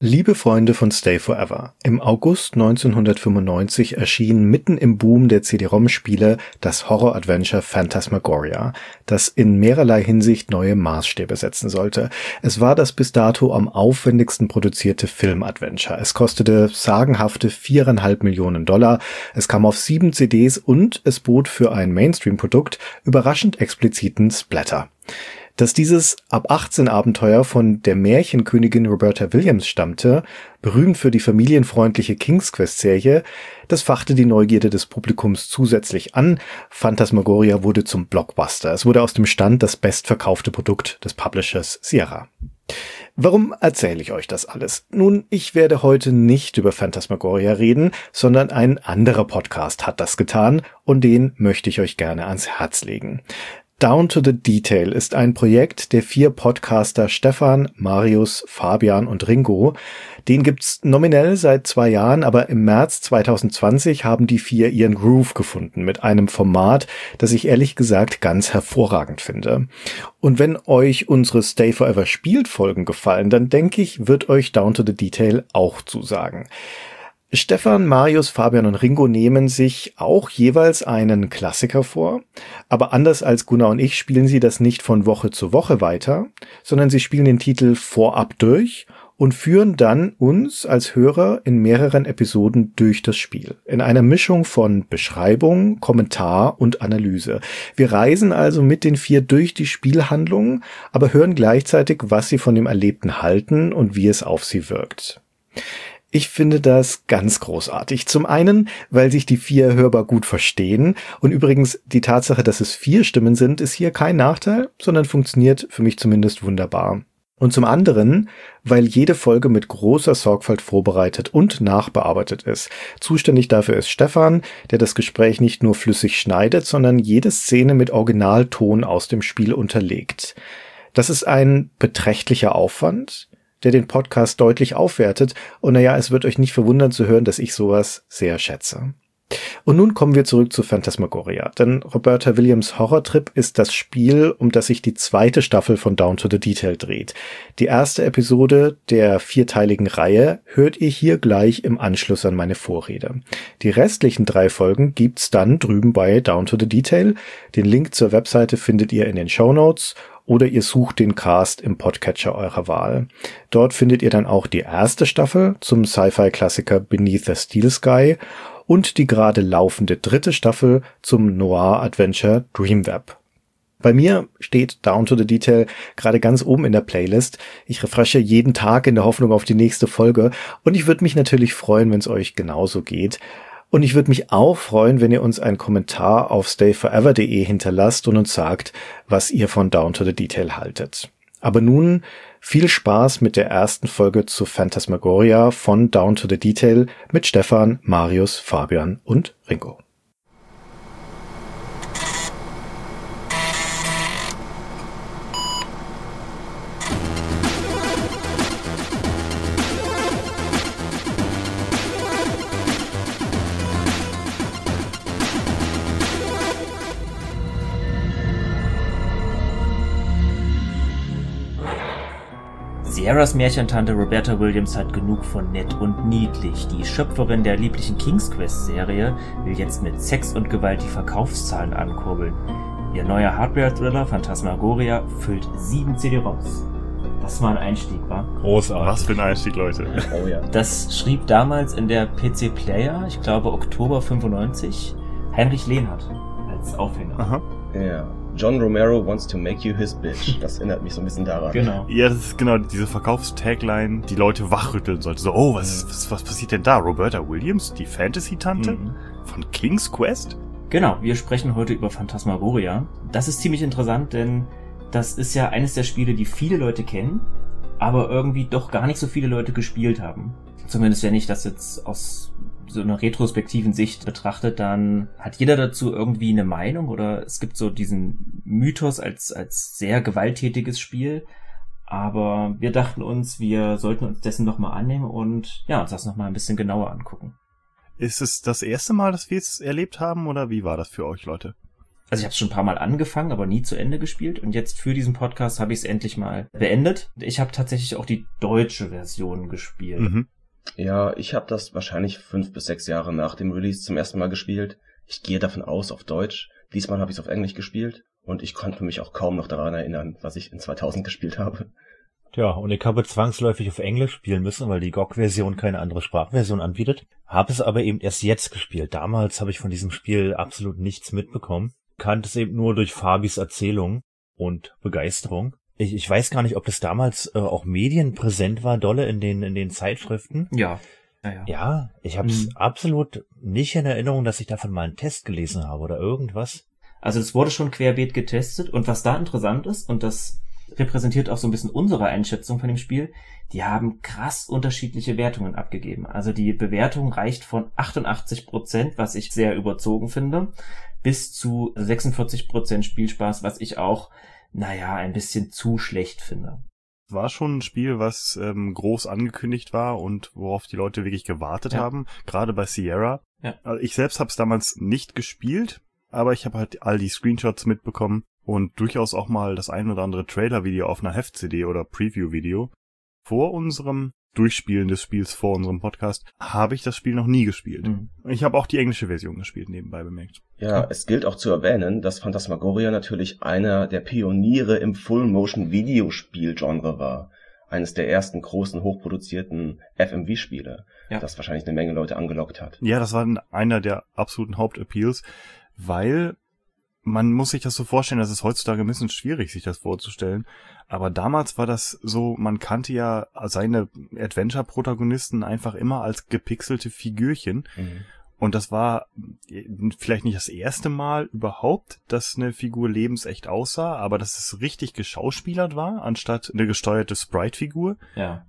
Liebe Freunde von Stay Forever, im August 1995 erschien mitten im Boom der CD-ROM-Spiele das Horror-Adventure Phantasmagoria, das in mehrerlei Hinsicht neue Maßstäbe setzen sollte. Es war das bis dato am aufwendigsten produzierte Film-Adventure. Es kostete sagenhafte $4,5 Millionen, es kam auf 7 CDs und es bot für ein Mainstream-Produkt überraschend expliziten Splatter. Dass dieses ab 18 Abenteuer von der Märchenkönigin Roberta Williams stammte, berühmt für die familienfreundliche King's Quest-Serie, das fachte die Neugierde des Publikums zusätzlich an. Phantasmagoria wurde zum Blockbuster. Es wurde aus dem Stand das bestverkaufte Produkt des Publishers Sierra. Warum erzähle ich euch das alles? Nun, ich werde heute nicht über Phantasmagoria reden, sondern ein anderer Podcast hat das getan und den möchte ich euch gerne ans Herz legen. Down to the Detail ist ein Projekt der 4 Podcaster Stefan, Marius, Fabian und Ringo. Den gibt's nominell seit 2 Jahren, aber im März 2020 haben die 4 ihren Groove gefunden mit einem Format, das ich ehrlich gesagt ganz hervorragend finde. Und wenn euch unsere Stay Forever Spielfolgen gefallen, dann denke ich, wird euch Down to the Detail auch zusagen. Stefan, Marius, Fabian und Ringo nehmen sich auch jeweils einen Klassiker vor, aber anders als Gunnar und ich spielen sie das nicht von Woche zu Woche weiter, sondern sie spielen den Titel vorab durch und führen dann uns als Hörer in mehreren Episoden durch das Spiel. In einer Mischung von Beschreibung, Kommentar und Analyse. Wir reisen also mit den 4 durch die Spielhandlung, aber hören gleichzeitig, was sie von dem Erlebten halten und wie es auf sie wirkt. Ich finde das ganz großartig. Zum einen, weil sich die 4 hörbar gut verstehen. Und übrigens, die Tatsache, dass es 4 Stimmen sind, ist hier kein Nachteil, sondern funktioniert für mich zumindest wunderbar. Und zum anderen, weil jede Folge mit großer Sorgfalt vorbereitet und nachbearbeitet ist. Zuständig dafür ist Stefan, der das Gespräch nicht nur flüssig schneidet, sondern jede Szene mit Originalton aus dem Spiel unterlegt. Das ist ein beträchtlicher Aufwand, der den Podcast deutlich aufwertet. Und naja, es wird euch nicht verwundern zu hören, dass ich sowas sehr schätze. Und nun kommen wir zurück zu Phantasmagoria. Denn Roberta Williams' Horrortrip ist das Spiel, um das sich die 2. Staffel von Down to the Detail dreht. Die erste Episode der 4-teiligen Reihe hört ihr hier gleich im Anschluss an meine Vorrede. Die restlichen 3 Folgen gibt's dann drüben bei Down to the Detail. Den Link zur Webseite findet ihr in den Shownotes. Oder ihr sucht den Cast im Podcatcher eurer Wahl. Dort findet ihr dann auch die erste Staffel zum Sci-Fi-Klassiker Beneath the Steel Sky und die gerade laufende 3. Staffel zum Noir-Adventure Dreamweb. Bei mir steht Down to the Detail gerade ganz oben in der Playlist. Ich refreshe jeden Tag in der Hoffnung auf die nächste Folge und ich würde mich natürlich freuen, wenn es euch genauso geht. Und ich würde mich auch freuen, wenn ihr uns einen Kommentar auf stayforever.de hinterlasst und uns sagt, was ihr von Down to the Detail haltet. Aber nun viel Spaß mit der ersten Folge zu Phantasmagoria von Down to the Detail mit Stefan, Marius, Fabian und Ringo. Sierras Märchentante Roberta Williams hat genug von nett und niedlich. Die Schöpferin der lieblichen King's Quest-Serie will jetzt mit Sex und Gewalt die Verkaufszahlen ankurbeln. Ihr neuer Hardware-Thriller Phantasmagoria füllt 7 CD-ROMs. Das war ein Einstieg, wa? Großartig. Was für ein Einstieg, Leute. Oh ja. Das schrieb damals in der PC Player, ich glaube Oktober 95, Heinrich Lehnhardt als Aufhänger. Aha. Ja. John Romero wants to make you his bitch. Das erinnert mich so ein bisschen daran. Genau. Ja, das ist genau diese Verkaufstagline, die Leute wachrütteln sollte. So, oh, was passiert denn da? Roberta Williams, die Fantasy-Tante von King's Quest? Genau, wir sprechen heute über Phantasmagoria. Das ist ziemlich interessant, denn das ist ja eines der Spiele, die viele Leute kennen, aber irgendwie doch gar nicht so viele Leute gespielt haben. Zumindest wenn ich das jetzt aus so einer retrospektiven Sicht betrachtet, dann hat jeder dazu irgendwie eine Meinung oder es gibt so diesen Mythos als sehr gewalttätiges Spiel. Aber wir dachten uns, wir sollten uns dessen nochmal annehmen und ja, uns das nochmal ein bisschen genauer angucken. Ist es das erste Mal, dass wir es erlebt haben oder wie war das für euch, Leute? Also ich habe es schon ein paar Mal angefangen, aber nie zu Ende gespielt. Und jetzt für diesen Podcast habe ich es endlich mal beendet. Ich habe tatsächlich auch die deutsche Version gespielt. Mhm. Ja, ich habe das wahrscheinlich 5 bis 6 Jahre nach dem Release zum ersten Mal gespielt. Ich gehe davon aus auf Deutsch. Diesmal habe ich es auf Englisch gespielt. Und ich konnte mich auch kaum noch daran erinnern, was ich in 2000 gespielt habe. Ja, und ich habe zwangsläufig auf Englisch spielen müssen, weil die GOG-Version keine andere Sprachversion anbietet. Habe es aber eben erst jetzt gespielt. Damals habe ich von diesem Spiel absolut nichts mitbekommen. Kannte es eben nur durch Fabis Erzählung und Begeisterung. Ich weiß gar nicht, ob das damals auch medienpräsent war, dolle in den Zeitschriften. Ja. Ja, ich habe es absolut nicht in Erinnerung, dass ich davon mal einen Test gelesen habe oder irgendwas. Also es wurde schon querbeet getestet und was da interessant ist, und das repräsentiert auch so ein bisschen unsere Einschätzung von dem Spiel, die haben krass unterschiedliche Wertungen abgegeben. Also die Bewertung reicht von 88%, was ich sehr überzogen finde, bis zu 46% Spielspaß, was ich auch ein bisschen zu schlecht finde. War schon ein Spiel, was groß angekündigt war und worauf die Leute wirklich gewartet haben, gerade bei Sierra. Ja. Also ich selbst habe es damals nicht gespielt, aber ich habe halt all die Screenshots mitbekommen und durchaus auch mal das ein oder andere Trailer-Video auf einer Heft-CD oder Preview-Video. Vor unserem Durchspielen des Spiels, vor unserem Podcast, habe ich das Spiel noch nie gespielt. Mhm. Ich habe auch die englische Version gespielt, nebenbei bemerkt. Ja, es gilt auch zu erwähnen, dass Phantasmagoria natürlich einer der Pioniere im Full-Motion-Videospiel-Genre war. Eines der ersten großen, hochproduzierten FMV-Spiele, das wahrscheinlich eine Menge Leute angelockt hat. Ja, das war einer der absoluten Hauptappeals, weil man muss sich das so vorstellen, das ist heutzutage ein bisschen schwierig, sich das vorzustellen. Aber damals war das so, man kannte ja seine Adventure-Protagonisten einfach immer als gepixelte Figürchen. Mhm. Und das war vielleicht nicht das erste Mal überhaupt, dass eine Figur lebensecht aussah, aber dass es richtig geschauspielert war, anstatt eine gesteuerte Sprite-Figur. Ja.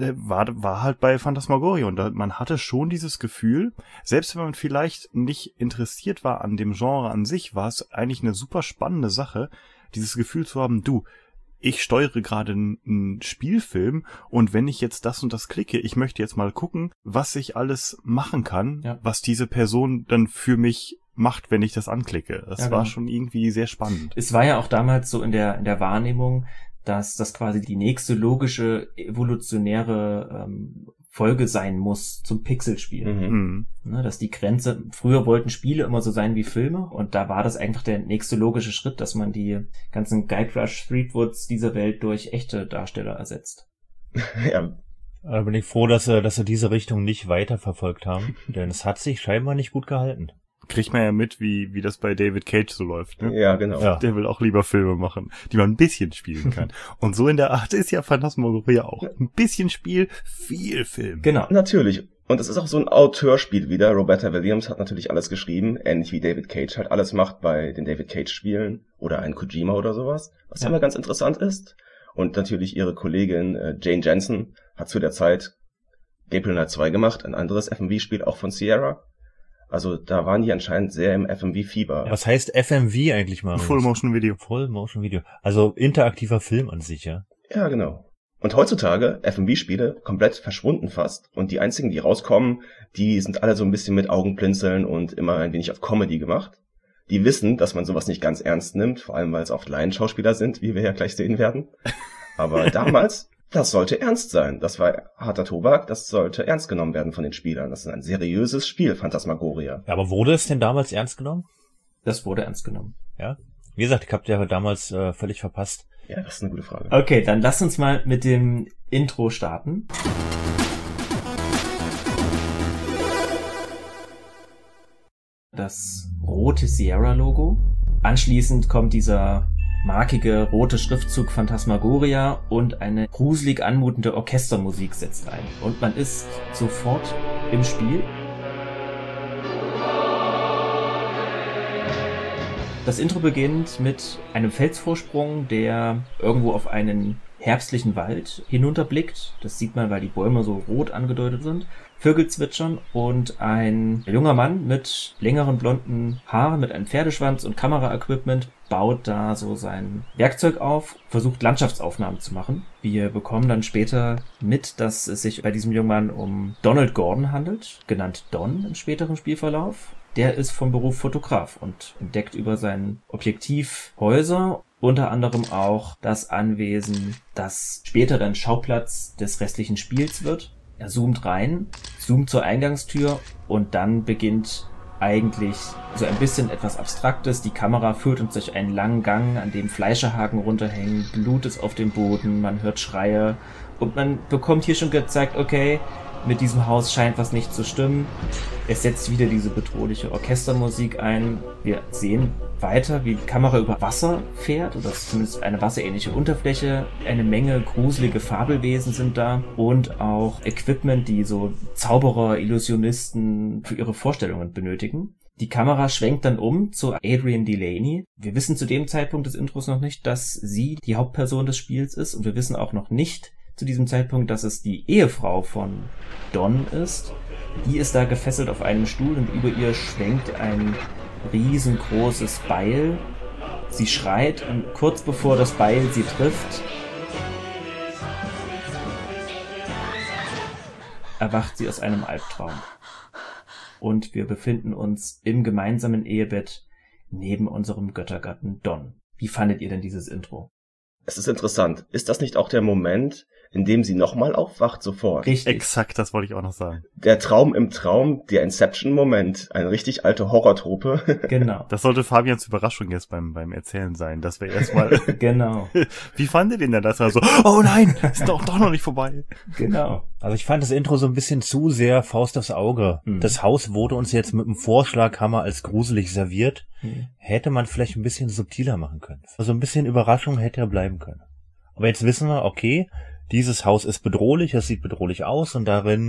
War halt bei Phantasmagoria. Und man hatte schon dieses Gefühl, selbst wenn man vielleicht nicht interessiert war an dem Genre an sich, war es eigentlich eine super spannende Sache, dieses Gefühl zu haben, ich steuere gerade einen Spielfilm und wenn ich jetzt das und das klicke, ich möchte jetzt mal gucken, was ich alles machen kann, was diese Person dann für mich macht, wenn ich das anklicke. Das war schon irgendwie sehr spannend. Es war ja auch damals so in der Wahrnehmung, dass das quasi die nächste logische, evolutionäre Folge sein muss zum Pixelspiel. Mhm. Ne, dass die Grenze, früher wollten Spiele immer so sein wie Filme und da war das einfach der nächste logische Schritt, dass man die ganzen Guybrush Threepwoods dieser Welt durch echte Darsteller ersetzt. Ja. Da bin ich froh, dass sie diese Richtung nicht weiterverfolgt haben, denn es hat sich scheinbar nicht gut gehalten. Kriegt man ja mit, wie das bei David Cage so läuft. Ne? Ja, genau. Ja. Der will auch lieber Filme machen, die man ein bisschen spielen kann. Und so in der Art ist ja Phantasmagoria auch. Ein bisschen Spiel, viel Film. Genau. Natürlich. Und es ist auch so ein Auteurspiel wieder. Roberta Williams hat natürlich alles geschrieben, ähnlich wie David Cage halt alles macht bei den David Cage-Spielen oder ein Kojima oder sowas, was immer ganz interessant ist. Und natürlich ihre Kollegin Jane Jensen hat zu der Zeit Gabriel Knight 2 gemacht, ein anderes FMV-Spiel auch von Sierra. Also da waren die anscheinend sehr im FMV-Fieber. Was heißt FMV eigentlich mal? Full Motion Video. Full Motion Video. Also interaktiver Film an sich, ja? Ja, genau. Und heutzutage FMV-Spiele komplett verschwunden fast. Und die einzigen, die rauskommen, die sind alle so ein bisschen mit Augenblinzeln und immer ein wenig auf Comedy gemacht. Die wissen, dass man sowas nicht ganz ernst nimmt, vor allem weil es oft Laienschauspieler sind, wie wir ja gleich sehen werden. Aber damals, das sollte ernst sein. Das war harter Tobak, das sollte ernst genommen werden von den Spielern. Das ist ein seriöses Spiel, Phantasmagoria. Ja, aber wurde es denn damals ernst genommen? Das wurde ernst genommen. Ja. Wie gesagt, ich habe ja damals völlig verpasst. Ja, das ist eine gute Frage. Okay, dann lass uns mal mit dem Intro starten. Das rote Sierra-Logo. Anschließend kommt dieser markige rote Schriftzug Phantasmagoria und eine gruselig anmutende Orchestermusik setzt ein. Und man ist sofort im Spiel. Das Intro beginnt mit einem Felsvorsprung, der irgendwo auf einen herbstlichen Wald hinunterblickt. Das sieht man, weil die Bäume so rot angedeutet sind. Vögel zwitschern und ein junger Mann mit längeren blonden Haaren, mit einem Pferdeschwanz und Kameraequipment baut da so sein Werkzeug auf, versucht Landschaftsaufnahmen zu machen. Wir bekommen dann später mit, dass es sich bei diesem jungen Mann um Donald Gordon handelt, genannt Don im späteren Spielverlauf. der ist vom Beruf Fotograf und entdeckt über sein Objektiv Häuser, unter anderem auch das Anwesen, das später dann Schauplatz des restlichen Spiels wird. Er zoomt rein, zoomt zur Eingangstür und dann beginnt eigentlich so ein bisschen etwas Abstraktes. Die Kamera führt uns durch einen langen Gang, an dem Fleischerhaken runterhängen, Blut ist auf dem Boden, man hört Schreie und man bekommt hier schon gezeigt, okay, mit diesem Haus scheint was nicht zu stimmen. Es setzt wieder diese bedrohliche Orchestermusik ein. Wir sehen weiter, wie die Kamera über Wasser fährt, oder zumindest eine wasserähnliche Unterfläche. Eine Menge gruselige Fabelwesen sind da und auch Equipment, die so Zauberer, Illusionisten für ihre Vorstellungen benötigen. Die Kamera schwenkt dann um zu Adrian Delaney. Wir wissen zu dem Zeitpunkt des Intros noch nicht, dass sie die Hauptperson des Spiels ist und wir wissen auch noch nicht zu diesem Zeitpunkt, dass es die Ehefrau von Don ist. Die ist da gefesselt auf einem Stuhl und über ihr schwenkt ein riesengroßes Beil. Sie schreit und kurz bevor das Beil sie trifft, erwacht sie aus einem Albtraum. Und wir befinden uns im gemeinsamen Ehebett neben unserem Göttergatten Don. Wie fandet ihr denn dieses Intro? Es ist interessant. Ist das nicht auch der Moment, in dem sie nochmal aufwacht sofort? Richtig. Exakt, das wollte ich auch noch sagen. Der Traum im Traum, der Inception-Moment. Eine richtig alte Horrortrope. Genau. Das sollte Fabians Überraschung jetzt beim Erzählen sein, dass wir erstmal... Genau. Wie fandet ihr denn das? Also, oh nein, ist doch noch nicht vorbei. Genau. Also ich fand das Intro so ein bisschen zu sehr Faust aufs Auge. Das Haus wurde uns jetzt mit einem Vorschlaghammer als gruselig serviert. Hätte man vielleicht ein bisschen subtiler machen können. Also ein bisschen Überraschung hätte ja bleiben können. Aber jetzt wissen wir, okay, dieses Haus ist bedrohlich, es sieht bedrohlich aus und darin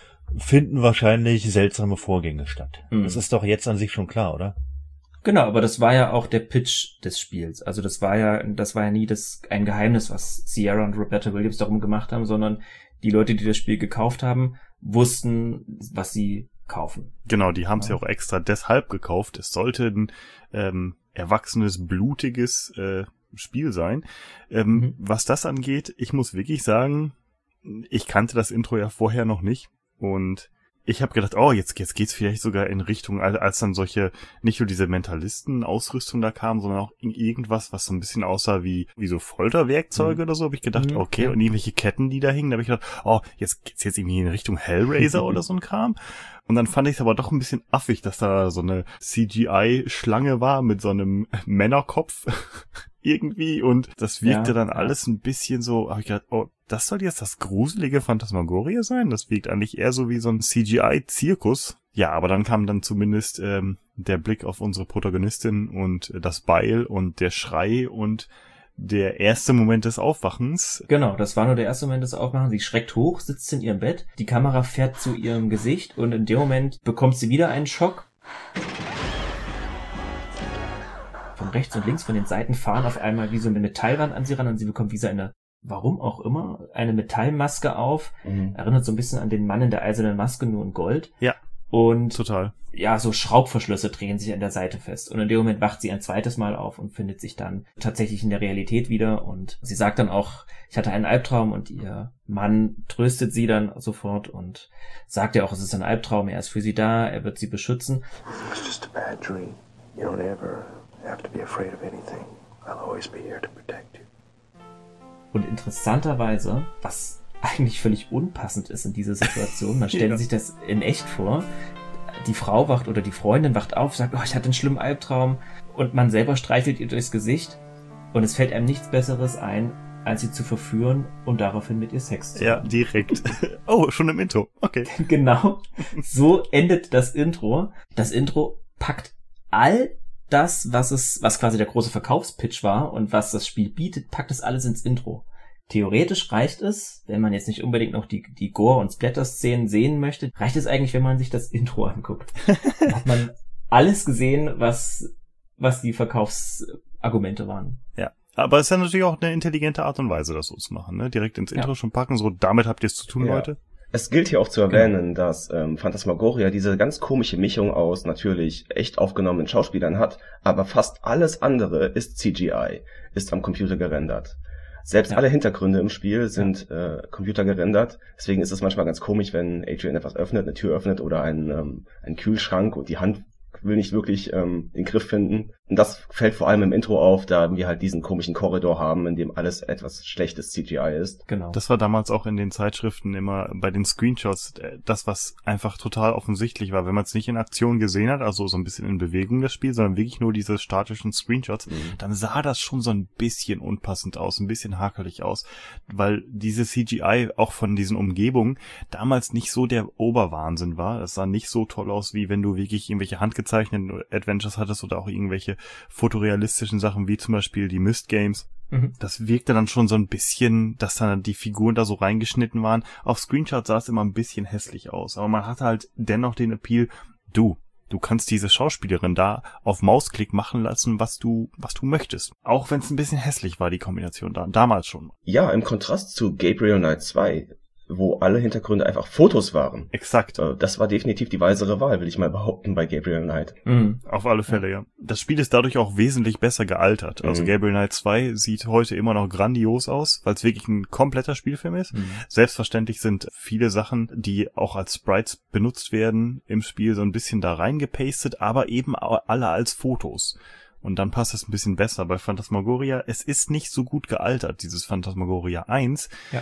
finden wahrscheinlich seltsame Vorgänge statt. Das ist doch jetzt an sich schon klar, oder? Genau, aber das war ja auch der Pitch des Spiels. Also das war ja nie ein Geheimnis, was Sierra und Roberta Williams darum gemacht haben, sondern die Leute, die das Spiel gekauft haben, wussten, was sie kaufen. Genau, die haben es ja auch extra deshalb gekauft. Es sollte ein erwachsenes, blutiges Spiel sein. Was das angeht, ich muss wirklich sagen, ich kannte das Intro ja vorher noch nicht und ich habe gedacht, oh, jetzt geht's vielleicht sogar in Richtung, als dann solche, nicht nur diese Mentalisten-Ausrüstung da kam, sondern auch irgendwas, was so ein bisschen aussah wie so Folterwerkzeuge oder so, habe ich gedacht, okay, und irgendwelche Ketten, die da hingen, da habe ich gedacht, oh, jetzt geht's irgendwie in Richtung Hellraiser oder so ein Kram. Und dann fand ich es aber doch ein bisschen affig, dass da so eine CGI-Schlange war mit so einem Männerkopf irgendwie und das wirkte dann alles ein bisschen so, habe ich gedacht, oh, das soll jetzt das gruselige Phantasmagoria sein? Das wirkt eigentlich eher so wie so ein CGI-Zirkus. Ja, aber dann kam dann zumindest der Blick auf unsere Protagonistin und das Beil und der Schrei und der erste Moment des Aufwachens. Genau, das war nur der erste Moment des Aufwachens. Sie schreckt hoch, sitzt in ihrem Bett, die Kamera fährt zu ihrem Gesicht und in dem Moment bekommt sie wieder einen Schock. Von rechts und links, von den Seiten fahren auf einmal wie so eine Metallwand an sie ran und sie bekommt wie so eine, warum auch immer, eine Metallmaske auf. Erinnert so ein bisschen an den Mann in der eisernen Maske, nur in Gold. Ja. Und total. Ja, so Schraubverschlüsse drehen sich an der Seite fest. Und in dem Moment wacht sie ein zweites Mal auf und findet sich dann tatsächlich in der Realität wieder. Und sie sagt dann auch, ich hatte einen Albtraum und ihr Mann tröstet sie dann sofort und sagt ja auch, es ist ein Albtraum, er ist für sie da, er wird sie beschützen. It's just a bad dream. You don't ever have to be afraid of anything. I'll always be here to protect you. Und interessanterweise, was eigentlich völlig unpassend ist in dieser Situation, man stellt sich das in echt vor, die Frau wacht oder die Freundin wacht auf, sagt, oh, ich hatte einen schlimmen Albtraum und man selber streichelt ihr durchs Gesicht und es fällt einem nichts Besseres ein, als sie zu verführen und daraufhin mit ihr Sex zu haben. Ja, direkt. Oh, schon im Intro. Okay. Genau. So endet das Intro. Das Intro packt all das, was quasi der große Verkaufspitch war und was das Spiel bietet, packt es alles ins Intro. Theoretisch reicht es, wenn man jetzt nicht unbedingt noch die Gore- und Splatter-Szenen sehen möchte, reicht es eigentlich, wenn man sich das Intro anguckt. Dann hat man alles gesehen, was die Verkaufsargumente waren. Ja, aber es ist ja natürlich auch eine intelligente Art und Weise, das so zu machen, ne? Direkt ins Intro schon packen, so damit habt ihr es zu tun, Leute. Es gilt hier auch zu erwähnen, dass Phantasmagoria diese ganz komische Mischung aus natürlich echt aufgenommenen Schauspielern hat, aber fast alles andere ist CGI, ist am Computer gerendert. Selbst alle Hintergründe im Spiel sind computergerendert. Deswegen ist es manchmal ganz komisch, wenn Adrian etwas öffnet, eine Tür öffnet oder einen Kühlschrank und die Hand will nicht wirklich den Griff finden. Und das fällt vor allem im Intro auf, da wir halt diesen komischen Korridor haben, in dem alles etwas schlechtes CGI ist. Genau. Das war damals auch in den Zeitschriften immer bei den Screenshots das, was einfach total offensichtlich war. Wenn man es nicht in Aktion gesehen hat, also so ein bisschen in Bewegung das Spiel, sondern wirklich nur diese statischen Screenshots, dann sah das schon so ein bisschen unpassend aus, ein bisschen hakelig aus, weil diese CGI auch von diesen Umgebungen damals nicht so der Oberwahnsinn war. Es sah nicht so toll aus, wie wenn du wirklich irgendwelche handgezeichneten Adventures hattest oder auch irgendwelche fotorealistischen Sachen, wie zum Beispiel die Myst Games. Das wirkte dann schon so ein bisschen, dass dann die Figuren da so reingeschnitten waren. Auf Screenshots sah es immer ein bisschen hässlich aus, aber man hatte halt dennoch den Appeal, du kannst diese Schauspielerin da auf Mausklick machen lassen, was du möchtest. Auch wenn es ein bisschen hässlich war, die Kombination damals schon. Ja, im Kontrast zu Gabriel Knight 2, wo alle Hintergründe einfach Fotos waren. Exakt. Das war definitiv die weisere Wahl, will ich mal behaupten, bei Gabriel Knight. Auf alle Fälle, ja. Das Spiel ist dadurch auch wesentlich besser gealtert. Also Gabriel Knight 2 sieht heute immer noch grandios aus, weil es wirklich ein kompletter Spielfilm ist. Selbstverständlich sind viele Sachen, die auch als Sprites benutzt werden im Spiel, so ein bisschen da reingepastet, aber eben alle als Fotos. Und dann passt es ein bisschen besser. Bei Phantasmagoria, es ist nicht so gut gealtert, dieses Phantasmagoria 1. Ja.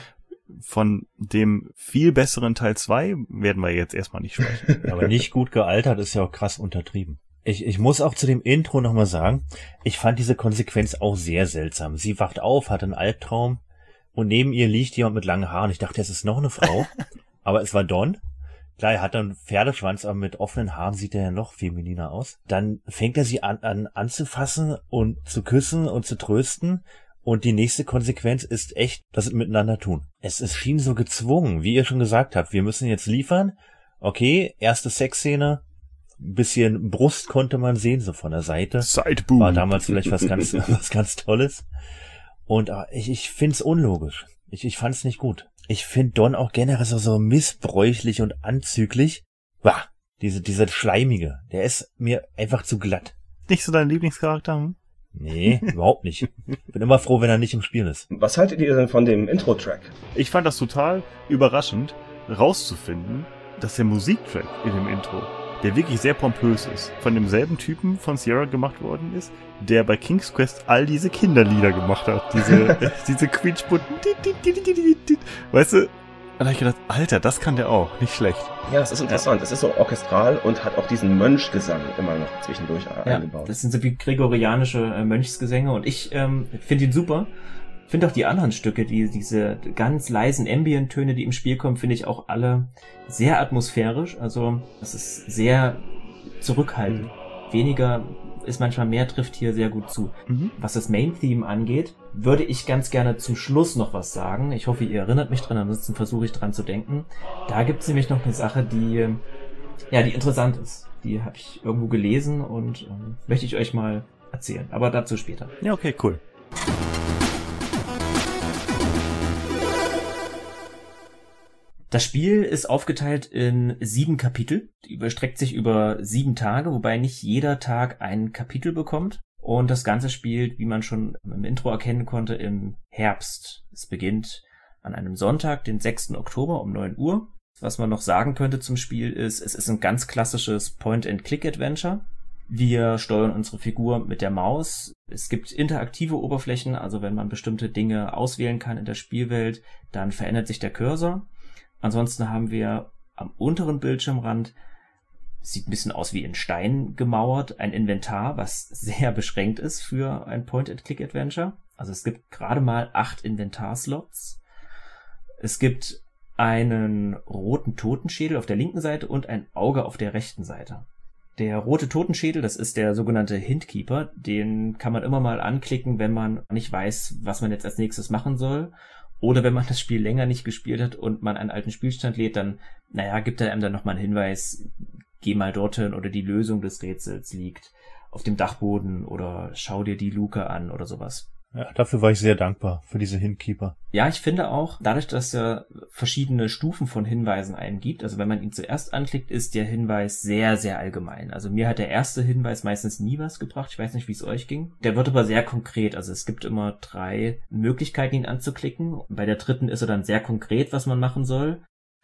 Von dem viel besseren Teil 2 werden wir jetzt erstmal nicht sprechen. Aber nicht gut gealtert ist ja auch krass untertrieben. Ich muss auch zu dem Intro nochmal sagen, ich fand diese Konsequenz auch sehr seltsam. Sie wacht auf, hat einen Albtraum und neben ihr liegt jemand mit langen Haaren. Ich dachte, es ist noch eine Frau, aber es war Don. Klar, er hat einen Pferdeschwanz, aber mit offenen Haaren sieht er ja noch femininer aus. Dann fängt er sie an anzufassen und zu küssen und zu trösten. Und die nächste Konsequenz ist echt, das miteinander tun. Es schien so gezwungen, wie ihr schon gesagt habt. Wir müssen jetzt liefern. Okay, erste Sexszene. Ein bisschen Brust konnte man sehen, so von der Seite. Sideboob. War damals vielleicht was ganz Tolles. Und ich find's unlogisch. Ich fand's nicht gut. Ich find Don auch generell so missbräuchlich und anzüglich. Bah, dieser Schleimige. Der ist mir einfach zu glatt. Nicht so dein Lieblingscharakter? Nee, überhaupt nicht. Bin immer froh, wenn er nicht im Spiel ist. Was haltet ihr denn von dem Intro-Track? Ich fand das total überraschend, rauszufinden, dass der Musiktrack in dem Intro, der wirklich sehr pompös ist, von demselben Typen von Sierra gemacht worden ist, der bei King's Quest all diese Kinderlieder gemacht hat. Diese quietschbutten. Weißt du? Und da hab ich gedacht, Alter, das kann der auch. Nicht schlecht. Ja, das ist interessant. Es ist so orchestral und hat auch diesen Mönchgesang immer noch zwischendurch eingebaut. Das sind so wie gregorianische Mönchsgesänge und ich finde ihn super. Finde auch die anderen Stücke, diese ganz leisen Ambient-Töne, die im Spiel kommen, finde ich auch alle sehr atmosphärisch. Also es ist sehr zurückhaltend. Weniger ist manchmal mehr, trifft hier sehr gut zu. Was das Main-Theme angeht, würde ich ganz gerne zum Schluss noch was sagen. Ich hoffe, ihr erinnert mich dran, ansonsten versuche ich dran zu denken. Da gibt es nämlich noch eine Sache, die interessant ist. Die habe ich irgendwo gelesen und möchte ich euch mal erzählen. Aber dazu später. Ja, okay, cool. Das Spiel ist aufgeteilt in 7 Kapitel. Die überstreckt sich über 7 Tage, wobei nicht jeder Tag ein Kapitel bekommt. Und das Ganze spielt, wie man schon im Intro erkennen konnte, im Herbst. Es beginnt an einem Sonntag, den 6. Oktober um 9 Uhr. Was man noch sagen könnte zum Spiel ist, es ist ein ganz klassisches Point-and-Click-Adventure. Wir steuern unsere Figur mit der Maus. Es gibt interaktive Oberflächen, also wenn man bestimmte Dinge auswählen kann in der Spielwelt, dann verändert sich der Cursor. Ansonsten haben wir am unteren Bildschirmrand, sieht ein bisschen aus wie in Stein gemauert, ein Inventar, was sehr beschränkt ist für ein Point-and-Click-Adventure. Also es gibt gerade mal 8 Inventarslots. Es gibt einen roten Totenschädel auf der linken Seite und ein Auge auf der rechten Seite. Der rote Totenschädel, das ist der sogenannte Hintkeeper. Den kann man immer mal anklicken, wenn man nicht weiß, was man jetzt als nächstes machen soll. Oder wenn man das Spiel länger nicht gespielt hat und man einen alten Spielstand lädt, dann, gibt er einem dann nochmal einen Hinweis, geh mal dorthin oder die Lösung des Rätsels liegt auf dem Dachboden oder schau dir die Luke an oder sowas. Ja, dafür war ich sehr dankbar, für diese Hintkeeper. Ja, ich finde auch, dadurch, dass er verschiedene Stufen von Hinweisen einem gibt, also wenn man ihn zuerst anklickt, ist der Hinweis sehr, sehr allgemein. Also mir hat der erste Hinweis meistens nie was gebracht. Ich weiß nicht, wie es euch ging. Der wird aber sehr konkret. Also es gibt immer 3 Möglichkeiten, ihn anzuklicken. Bei der dritten ist er dann sehr konkret, was man machen soll.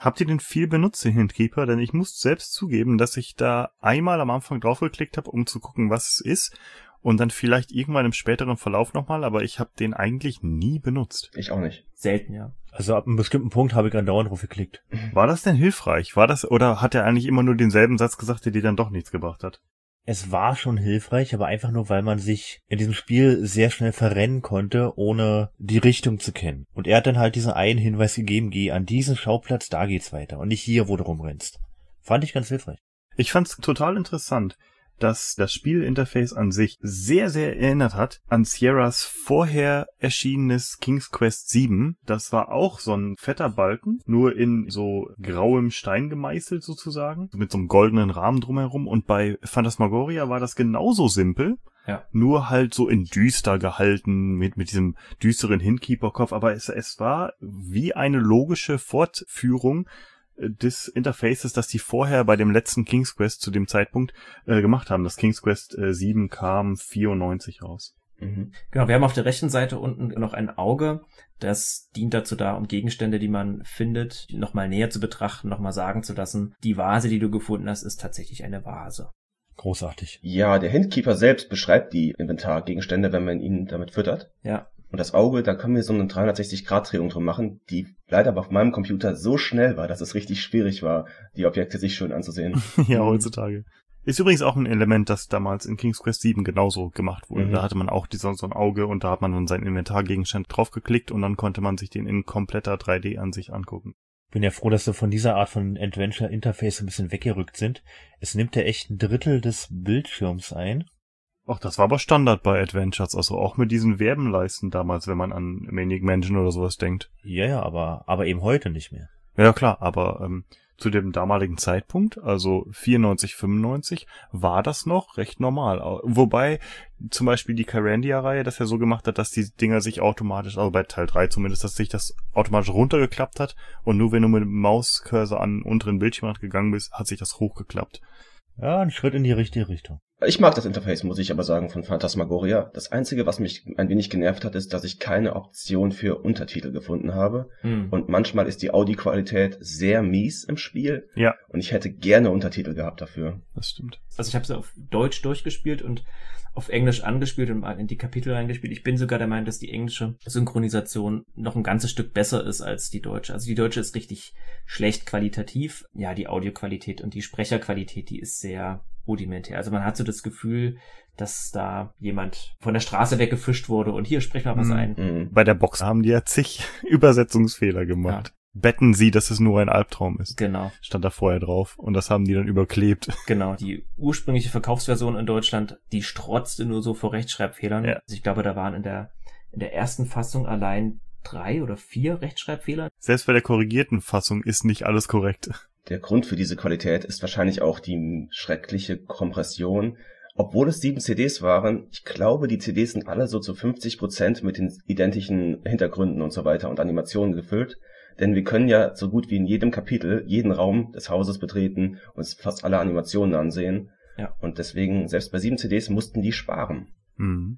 Habt ihr den viel benutzt, den Hintkeeper? Denn ich muss selbst zugeben, dass ich da einmal am Anfang draufgeklickt habe, um zu gucken, was es ist. Und dann vielleicht irgendwann im späteren Verlauf nochmal, aber ich habe den eigentlich nie benutzt. Ich auch nicht. Selten, ja. Also ab einem bestimmten Punkt habe ich andauernd drauf geklickt. War das denn hilfreich? Oder hat er eigentlich immer nur denselben Satz gesagt, der dir dann doch nichts gebracht hat? Es war schon hilfreich, aber einfach nur, weil man sich in diesem Spiel sehr schnell verrennen konnte, ohne die Richtung zu kennen. Und er hat dann halt diesen einen Hinweis gegeben, geh an diesen Schauplatz, da geht's weiter. Und nicht hier, wo du rumrennst. Fand ich ganz hilfreich. Ich fand's total interessant, dass das Spielinterface an sich sehr, sehr erinnert hat an Sierras vorher erschienenes King's Quest VII. Das war auch so ein fetter Balken, nur in so grauem Stein gemeißelt sozusagen, mit so einem goldenen Rahmen drumherum. Und bei Phantasmagoria war das genauso simpel, Ja. nur halt so in düster gehalten, mit diesem düsteren Hintkeeper-Kopf. Aber es war wie eine logische Fortführung des Interfaces, das die vorher bei dem letzten King's Quest zu dem Zeitpunkt gemacht haben. Das King's Quest 7 kam 94 raus. Mhm. Genau, wir haben auf der rechten Seite unten noch ein Auge. Das dient dazu da, um Gegenstände, die man findet, nochmal näher zu betrachten, nochmal sagen zu lassen, die Vase, die du gefunden hast, ist tatsächlich eine Vase. Großartig. Ja, der Hintkeeper selbst beschreibt die Inventargegenstände, wenn man ihn damit füttert. Ja. Und das Auge, da können wir so eine 360-Grad-Drehung drum machen, die leider auf meinem Computer so schnell war, dass es richtig schwierig war, die Objekte sich schön anzusehen. Ja, heutzutage. Ist übrigens auch ein Element, das damals in King's Quest 7 genauso gemacht wurde. Mhm. Da hatte man auch so ein Auge und da hat man dann seinen Inventargegenstand draufgeklickt und dann konnte man sich den in kompletter 3D-Ansicht angucken. Bin ja froh, dass sie von dieser Art von Adventure-Interface ein bisschen weggerückt sind. Es nimmt ja echt 1/3 des Bildschirms ein. Ach, das war aber Standard bei Adventures, also auch mit diesen Werbenleisten damals, wenn man an Maniac Mansion oder sowas denkt. Ja, aber eben heute nicht mehr. Ja klar, aber zu dem damaligen Zeitpunkt, also 94, 95, war das noch recht normal. Wobei zum Beispiel die Kyrandia-Reihe das ja so gemacht hat, dass die Dinger sich automatisch, also bei Teil 3 zumindest, dass sich das automatisch runtergeklappt hat und nur wenn du mit dem Mauscursor an den unteren Bildschirmrand gegangen bist, hat sich das hochgeklappt. Ja, ein Schritt in die richtige Richtung. Ich mag das Interface, muss ich aber sagen, von Phantasmagoria. Das Einzige, was mich ein wenig genervt hat, ist, dass ich keine Option für Untertitel gefunden habe. Und manchmal ist die Audioqualität sehr mies im Spiel. Ja. Und ich hätte gerne Untertitel gehabt dafür. Das stimmt. Also ich habe sie auf Deutsch durchgespielt und auf Englisch angespielt und in die Kapitel reingespielt. Ich bin sogar der Meinung, dass die englische Synchronisation noch ein ganzes Stück besser ist als die deutsche. Also die deutsche ist richtig schlecht qualitativ. Ja, die Audioqualität und die Sprecherqualität, die ist sehr rudimentär. Also man hat so das Gefühl, dass da jemand von der Straße weggefischt wurde und hier sprich mal was ein. Mhm. Bei der Box haben die ja zig Übersetzungsfehler gemacht. Ja. Betten Sie, dass es nur ein Albtraum ist. Genau. Stand da vorher drauf. Und das haben die dann überklebt. Genau, die ursprüngliche Verkaufsversion in Deutschland, die strotzte nur so vor Rechtschreibfehlern. Ja. Also ich glaube, da waren in der ersten Fassung allein 3 oder 4 Rechtschreibfehler. Selbst bei der korrigierten Fassung ist nicht alles korrekt. Der Grund für diese Qualität ist wahrscheinlich auch die schreckliche Kompression. Obwohl es 7 CDs waren, ich glaube, die CDs sind alle so zu 50% mit den identischen Hintergründen und so weiter und Animationen gefüllt. Denn wir können ja so gut wie in jedem Kapitel jeden Raum des Hauses betreten, uns fast alle Animationen ansehen. Ja. Und deswegen, selbst bei 7 CDs mussten die sparen. Mhm.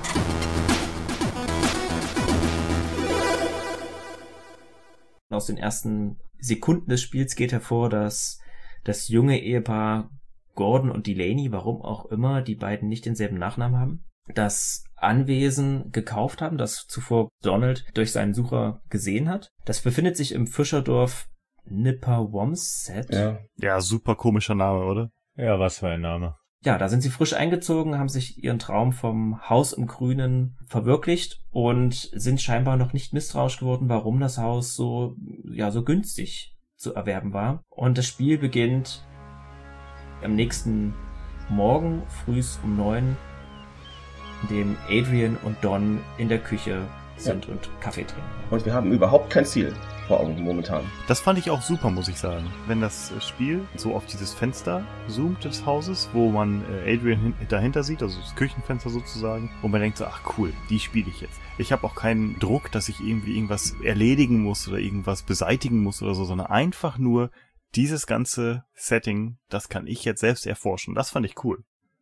Aus den ersten Sekunden des Spiels geht hervor, dass das junge Ehepaar Gordon und Delaney, warum auch immer, die beiden nicht denselben Nachnamen haben, das Anwesen gekauft haben, das zuvor Donald durch seinen Sucher gesehen hat. Das befindet sich im Fischerdorf Nipperwomset. Ja, super komischer Name, oder? Ja, was für ein Name. Ja, da sind sie frisch eingezogen, haben sich ihren Traum vom Haus im Grünen verwirklicht und sind scheinbar noch nicht misstrauisch geworden, warum das Haus so günstig zu erwerben war. Und das Spiel beginnt am nächsten Morgen, frühs um 9, in dem Adrian und Don in der Küche sind und Kaffee trinken. Und wir haben überhaupt kein Ziel vor Augen momentan. Das fand ich auch super, muss ich sagen. Wenn das Spiel so auf dieses Fenster zoomt des Hauses, wo man Adrian dahinter sieht, also das Küchenfenster sozusagen, wo man denkt so, ach cool, die spiele ich jetzt. Ich habe auch keinen Druck, dass ich irgendwie irgendwas erledigen muss oder irgendwas beseitigen muss oder so, sondern einfach nur dieses ganze Setting, das kann ich jetzt selbst erforschen. Das fand ich cool.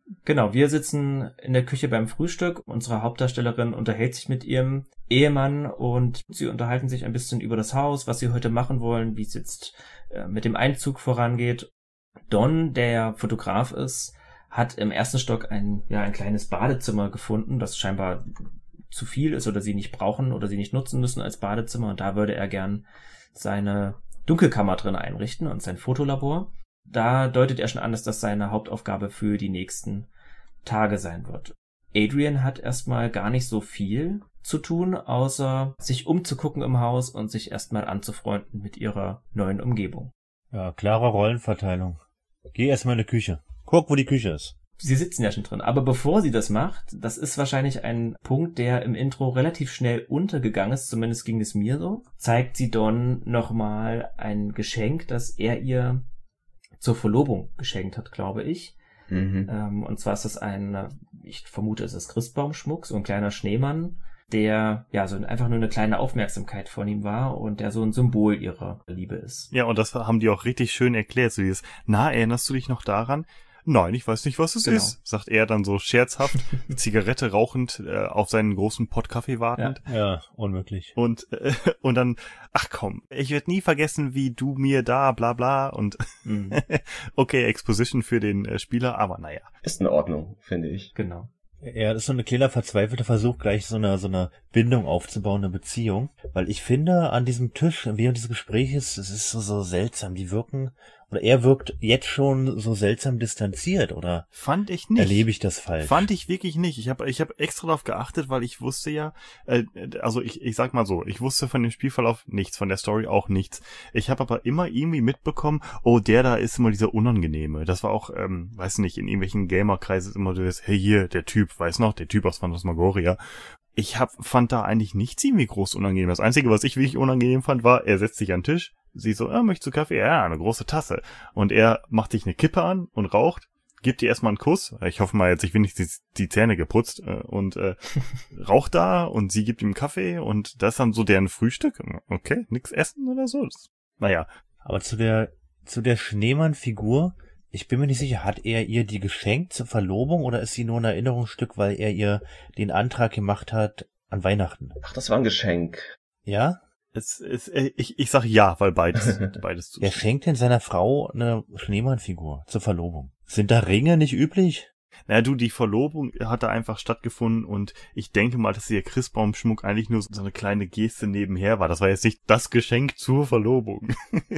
Genau, wir sitzen in der Küche beim Frühstück. Unsere Hauptdarstellerin unterhält sich mit ihrem Ehemann und sie unterhalten sich ein bisschen über das Haus, was sie heute machen wollen, wie es jetzt mit dem Einzug vorangeht. Don, der Fotograf ist, hat im ersten Stock ein kleines Badezimmer gefunden, das scheinbar zu viel ist oder sie nicht brauchen oder sie nicht nutzen müssen als Badezimmer. Und da würde er gern seine Dunkelkammer drin einrichten und sein Fotolabor. Da deutet er schon an, dass das seine Hauptaufgabe für die nächsten Tage sein wird. Adrian hat erstmal gar nicht so viel zu tun, außer sich umzugucken im Haus und sich erstmal anzufreunden mit ihrer neuen Umgebung. Ja, klare Rollenverteilung. Geh erstmal in die Küche. Guck, wo die Küche ist. Sie sitzen ja schon drin, aber bevor sie das macht, das ist wahrscheinlich ein Punkt, der im Intro relativ schnell untergegangen ist, zumindest ging es mir so, zeigt sie Don nochmal ein Geschenk, das er ihr zur Verlobung geschenkt hat, glaube ich. Und zwar ist das ich vermute, es ist Christbaumschmuck, so ein kleiner Schneemann, der so einfach nur eine kleine Aufmerksamkeit von ihm war und der so ein Symbol ihrer Liebe ist. Ja, und das haben die auch richtig schön erklärt, so dieses, erinnerst du dich noch daran? Nein, ich weiß nicht, was es ist, sagt er dann so scherzhaft, Zigarette rauchend, auf seinen großen Pott Kaffee wartend. Ja, unmöglich. Und dann, ach komm, ich werde nie vergessen, wie du mir da, bla bla, und okay, Exposition für den Spieler, aber naja. Ist in Ordnung, finde ich. Genau. Ja, das ist so ein kleiner verzweifelter Versuch, gleich so eine Bindung aufzubauen, eine Beziehung. Weil ich finde, an diesem Tisch, während des Gespräches, es ist so seltsam, er wirkt jetzt schon so seltsam distanziert, oder? Fand ich nicht. Erlebe ich das falsch? Fand ich wirklich nicht. Ich hab extra darauf geachtet, weil ich wusste ja, ich sag mal so, ich wusste von dem Spielverlauf nichts, von der Story auch nichts. Ich habe aber immer irgendwie mitbekommen, der da ist immer dieser Unangenehme. Das war auch, weiß nicht, in irgendwelchen Gamerkreisen immer so das, hey hier, der Typ aus Phantasmagoria. Ich fand da eigentlich nichts irgendwie groß unangenehm. Das Einzige, was ich wirklich unangenehm fand, war, er setzt sich an den Tisch, sie so, möchtest du Kaffee? Ja, eine große Tasse. Und er macht sich eine Kippe an und raucht, gibt ihr erstmal einen Kuss. Ich hoffe mal, jetzt ich wenigstens die Zähne geputzt und raucht da und sie gibt ihm Kaffee und das ist dann so deren Frühstück. Okay, nix essen oder so. Naja. Aber zu der Schneemann-Figur, ich bin mir nicht sicher, hat er ihr die geschenkt zur Verlobung oder ist sie nur ein Erinnerungsstück, weil er ihr den Antrag gemacht hat an Weihnachten? Ach, das war ein Geschenk. Ja? Ich sag ja, weil beides zu. Er schenkt denn seiner Frau eine Schneemann-Figur zur Verlobung. Sind da Ringe nicht üblich? Naja, die Verlobung hat da einfach stattgefunden und ich denke mal, dass der Christbaumschmuck eigentlich nur so eine kleine Geste nebenher war. Das war jetzt nicht das Geschenk zur Verlobung.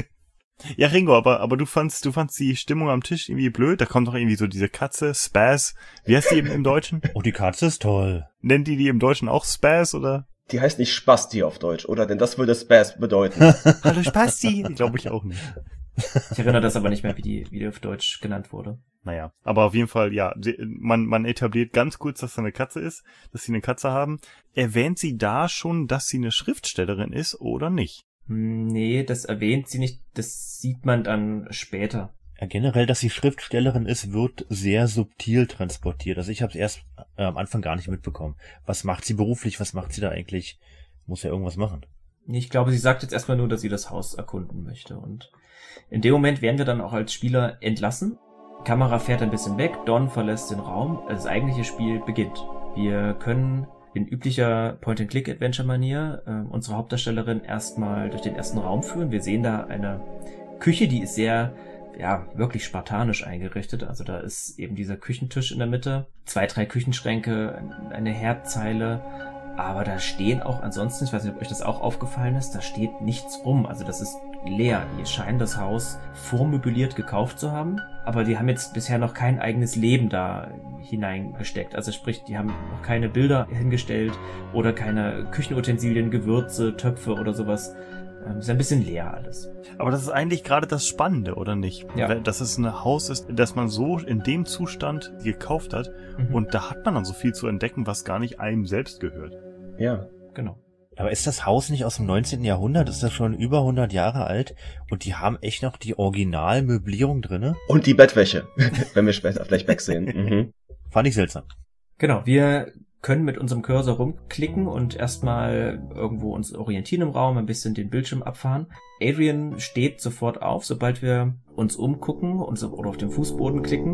Ja, Ringo, aber du fandst die Stimmung am Tisch irgendwie blöd? Da kommt doch irgendwie so diese Katze, Spaz. Wie heißt die im Deutschen? Oh, die Katze ist toll. Nennen die im Deutschen auch Spaz, oder? Die heißt nicht Spasti auf Deutsch, oder? Denn das würde Spaz bedeuten. Hallo Spasti! Glaube ich auch nicht. Ich erinnere das aber nicht mehr, wie die auf Deutsch genannt wurde. Naja, aber auf jeden Fall, ja, man etabliert ganz kurz, dass da eine Katze ist, dass sie eine Katze haben. Erwähnt sie da schon, dass sie eine Schriftstellerin ist oder nicht? Nee, das erwähnt sie nicht, das sieht man dann später. Ja, generell, dass sie Schriftstellerin ist, wird sehr subtil transportiert. Also ich habe es erst am Anfang gar nicht mitbekommen. Was macht sie beruflich? Was macht sie da eigentlich? Muss ja irgendwas machen. Ich glaube, sie sagt jetzt erstmal nur, dass sie das Haus erkunden möchte. Und in dem Moment werden wir dann auch als Spieler entlassen. Die Kamera fährt ein bisschen weg, Don verlässt den Raum. Das eigentliche Spiel beginnt. Wir können in üblicher Point-and-Click-Adventure-Manier unsere Hauptdarstellerin erstmal durch den ersten Raum führen. Wir sehen da eine Küche, die ist sehr, wirklich spartanisch eingerichtet. Also da ist eben dieser Küchentisch in der Mitte, 2, 3 Küchenschränke, eine Herdzeile. Aber da stehen auch ansonsten, ich weiß nicht, ob euch das auch aufgefallen ist, da steht nichts rum. Also das ist leer. Die scheinen das Haus vormöbliert gekauft zu haben. Aber die haben jetzt bisher noch kein eigenes Leben da hineingesteckt. Also sprich, die haben noch keine Bilder hingestellt oder keine Küchenutensilien, Gewürze, Töpfe oder sowas. Ist ein bisschen leer alles. Aber das ist eigentlich gerade das Spannende, oder nicht? Ja. Dass es ein Haus ist, das man so in dem Zustand gekauft hat. Und da hat man dann so viel zu entdecken, was gar nicht einem selbst gehört. Ja. Genau. Aber ist das Haus nicht aus dem 19. Jahrhundert? Ist das schon über 100 Jahre alt? Und die haben echt noch die Originalmöblierung drinne? Und die Bettwäsche, wenn wir später vielleicht wegsehen. Fand ich seltsam. Genau, wir können mit unserem Cursor rumklicken und erstmal irgendwo uns orientieren im Raum, ein bisschen den Bildschirm abfahren. Adrian steht sofort auf, sobald wir uns umgucken oder auf den Fußboden klicken.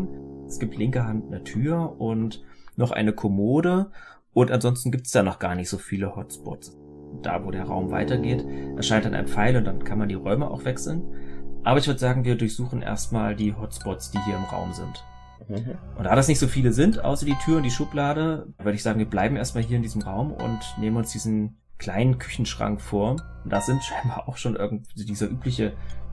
Es gibt linke Hand eine Tür und noch eine Kommode und ansonsten gibt's da noch gar nicht so viele Hotspots. Da, wo der Raum weitergeht, erscheint dann ein Pfeil und dann kann man die Räume auch wechseln. Aber ich würde sagen, wir durchsuchen erstmal die Hotspots, die hier im Raum sind. Und da das nicht so viele sind, außer die Tür und die Schublade, würde ich sagen, wir bleiben erstmal hier in diesem Raum und nehmen uns diesen kleinen Küchenschrank vor. Und da sind scheinbar auch schon irgendwie dieser übliche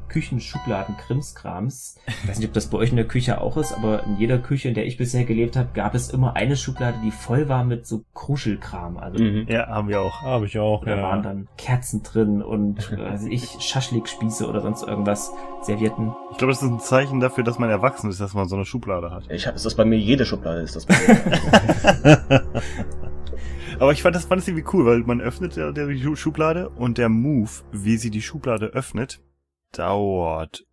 Küchenschubladen-Krimskrams. Ich weiß nicht, ob das bei euch in der Küche auch ist, aber in jeder Küche, in der ich bisher gelebt habe, gab es immer eine Schublade, die voll war mit so Kruschelkram. Also Ja, haben wir auch. Habe ich auch, da waren dann Kerzen drin und Schaschlikspieße oder sonst irgendwas, Servietten. Ich glaube, das ist ein Zeichen dafür, dass man erwachsen ist, dass man so eine Schublade hat. Ist das bei mir jede Schublade, ist das bei mir. Aber ich fand das irgendwie cool, weil man öffnet ja die Schublade und der Move, wie sie die Schublade öffnet, dauert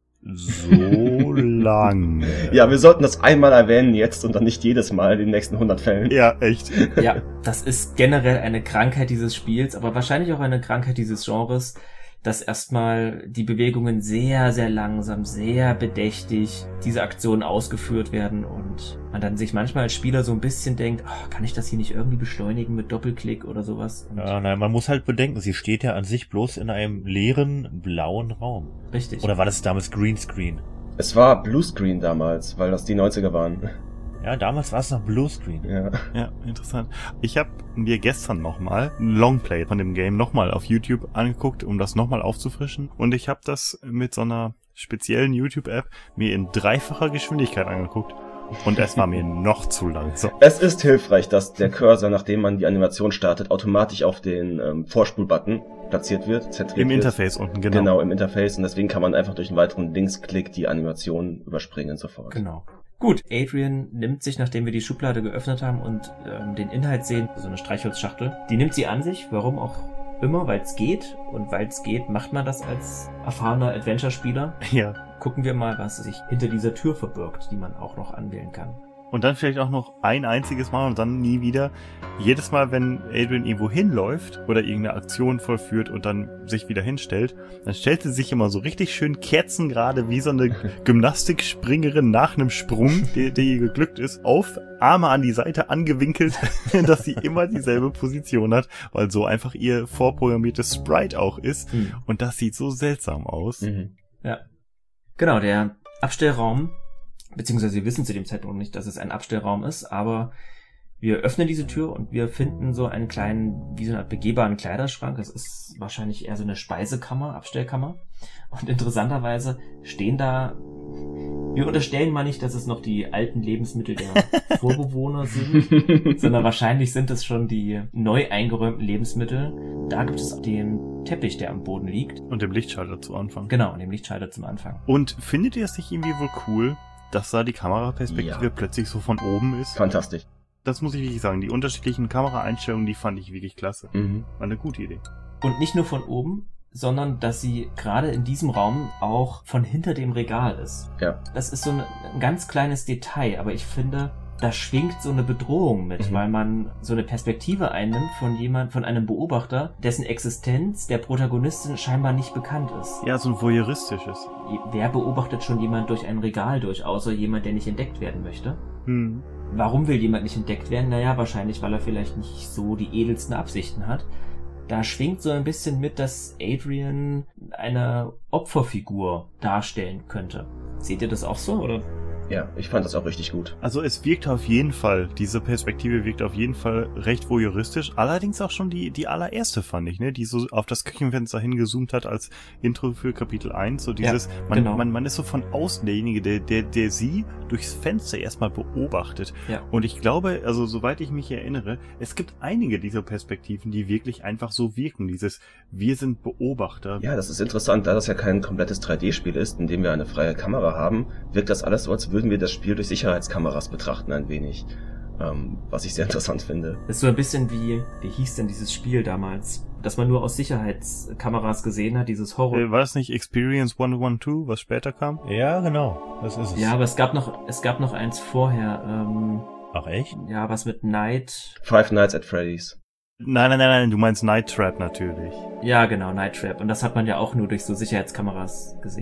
so lange. Ja, wir sollten das einmal erwähnen jetzt und dann nicht jedes Mal in den nächsten 100 Fällen. Ja, echt. Ja, das ist generell eine Krankheit dieses Spiels, aber wahrscheinlich auch eine Krankheit dieses Genres, dass erstmal die Bewegungen sehr, sehr langsam, sehr bedächtig diese Aktionen ausgeführt werden und man dann sich manchmal als Spieler so ein bisschen denkt, kann ich das hier nicht irgendwie beschleunigen mit Doppelklick oder sowas? Und ja, nein, man muss halt bedenken, sie steht ja an sich bloß in einem leeren, blauen Raum. Richtig. Oder war das damals Greenscreen? Es war Bluescreen damals, weil das die 90er waren. Ja, damals war es noch Bluescreen. Ja. Ja, interessant. Ich habe mir gestern nochmal ein Longplay von dem Game nochmal auf YouTube angeguckt, um das nochmal aufzufrischen. Und ich habe das mit so einer speziellen YouTube-App mir in 3-facher Geschwindigkeit angeguckt. Und es war mir noch zu langsam. Es ist hilfreich, dass der Cursor, nachdem man die Animation startet, automatisch auf den Vorspul-Button platziert wird, zentriert Im wird. Interface unten, genau. Genau, im Interface. Und deswegen kann man einfach durch einen weiteren Linksklick die Animation überspringen sofort. Genau. Gut, Adrian nimmt sich, nachdem wir die Schublade geöffnet haben und den Inhalt sehen, so eine Streichholzschachtel, die nimmt sie an sich, warum auch immer, weil es geht. Und weil es geht, macht man das als erfahrener Adventure-Spieler. Ja. Gucken wir mal, was sich hinter dieser Tür verbirgt, die man auch noch anwählen kann. Und dann vielleicht auch noch ein einziges Mal und dann nie wieder. Jedes Mal, wenn Adrian irgendwo hinläuft oder irgendeine Aktion vollführt und dann sich wieder hinstellt, dann stellt sie sich immer so richtig schön kerzengerade wie so eine Gymnastikspringerin nach einem Sprung, der ihr geglückt ist, auf, Arme an die Seite angewinkelt, dass sie immer dieselbe Position hat, weil so einfach ihr vorprogrammiertes Sprite auch ist. Und das sieht so seltsam aus. Ja. Genau, der Abstellraum, beziehungsweise wir wissen zu dem Zeitpunkt nicht, dass es ein Abstellraum ist, aber wir öffnen diese Tür und wir finden so einen kleinen, wie so eine Art begehbaren Kleiderschrank. Das ist wahrscheinlich eher so eine Speisekammer, Abstellkammer. Und interessanterweise stehen da, wir unterstellen mal nicht, dass es noch die alten Lebensmittel der Vorbewohner sind, sondern wahrscheinlich sind es schon die neu eingeräumten Lebensmittel. Da gibt es den Teppich, der am Boden liegt. Und dem Lichtschalter zu Anfang. Genau, dem Lichtschalter zum Anfang. Und findet ihr es nicht irgendwie wohl cool, dass da die Kameraperspektive plötzlich so von oben ist? Fantastisch. Das muss ich wirklich sagen. Die unterschiedlichen Kameraeinstellungen, die fand ich wirklich klasse. Mhm. War eine gute Idee. Und nicht nur von oben, sondern dass sie gerade in diesem Raum auch von hinter dem Regal ist. Ja. Das ist so ein ganz kleines Detail, aber ich finde, da schwingt so eine Bedrohung mit, weil man so eine Perspektive einnimmt von einem Beobachter, dessen Existenz der Protagonistin scheinbar nicht bekannt ist. Ja, so ein voyeuristisches. Wer beobachtet schon jemand durch ein Regal durch, außer jemand, der nicht entdeckt werden möchte? Warum will jemand nicht entdeckt werden? Naja, wahrscheinlich, weil er vielleicht nicht so die edelsten Absichten hat. Da schwingt so ein bisschen mit, dass Adrian eine Opferfigur darstellen könnte. Seht ihr das auch so, oder? Ja, ich fand das auch richtig gut. Also es wirkt auf jeden Fall, diese Perspektive wirkt auf jeden Fall recht voyeuristisch. Allerdings auch schon die allererste, fand ich, ne, die so auf das Küchenfenster hingezoomt hat als Intro für Kapitel 1. So dieses, man ist so von außen derjenige, der sie durchs Fenster erstmal beobachtet. Ja. Und ich glaube, also soweit ich mich erinnere, es gibt einige dieser Perspektiven, die wirklich einfach so wirken. Dieses, wir sind Beobachter. Ja, das ist interessant, da das ja kein komplettes 3D-Spiel ist, in dem wir eine freie Kamera haben, wirkt das alles so, als würden wir das Spiel durch Sicherheitskameras betrachten ein wenig, was ich sehr interessant finde. Das ist so ein bisschen wie hieß denn dieses Spiel damals, das man nur aus Sicherheitskameras gesehen hat, dieses Horror. War das nicht Experience 112, was später kam? Ja, genau, das ist es. Ja, aber es gab noch eins vorher. Ach echt? Ja, was mit Night. Five Nights at Freddy's. Nein, du meinst Night Trap natürlich. Ja, genau, Night Trap. Und das hat man ja auch nur durch so Sicherheitskameras gesehen.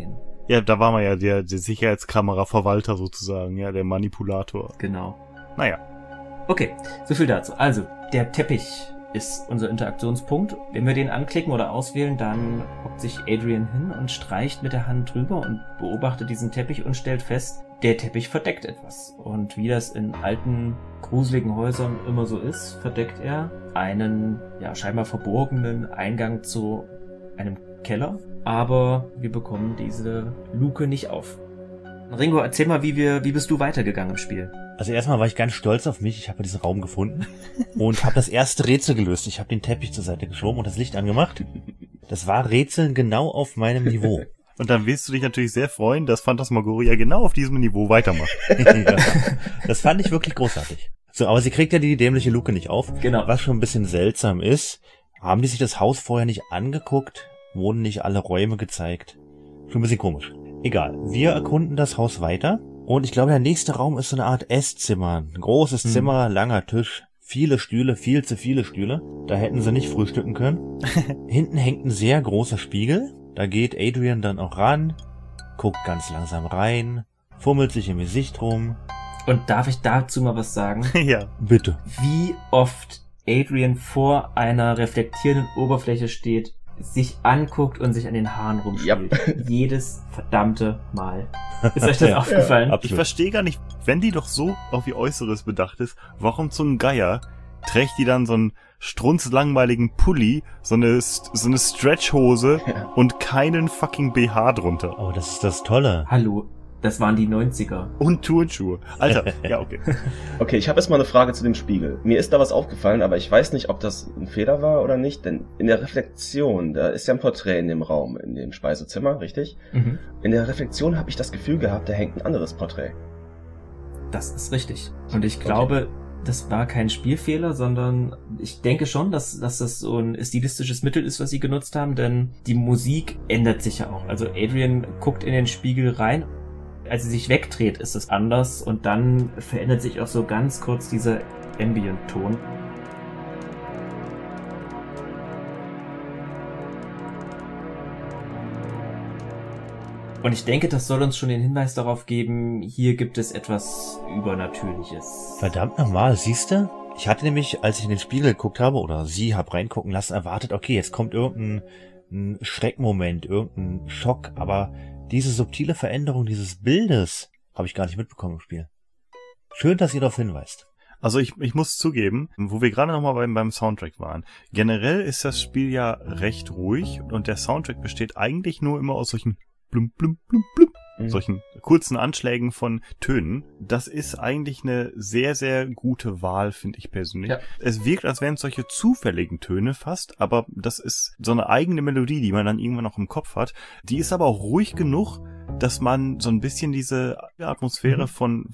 Ja, da war man ja der Sicherheitskamera-Verwalter sozusagen, ja, der Manipulator. Genau. Naja. Okay, so viel dazu. Also, der Teppich ist unser Interaktionspunkt. Wenn wir den anklicken oder auswählen, dann hockt sich Adrian hin und streicht mit der Hand drüber und beobachtet diesen Teppich und stellt fest, der Teppich verdeckt etwas. Und wie das in alten, gruseligen Häusern immer so ist, verdeckt er einen, ja, scheinbar verborgenen Eingang zu einem Keller. Aber wir bekommen diese Luke nicht auf. Ringo, erzähl mal, wie bist du weitergegangen im Spiel? Also erstmal war ich ganz stolz auf mich. Ich habe diesen Raum gefunden und habe das erste Rätsel gelöst. Ich habe den Teppich zur Seite geschoben und das Licht angemacht. Das war Rätseln genau auf meinem Niveau. Und dann wirst du dich natürlich sehr freuen, dass Phantasmagoria genau auf diesem Niveau weitermacht. Ja, das fand ich wirklich großartig. So, aber sie kriegt ja die dämliche Luke nicht auf. Genau. Was schon ein bisschen seltsam ist, haben die sich das Haus vorher nicht angeguckt? Wurden nicht alle Räume gezeigt? Schon ein bisschen komisch. Egal, wir erkunden das Haus weiter. Und ich glaube, der nächste Raum ist so eine Art Esszimmer. Ein großes Zimmer, langer Tisch, viele Stühle, viel zu viele Stühle. Da hätten sie nicht frühstücken können. Hinten hängt ein sehr großer Spiegel. Da geht Adrian dann auch ran, guckt ganz langsam rein, fummelt sich im Gesicht rum. Und darf ich dazu mal was sagen? Ja. Bitte. Wie oft Adrian vor einer reflektierenden Oberfläche steht, sich anguckt und sich an den Haaren rumspielt. Yep. Jedes verdammte Mal. Ist euch das aufgefallen? Ich verstehe gar nicht, wenn die doch so auf ihr Äußeres bedacht ist, warum zum Geier trägt die dann so einen strunzlangweiligen Pulli, so eine Stretchhose und keinen fucking BH drunter. Oh, das ist das Tolle. Hallo, das waren die 90er. Und Turnschuhe. Alter, ja, okay. Okay, ich habe jetzt mal eine Frage zu dem Spiegel. Mir ist da was aufgefallen, aber ich weiß nicht, ob das ein Fehler war oder nicht, denn in der Reflexion, da ist ja ein Porträt in dem Raum, in dem Speisezimmer, richtig? Mhm. In der Reflexion habe ich das Gefühl gehabt, da hängt ein anderes Porträt. Das ist richtig. Und ich glaube, das war kein Spielfehler, sondern ich denke schon, dass das so ein stilistisches Mittel ist, was sie genutzt haben, denn die Musik ändert sich ja auch. Also Adrian guckt in den Spiegel rein, als sie sich wegdreht, ist es anders und dann verändert sich auch so ganz kurz dieser Ambient-Ton. Und ich denke, das soll uns schon den Hinweis darauf geben, hier gibt es etwas Übernatürliches. Verdammt nochmal, siehste? Ich hatte nämlich, als ich in den Spiegel geguckt habe, oder sie hab reingucken lassen, erwartet, okay, jetzt kommt irgendein Schreckmoment, irgendein Schock, aber diese subtile Veränderung dieses Bildes habe ich gar nicht mitbekommen im Spiel. Schön, dass ihr darauf hinweist. Also ich muss zugeben, wo wir gerade nochmal beim Soundtrack waren. Generell ist das Spiel ja recht ruhig und der Soundtrack besteht eigentlich nur immer aus solchen blum, blum, blum, blum, solchen kurzen Anschlägen von Tönen. Das ist eigentlich eine sehr, sehr gute Wahl, finde ich persönlich. Ja. Es wirkt, als wären es solche zufälligen Töne fast, aber das ist so eine eigene Melodie, die man dann irgendwann noch im Kopf hat. Die ist aber auch ruhig genug, dass man so ein bisschen diese Atmosphäre von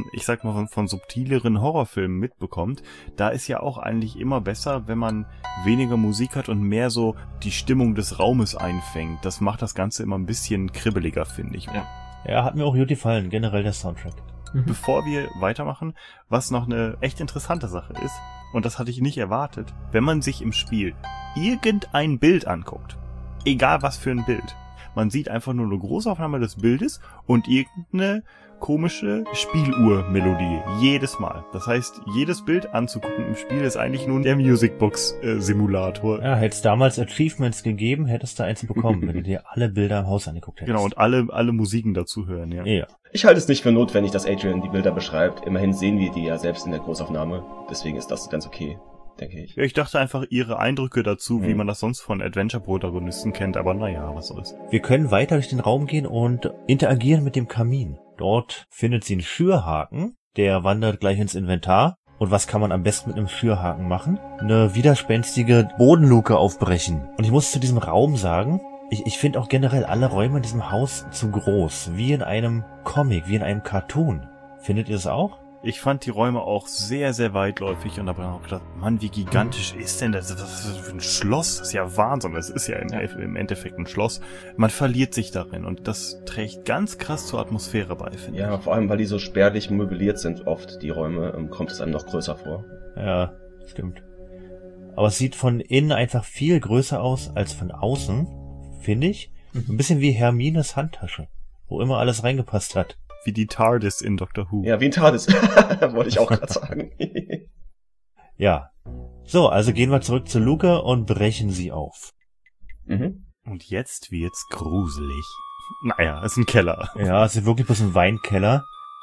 subtileren Horrorfilmen mitbekommt. Da ist ja auch eigentlich immer besser, wenn man weniger Musik hat und mehr so die Stimmung des Raumes einfängt. Das macht das Ganze immer ein bisschen kribbeliger, finde ich. Ja, hat mir auch gut gefallen, generell der Soundtrack. Bevor wir weitermachen, was noch eine echt interessante Sache ist, und das hatte ich nicht erwartet, wenn man sich im Spiel irgendein Bild anguckt, egal was für ein Bild, man sieht einfach nur eine Großaufnahme des Bildes und irgendeine komische Spieluhr-Melodie. Jedes Mal. Das heißt, jedes Bild anzugucken im Spiel ist eigentlich nur der Musicbox-Simulator. Ja, hätte es damals Achievements gegeben, hättest du eins bekommen, wenn du dir alle Bilder im Haus angeguckt hättest. Genau, und alle Musiken dazu hören, ja. Ich halte es nicht für notwendig, dass Adrian die Bilder beschreibt. Immerhin sehen wir die ja selbst in der Großaufnahme. Deswegen ist das ganz okay, denke ich. Ja, ich dachte einfach ihre Eindrücke dazu, wie man das sonst von Adventure-Protagonisten kennt, aber naja, was soll's. Wir können weiter durch den Raum gehen und interagieren mit dem Kamin. Dort findet sie einen Schürhaken, der wandert gleich ins Inventar. Und was kann man am besten mit einem Schürhaken machen? Eine widerspenstige Bodenluke aufbrechen. Und ich muss zu diesem Raum sagen, ich finde auch generell alle Räume in diesem Haus zu groß. Wie in einem Comic, wie in einem Cartoon. Findet ihr es auch? Ich fand die Räume auch sehr, sehr weitläufig und habe dann auch gedacht, Mann, wie gigantisch ist denn das? Was ist das für ein Schloss? Das ist ja Wahnsinn. Das ist ja im Endeffekt ein Schloss. Man verliert sich darin und das trägt ganz krass zur Atmosphäre bei, finde ich. Ja, vor allem, weil die so spärlich möbliert sind oft, die Räume, kommt es einem noch größer vor. Ja, stimmt. Aber es sieht von innen einfach viel größer aus als von außen, finde ich. Ein bisschen wie Hermines Handtasche. wo immer alles reingepasst hat. Wie die TARDIS in Doctor Who. Ja, wie ein TARDIS. Wollte ich auch gerade sagen. Ja. So, also gehen wir zurück zu Luca und brechen sie auf. Mhm. Und jetzt wird's gruselig. Naja, es ist ein Keller. Ja, es ist wirklich bloß ein Weinkeller.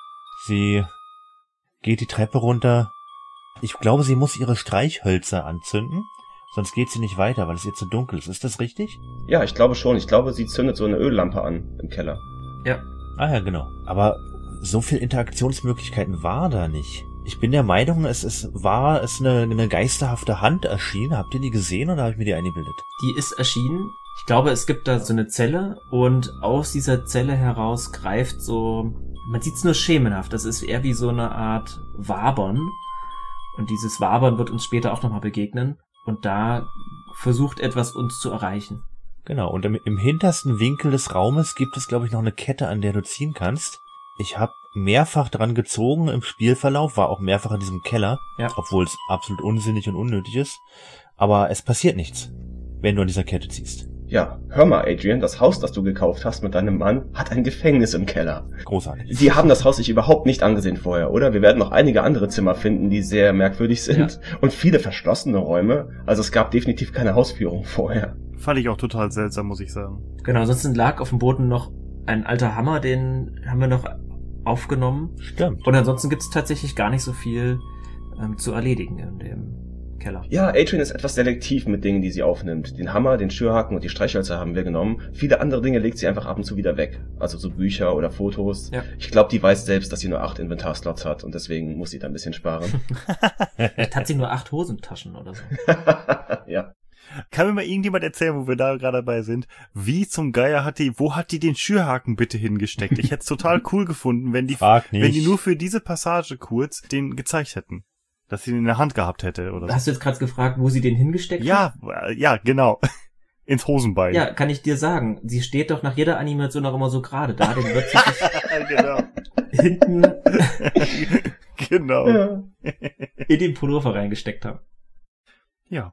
Sie geht die Treppe runter. Ich glaube, sie muss ihre Streichhölzer anzünden, sonst geht sie nicht weiter, weil es ihr zu dunkel ist. Ist das richtig? Ja, ich glaube schon. Ich glaube, sie zündet so eine Öllampe an im Keller. Ja. Ah ja, genau. Aber so viel Interaktionsmöglichkeiten war da nicht. Ich bin der Meinung, es war eine geisterhafte Hand erschienen. Habt ihr die gesehen oder habe ich mir die eingebildet? Die ist erschienen. Ich glaube, es gibt da so eine Zelle und aus dieser Zelle heraus greift so, man sieht's nur schemenhaft, das ist eher wie so eine Art Wabern. Und dieses Wabern wird uns später auch nochmal begegnen. Und da versucht etwas uns zu erreichen. Genau, und im hintersten Winkel des Raumes gibt es, glaube ich, noch eine Kette, an der du ziehen kannst. Ich habe mehrfach dran gezogen im Spielverlauf, war auch mehrfach in diesem Keller, Ja. obwohl es absolut unsinnig und unnötig ist. Aber es passiert nichts, wenn du an dieser Kette ziehst. Ja, hör mal, Adrian, das Haus, das du gekauft hast mit deinem Mann, hat ein Gefängnis im Keller. Großartig. Sie haben das Haus sich überhaupt nicht angesehen vorher, oder? Wir werden noch einige andere Zimmer finden, die sehr merkwürdig sind. Ja. Und viele verschlossene Räume. Also es gab definitiv keine Hausführung vorher. Fand ich auch total seltsam, muss ich sagen. Genau, ansonsten lag auf dem Boden noch ein alter Hammer, den haben wir noch aufgenommen. Stimmt. Und ansonsten gibt's tatsächlich gar nicht so viel zu erledigen in dem Keller. Ja, Adrian ist etwas selektiv mit Dingen, die sie aufnimmt. Den Hammer, den Schürhaken und die Streichhölzer haben wir genommen. Viele andere Dinge legt sie einfach ab und zu wieder weg. Also so Bücher oder Fotos. Ja. Ich glaube, die weiß selbst, dass sie nur 8 Inventarslots hat und deswegen muss sie da ein bisschen sparen. Vielleicht hat sie nur 8 Hosentaschen oder so. Ja. Kann mir mal irgendjemand erzählen, wo wir da gerade dabei sind, wie zum Geier wo hat die den Schürhaken bitte hingesteckt? Ich hätte es total cool gefunden, wenn die nur für diese Passage kurz den gezeigt hätten. Dass sie ihn in der Hand gehabt hätte oder so. Hast du jetzt gerade gefragt, wo sie den hingesteckt hat? Ja, genau. Ins Hosenbein. Ja, kann ich dir sagen. Sie steht doch nach jeder Animation auch immer so gerade da. Den wird sie sich Genau. hinten Genau. Ja. in den Pullover reingesteckt haben. Ja.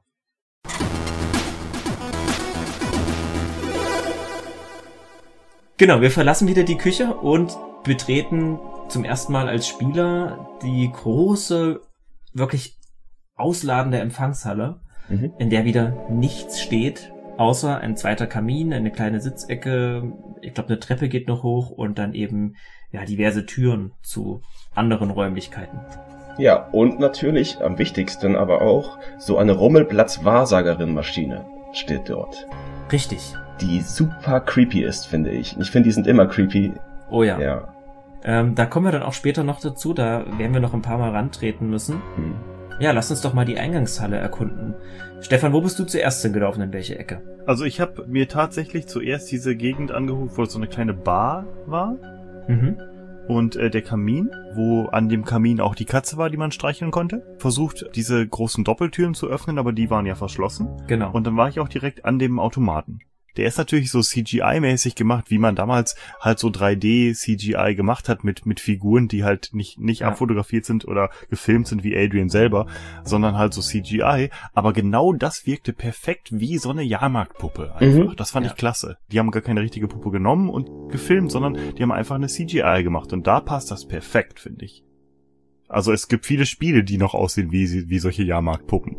Genau, wir verlassen wieder die Küche und betreten zum ersten Mal als Spieler die große, wirklich ausladende Empfangshalle, in der wieder nichts steht, außer ein zweiter Kamin, eine kleine Sitzecke, ich glaube eine Treppe geht noch hoch und dann eben ja diverse Türen zu anderen Räumlichkeiten. Ja, und natürlich, am wichtigsten aber auch, so eine Rummelplatz-Wahrsagerin-Maschine steht dort. Richtig. Die super creepy ist, finde ich. Ich finde, die sind immer creepy. Oh ja. Ja. Da kommen wir dann auch später noch dazu, da werden wir noch ein paar Mal rantreten müssen. Ja, lass uns doch mal die Eingangshalle erkunden. Stefan, wo bist du zuerst hingelaufen, in welche Ecke? Also ich habe mir tatsächlich zuerst diese Gegend angeguckt, wo so eine kleine Bar war. Mhm. Und der Kamin, wo an dem Kamin auch die Katze war, die man streicheln konnte. Versucht, diese großen Doppeltüren zu öffnen, aber die waren ja verschlossen. Genau. Und dann war ich auch direkt an dem Automaten. Der ist natürlich so CGI-mäßig gemacht, wie man damals halt so 3D-CGI gemacht hat mit Figuren, die halt nicht abfotografiert sind oder gefilmt sind wie Adrian selber, sondern halt so CGI. Aber genau das wirkte perfekt wie so eine Jahrmarktpuppe einfach. Das fand ich klasse. Die haben gar keine richtige Puppe genommen und gefilmt, sondern die haben einfach eine CGI gemacht. Und da passt das perfekt, finde ich. Also es gibt viele Spiele, die noch aussehen wie solche Jahrmarktpuppen.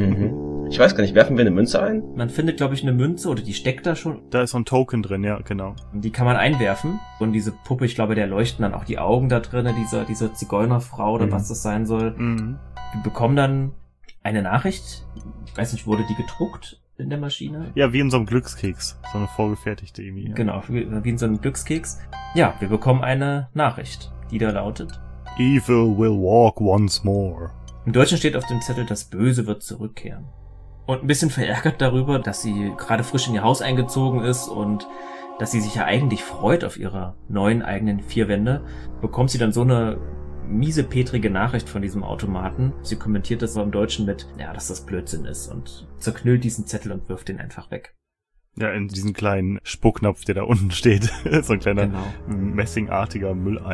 Ich weiß gar nicht, werfen wir eine Münze ein? Man findet, glaube ich, eine Münze oder die steckt da schon. Da ist so ein Token drin, ja, genau. Die kann man einwerfen. Und diese Puppe, ich glaube, der leuchten dann auch die Augen da drin, dieser Zigeunerfrau oder was das sein soll. Wir bekommen dann eine Nachricht. Ich weiß nicht, wurde die gedruckt in der Maschine? Ja, wie in so einem Glückskeks. So eine vorgefertigte irgendwie. Ja. Genau, wie in so einem Glückskeks. Ja, wir bekommen eine Nachricht, die da lautet: Evil will walk once more. Im Deutschen steht auf dem Zettel, das Böse wird zurückkehren. Und ein bisschen verärgert darüber, dass sie gerade frisch in ihr Haus eingezogen ist und dass sie sich ja eigentlich freut auf ihre neuen eigenen 4 Wände, bekommt sie dann so eine miesepetrige Nachricht von diesem Automaten. Sie kommentiert das im Deutschen mit, ja, dass das Blödsinn ist und zerknüllt diesen Zettel und wirft den einfach weg. Ja, in diesen kleinen Spucknapf, der da unten steht. So ein kleiner messingartiger Mülleimer.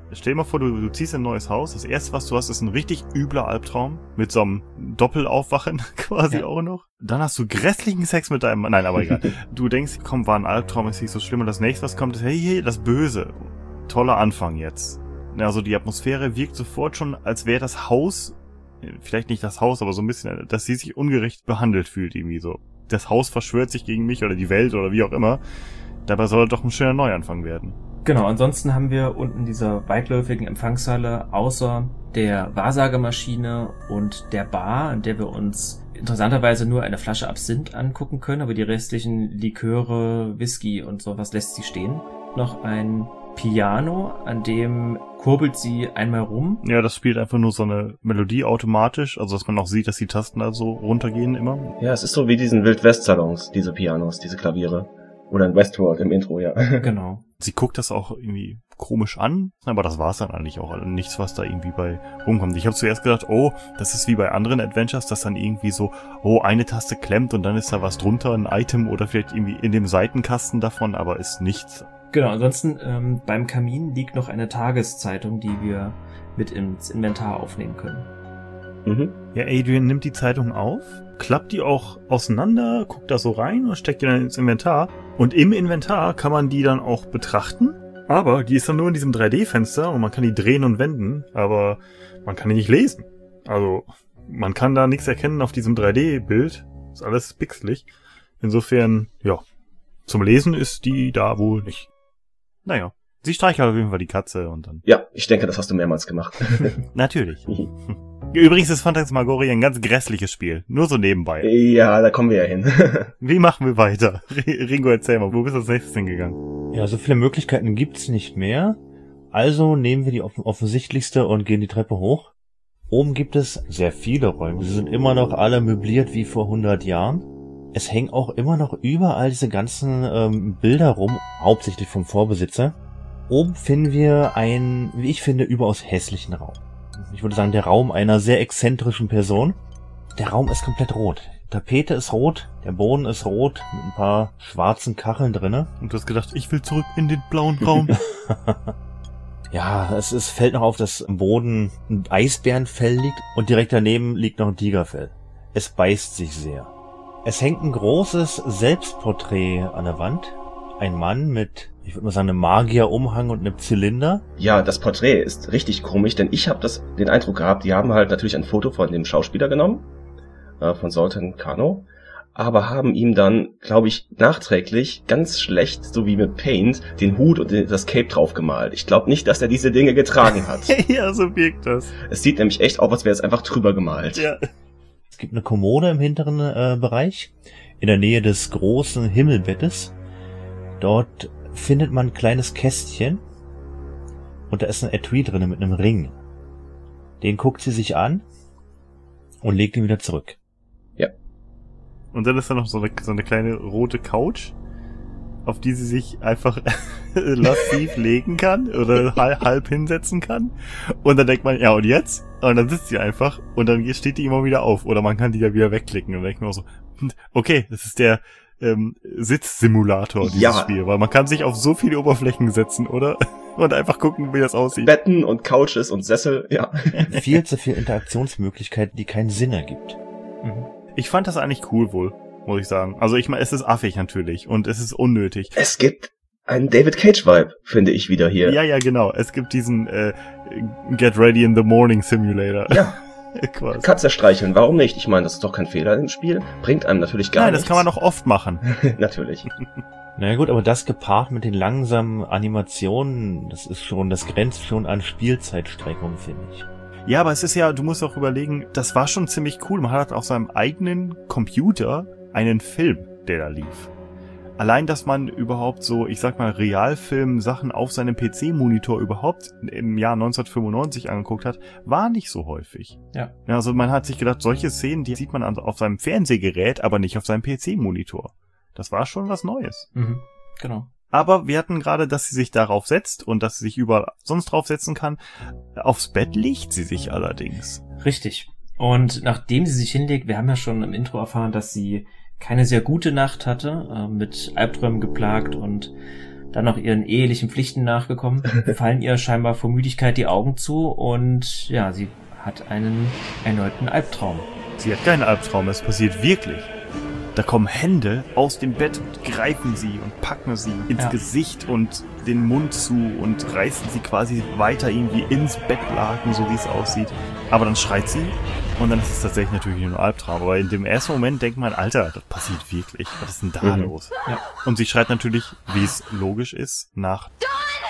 Stell dir mal vor, du ziehst in ein neues Haus. Das erste, was du hast, ist ein richtig übler Albtraum. Mit so einem Doppelaufwachen quasi auch noch. Dann hast du grässlichen Sex mit deinem Mann. Nein, aber egal. Du denkst, komm, war ein Albtraum, ist nicht so schlimm. Und das nächste, was kommt, ist, hey, das Böse. Toller Anfang jetzt. Also die Atmosphäre wirkt sofort schon, als wäre das Haus, vielleicht nicht das Haus, aber so ein bisschen, dass sie sich ungerecht behandelt fühlt irgendwie so. Das Haus verschwört sich gegen mich oder die Welt oder wie auch immer. Dabei soll doch ein schöner Neuanfang werden. Genau, ansonsten haben wir unten in dieser weitläufigen Empfangshalle außer der Wahrsagemaschine und der Bar, in der wir uns interessanterweise nur eine Flasche Absinth angucken können, aber die restlichen Liköre, Whisky und sowas lässt sie stehen, noch ein Piano, an dem kurbelt sie einmal rum. Ja, das spielt einfach nur so eine Melodie automatisch, also dass man auch sieht, dass die Tasten also runtergehen immer. Ja, es ist so wie diesen Wild-West-Salons, diese Pianos, diese Klaviere. Oder in Westworld im Intro, ja. Genau. Sie guckt das auch irgendwie komisch an, aber das war's dann eigentlich auch. Also nichts, was da irgendwie bei rumkommt. Ich habe zuerst gedacht, oh, das ist wie bei anderen Adventures, dass dann irgendwie so, oh, eine Taste klemmt und dann ist da was drunter, ein Item oder vielleicht irgendwie in dem Seitenkasten davon, aber ist nichts. Genau, ansonsten beim Kamin liegt noch eine Tageszeitung, die wir mit ins Inventar aufnehmen können. Mhm. Ja, Adrian nimmt die Zeitung auf, klappt die auch auseinander, guckt da so rein und steckt die dann ins Inventar. Und im Inventar kann man die dann auch betrachten, aber die ist dann nur in diesem 3D-Fenster und man kann die drehen und wenden, aber man kann die nicht lesen. Also man kann da nichts erkennen auf diesem 3D-Bild, ist alles pixelig. Insofern, ja, zum Lesen ist die da wohl nicht. Naja, sie streichelt auf jeden Fall die Katze und dann... Ja, ich denke, das hast du mehrmals gemacht. Natürlich. Übrigens ist Phantasmagoria ein ganz grässliches Spiel. Nur so nebenbei. Ja, da kommen wir ja hin. Wie machen wir weiter? Ringo, erzähl mal, wo bist du als nächstes hingegangen? Ja, so viele Möglichkeiten gibt's nicht mehr. Also nehmen wir die offensichtlichste und gehen die Treppe hoch. Oben gibt es sehr viele Räume. Sie sind immer noch alle möbliert wie vor 100 Jahren. Es hängen auch immer noch überall diese ganzen Bilder rum, hauptsächlich vom Vorbesitzer. Oben finden wir einen, wie ich finde, überaus hässlichen Raum. Ich würde sagen, der Raum einer sehr exzentrischen Person. Der Raum ist komplett rot. Die Tapete ist rot, der Boden ist rot, mit ein paar schwarzen Kacheln drinne. Und du hast gedacht, ich will zurück in den blauen Raum. Ja, es fällt noch auf, dass am Boden ein Eisbärenfell liegt und direkt daneben liegt noch ein Tigerfell. Es beißt sich sehr. Es hängt ein großes Selbstporträt an der Wand. Ein Mann mit, ich würde mal sagen, einem Magierumhang und einem Zylinder. Ja, das Porträt ist richtig komisch, denn ich habe den Eindruck gehabt, die haben halt natürlich ein Foto von dem Schauspieler genommen, von Zoltan Kano, aber haben ihm dann, glaube ich, nachträglich ganz schlecht, so wie mit Paint, den Hut und das Cape draufgemalt. Ich glaube nicht, dass er diese Dinge getragen hat. Ja, so wirkt das. Es sieht nämlich echt aus, als wäre es einfach drüber gemalt. Ja. Es gibt eine Kommode im hinteren Bereich, in der Nähe des großen Himmelbettes. Dort findet man ein kleines Kästchen und da ist ein Etui drin mit einem Ring. Den guckt sie sich an und legt ihn wieder zurück. Ja. Und dann ist da noch so eine kleine rote Couch, auf die sie sich einfach lassiv legen kann oder halb hinsetzen kann. Und dann denkt man, ja und jetzt? Und dann sitzt sie einfach und dann steht die immer wieder auf. Oder man kann die ja wieder wegklicken. Und dann denkt man auch so, okay, das ist der Sitzsimulator, dieses Spiel. Weil man kann sich auf so viele Oberflächen setzen, oder? Und einfach gucken, wie das aussieht. Betten und Couches und Sessel, ja. Viel zu viel Interaktionsmöglichkeiten, die keinen Sinn ergibt. Ich fand das eigentlich cool wohl, muss ich sagen. Also ich meine, es ist affig natürlich und es ist unnötig. Es gibt einen David Cage-Vibe, finde ich wieder hier. Ja, genau. Es gibt diesen Get Ready in the Morning Simulator. Ja. Quasi. Katze streicheln, warum nicht? Ich meine, das ist doch kein Fehler im Spiel. Bringt einem natürlich gar nichts. Nein, das kann man auch oft machen. Natürlich. Naja gut, aber das gepaart mit den langsamen Animationen, das grenzt schon an Spielzeitstreckung, finde ich. Ja, aber es ist ja, du musst auch überlegen, das war schon ziemlich cool. Man hat auf seinem eigenen Computer einen Film, der da lief. Allein, dass man überhaupt so, ich sag mal, Realfilm-Sachen auf seinem PC-Monitor überhaupt im Jahr 1995 angeguckt hat, war nicht so häufig. Ja. Also man hat sich gedacht, solche Szenen, die sieht man auf seinem Fernsehgerät, aber nicht auf seinem PC-Monitor. Das war schon was Neues. Mhm. Genau. Aber wir hatten gerade, dass sie sich darauf setzt und dass sie sich überall sonst draufsetzen kann. Aufs Bett legt sie sich allerdings. Richtig. Und nachdem sie sich hinlegt, wir haben ja schon im Intro erfahren, dass sie keine sehr gute Nacht hatte, mit Albträumen geplagt und dann noch ihren ehelichen Pflichten nachgekommen, fallen ihr scheinbar vor Müdigkeit die Augen zu und ja, sie hat einen erneuten Albtraum. Sie hat keinen Albtraum, es passiert wirklich. Da kommen Hände aus dem Bett und greifen sie und packen sie ins Gesicht und den Mund zu und reißen sie quasi weiter irgendwie ins Bettlaken, so wie es aussieht. Aber dann schreit sie und dann ist es tatsächlich natürlich nur ein Albtraum. Aber in dem ersten Moment denkt man, Alter, das passiert wirklich. Was ist denn da los? Ja. Und sie schreit natürlich, wie es logisch ist, nach Don!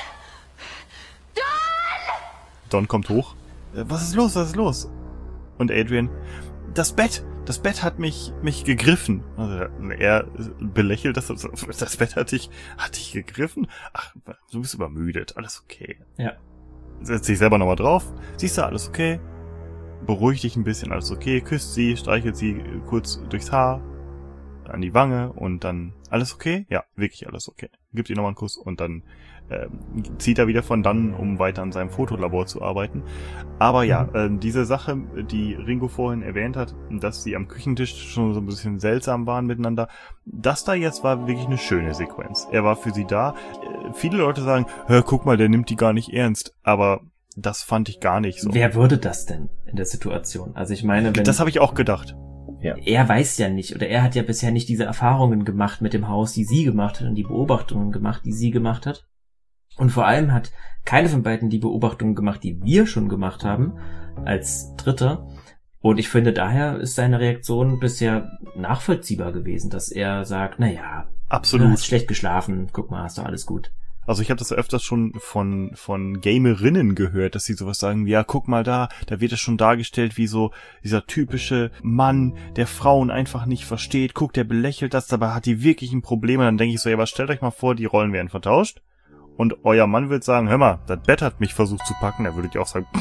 Don kommt hoch. Was ist los? Was ist los? Und Adrian, das Bett hat mich gegriffen. Also er belächelt das Bett hat dich gegriffen? Ach, du bist übermüdet, alles okay. Ja. Setzt sich selber nochmal drauf. Siehst du, alles okay? Beruhigt dich ein bisschen, alles okay. Küsst sie, streichelt sie kurz durchs Haar, an die Wange und dann, alles okay? Ja, wirklich alles okay. Gibt ihr nochmal einen Kuss und dann zieht er wieder von dann, um weiter an seinem Fotolabor zu arbeiten. Aber ja, diese Sache, die Ringo vorhin erwähnt hat, dass sie am Küchentisch schon so ein bisschen seltsam waren miteinander, das da jetzt war wirklich eine schöne Sequenz. Er war für sie da. Viele Leute sagen, hör, guck mal, der nimmt die gar nicht ernst. Aber das fand ich gar nicht so. Wer würde das denn in der Situation? Also ich meine, wenn... Das habe ich auch gedacht. Ja. Er weiß ja nicht, oder er hat ja bisher nicht diese Erfahrungen gemacht mit dem Haus, die sie gemacht hat und die Beobachtungen gemacht, die sie gemacht hat. Und vor allem hat keine von beiden die Beobachtungen gemacht, die wir schon gemacht haben, als Dritter. Und ich finde, daher ist seine Reaktion bisher nachvollziehbar gewesen, dass er sagt, naja, absolut, du hast schlecht geschlafen, guck mal, hast doch alles gut. Also ich habe das öfters schon von Gamerinnen gehört, dass sie sowas sagen, ja, guck mal da wird es schon dargestellt wie so dieser typische Mann, der Frauen einfach nicht versteht, guck, der belächelt das, dabei hat die wirklich ein Problem. Und dann denke ich so, ja, aber stellt euch mal vor, die Rollen werden vertauscht. Und euer Mann wird sagen, hör mal, das Bett hat mich versucht zu packen. Da würdet ihr auch sagen,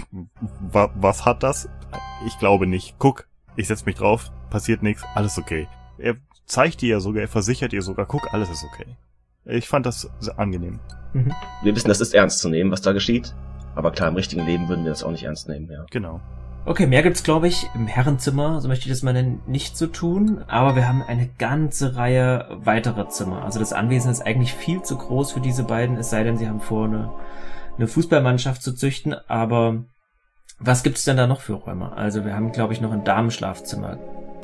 was hat das? Ich glaube nicht. Guck, ich setz mich drauf, passiert nichts, alles okay. Er zeigt ihr ja sogar, er versichert ihr sogar, guck, alles ist okay. Ich fand das sehr angenehm. Mhm. Wir wissen, das ist ernst zu nehmen, was da geschieht. Aber klar, im richtigen Leben würden wir das auch nicht ernst nehmen, ja. Genau. Okay, mehr gibt's, glaube ich, im Herrenzimmer, so möchte ich das mal nennen, nicht zu tun. Aber wir haben eine ganze Reihe weiterer Zimmer. Also das Anwesen ist eigentlich viel zu groß für diese beiden, es sei denn, sie haben vor, eine Fußballmannschaft zu züchten. Aber was gibt's denn da noch für Räume? Also wir haben, glaube ich, noch ein Damenschlafzimmer.